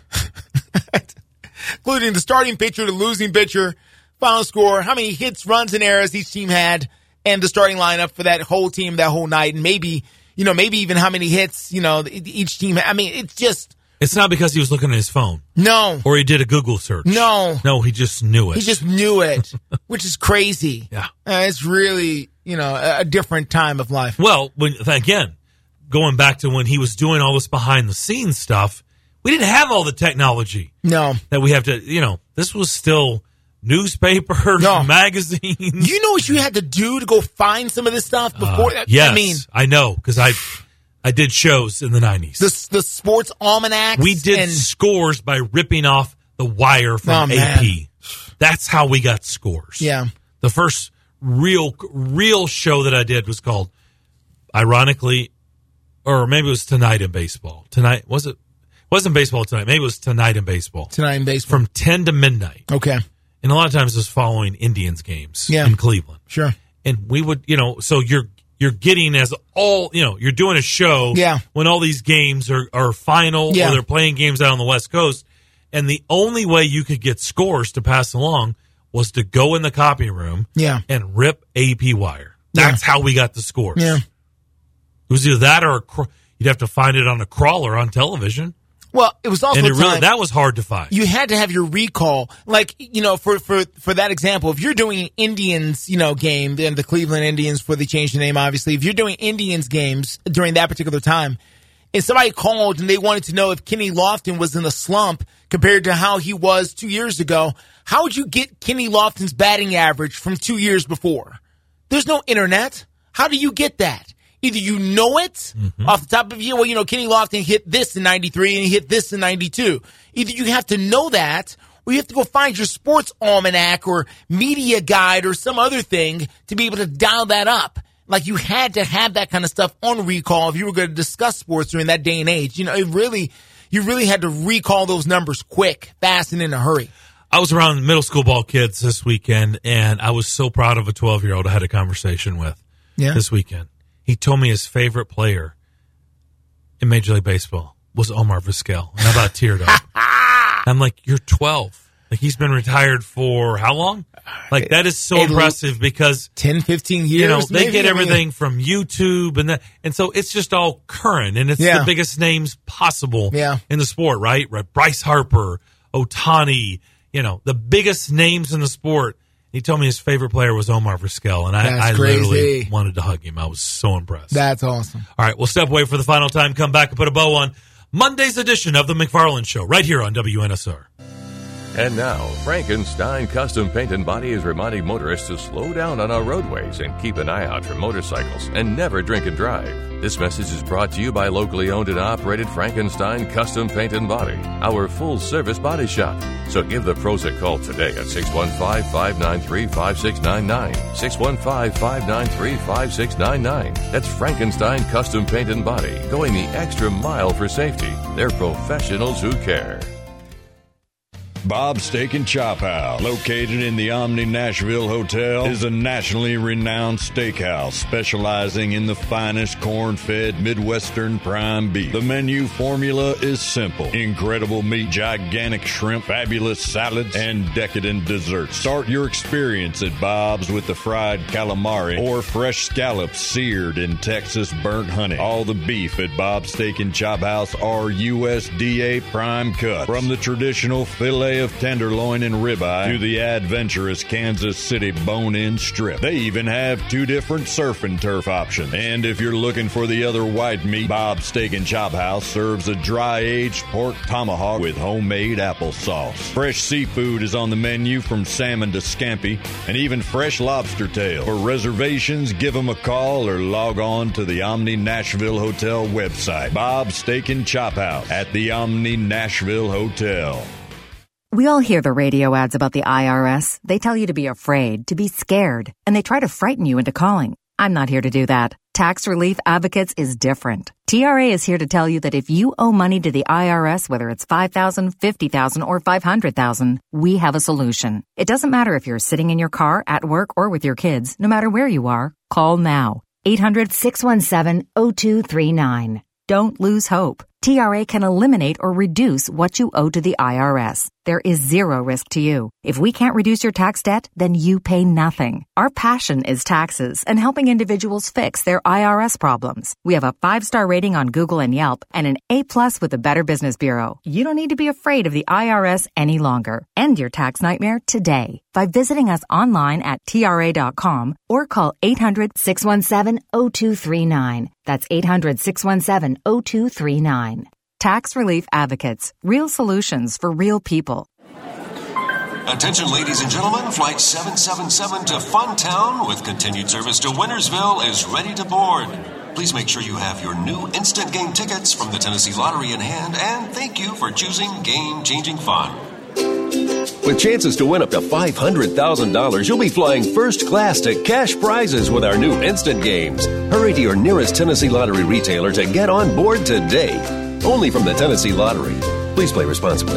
Including the starting pitcher, the losing pitcher, final score, how many hits, runs, and errors each team had, and the starting lineup for that whole team that whole night. And maybe, you know, maybe even how many hits, you know, each team, I mean, it's just It's not because he was looking at his phone. No. Or he did a Google search. No. No, he just knew it. He just knew it, which is crazy. Yeah. Uh, it's really, you know, a, a different time of life. Well, when, again, going back to when he was doing all this behind-the-scenes stuff, we didn't have all the technology. No. That we have to, you know, this was still newspapers, no. magazines. You know what you had to do to go find some of this stuff before? Uh, yes, I mean, I know, because I... I did shows in the nineties. The, the sports almanacs. We did and, scores by ripping off the wire from oh, A P. That's how we got scores. Yeah. The first real real show that I did was called, ironically, or maybe it was Tonight in Baseball. Tonight, was it? Wasn't Baseball Tonight. Maybe it was Tonight in Baseball. Tonight in Baseball. From ten to midnight. Okay. And a lot of times it was following Indians games yeah. in Cleveland. Sure. And we would, you know, so you're You're getting as all, you know, you're doing a show yeah. when all these games are, are final yeah. or they're playing games out on the West Coast. And the only way you could get scores to pass along was to go in the copy room yeah. and rip A P wire. That's yeah. how we got the scores. Yeah. It was either that or a cr- you'd have to find it on a crawler on television. Well, it was also and it a time really, that was hard to find. You had to have your recall. Like, you know, for, for, for that example, if you're doing Indians, you know, game, then the Cleveland Indians, before they changed the name, obviously, if you're doing Indians games during that particular time, and somebody called and they wanted to know if Kenny Lofton was in a slump compared to how he was two years ago, how would you get Kenny Lofton's batting average from two years before? There's no internet. How do you get that? Either you know it mm-hmm. off the top of your, well, you know, Kenny Lofton hit this in ninety-three and he hit this in ninety-two. Either you have to know that or you have to go find your sports almanac or media guide or some other thing to be able to dial that up. Like you had to have that kind of stuff on recall if you were going to discuss sports during that day and age. You know, it really, you really had to recall those numbers quick, fast, and in a hurry. I was around middle school ball kids this weekend, and I was so proud of a twelve-year-old I had a conversation with yeah. this weekend. He told me his favorite player in Major League Baseball was Omar Vizquel, and I about teared up. I'm like, you're twelve. Like, he's been retired for how long? Like, that is so It, impressive because ten, fifteen years. You know, they maybe? get everything I mean, from YouTube and that, and so it's just all current, and it's Yeah. the biggest names possible Yeah. in the sport, right? Right? Bryce Harper, Ohtani, you know, the biggest names in the sport. He told me his favorite player was Omar Vizquel, and I, That's I crazy. literally wanted to hug him. I was so impressed. That's awesome. All right, we'll step away for the final time, come back and put a bow on Monday's edition of The McFarland Show right here on W N S R. And now, Frankenstein Custom Paint and Body is reminding motorists to slow down on our roadways and keep an eye out for motorcycles and never drink and drive. This message is brought to you by locally owned and operated Frankenstein Custom Paint and Body, our full-service body shop. So give the pros a call today at six one five, five nine three, five six nine nine, six one five, five nine three, five six nine nine. That's Frankenstein Custom Paint and Body, going the extra mile for safety. They're professionals who care. Bob's Steak and Chop House, located in the Omni Nashville Hotel, is a nationally renowned steakhouse specializing in the finest corn-fed Midwestern prime beef. The menu formula is simple. Incredible meat, gigantic shrimp, fabulous salads, and decadent desserts. Start your experience at Bob's with the fried calamari or fresh scallops seared in Texas burnt honey. All the beef at Bob's Steak and Chop House are U S D A prime cut. From the traditional filet of tenderloin and ribeye to the adventurous Kansas City bone-in strip. They even have two different surf and turf options. And if you're looking for the other white meat, Bob's Steak and Chop House serves a dry-aged pork tomahawk with homemade applesauce. Fresh seafood is on the menu from salmon to scampi and even fresh lobster tail. For reservations, give them a call or log on to the Omni Nashville Hotel website. Bob's Steak and Chop House at the Omni Nashville Hotel. We all hear the radio ads about the I R S. They tell you to be afraid, to be scared, and they try to frighten you into calling. I'm not here to do that. Tax Relief Advocates is different. T R A is here to tell you that if you owe money to the I R S, whether it's five thousand dollars, fifty thousand dollars, or five hundred thousand dollars, we have a solution. It doesn't matter if you're sitting in your car, at work, or with your kids. No matter where you are, call now. eight hundred, six one seven, zero two three nine. Don't lose hope. T R A can eliminate or reduce what you owe to the I R S. There is zero risk to you. If we can't reduce your tax debt, then you pay nothing. Our passion is taxes and helping individuals fix their I R S problems. We have a five-star rating on Google and Yelp and an A-plus with the Better Business Bureau. You don't need to be afraid of the I R S any longer. End your tax nightmare today by visiting us online at T R A dot com or call eight hundred, six one seven, zero two three nine. That's eight hundred, six one seven, zero two three nine. Tax Relief Advocates. Real solutions for real people. Attention, ladies and gentlemen. Flight seven seven seven to Funtown with continued service to Wintersville is ready to board. Please make sure you have your new instant game tickets from the Tennessee Lottery in hand, and thank you for choosing game-changing fun. With chances to win up to five hundred thousand dollars, you'll be flying first class to cash prizes with our new instant games. Hurry to your nearest Tennessee Lottery retailer to get on board today. Only from the Tennessee Lottery. Please play responsibly.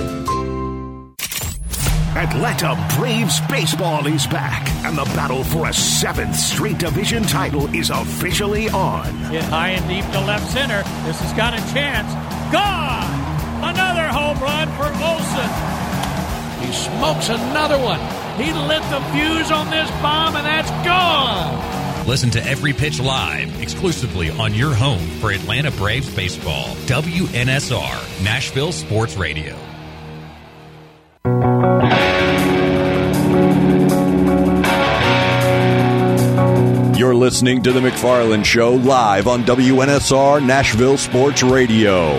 Atlanta Braves baseball is back, and the battle for a seventh straight division title is officially on. Hit high and deep to left center. This has got a chance. Gone! Another home run for Olsen. He smokes another one. He lit the fuse on this bomb, and that's gone. Listen to Every Pitch live, exclusively on your home for Atlanta Braves baseball. W N S R, Nashville Sports Radio. You're listening to The McFarland Show live on W N S R Nashville Sports Radio.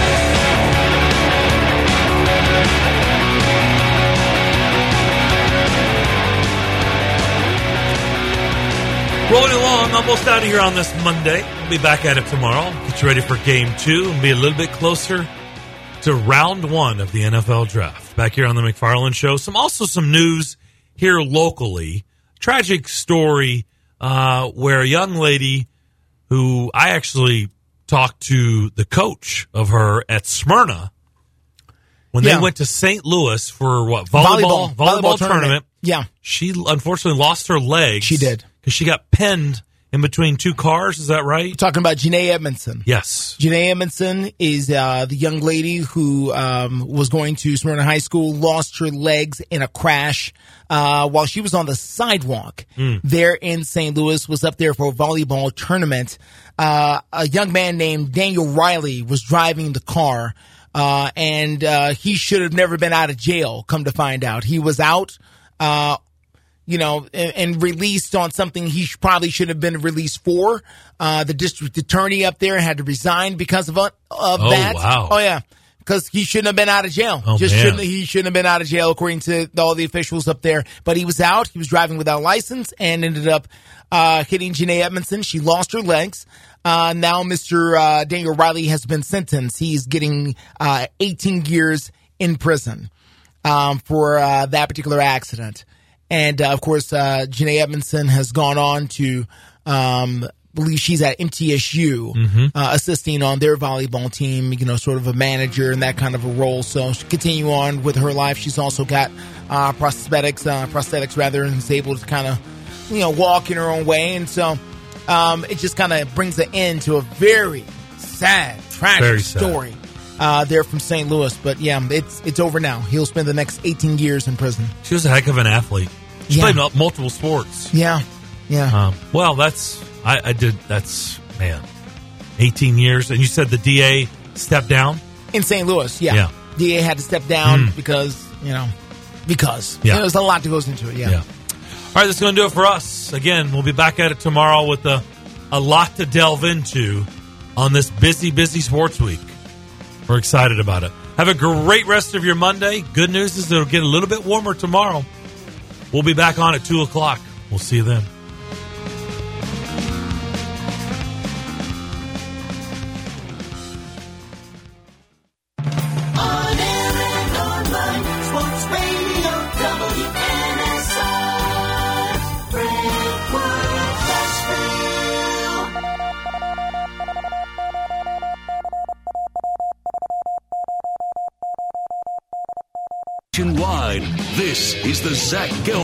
Rolling along, almost out of here on this Monday. We'll be back at it tomorrow. Get you ready for game two and be a little bit closer to round one of the N F L draft. Back here on the McFarland Show. Some also some news here locally. Tragic story uh, where a young lady who I actually talked to the coach of her at Smyrna when Yeah. they went to Saint Louis for what volleyball volleyball, Volleyball. Volleyball tournament. tournament. Yeah. She unfortunately lost her legs. She did. Because she got pinned in between two cars. Is that right? Talking about Janae Edmondson. Yes. Janae Edmondson is uh, the young lady who um, was going to Smyrna High School, lost her legs in a crash uh, while she was on the sidewalk Mm. there in Saint Louis, was up there for a volleyball tournament. Uh, a young man named Daniel Riley was driving the car, uh, and uh, he should have never been out of jail, come to find out. He was out uh you know, and, and released on something he sh- probably should have been released for. Uh, the district attorney up there had to resign because of, uh, of Oh, that. wow. Oh, yeah. Because he shouldn't have been out of jail. Oh, Just man. shouldn't he shouldn't have been out of jail, according to all the officials up there. But he was out. He was driving without a license and ended up uh, hitting Janae Edmondson. She lost her legs. Uh, now Mister Uh, Daniel Riley has been sentenced. He's getting uh, eighteen years in prison um, for uh, that particular accident. And, uh, of course, uh, Janae Edmondson has gone on to, um, believe she's at M T S U, Mhm. uh, assisting on their volleyball team, you know, sort of a manager and that kind of a role. So she continue on with her life. She's also got, uh, prosthetics, uh, prosthetics rather, and is able to kind of, you know, walk in her own way. And so, um, it just kind of brings an end to a very sad, tragic Very sad. story. Uh, they're from Saint Louis, but yeah, it's it's over now. He'll spend the next eighteen years in prison. She was a heck of an athlete. She Yeah. played mul- multiple sports. Yeah, yeah. Um, well, that's I, I did. That's man, eighteen years. And you said the D A stepped down. In Saint Louis, yeah. Yeah. D A had to step down Mm. because, you know, because. Yeah. There's a lot that goes into it, yeah. Yeah. All right, that's going to do it for us. Again, we'll be back at it tomorrow with a, a lot to delve into on this busy, busy sports week. We're excited about it. Have a great rest of your Monday. Good news is it'll get a little bit warmer tomorrow. We'll be back on at two o'clock. We'll see you then. On air and online, Sports Radio W N S R. Brentwood, Nashville. Nationwide, this is the Zach Gil.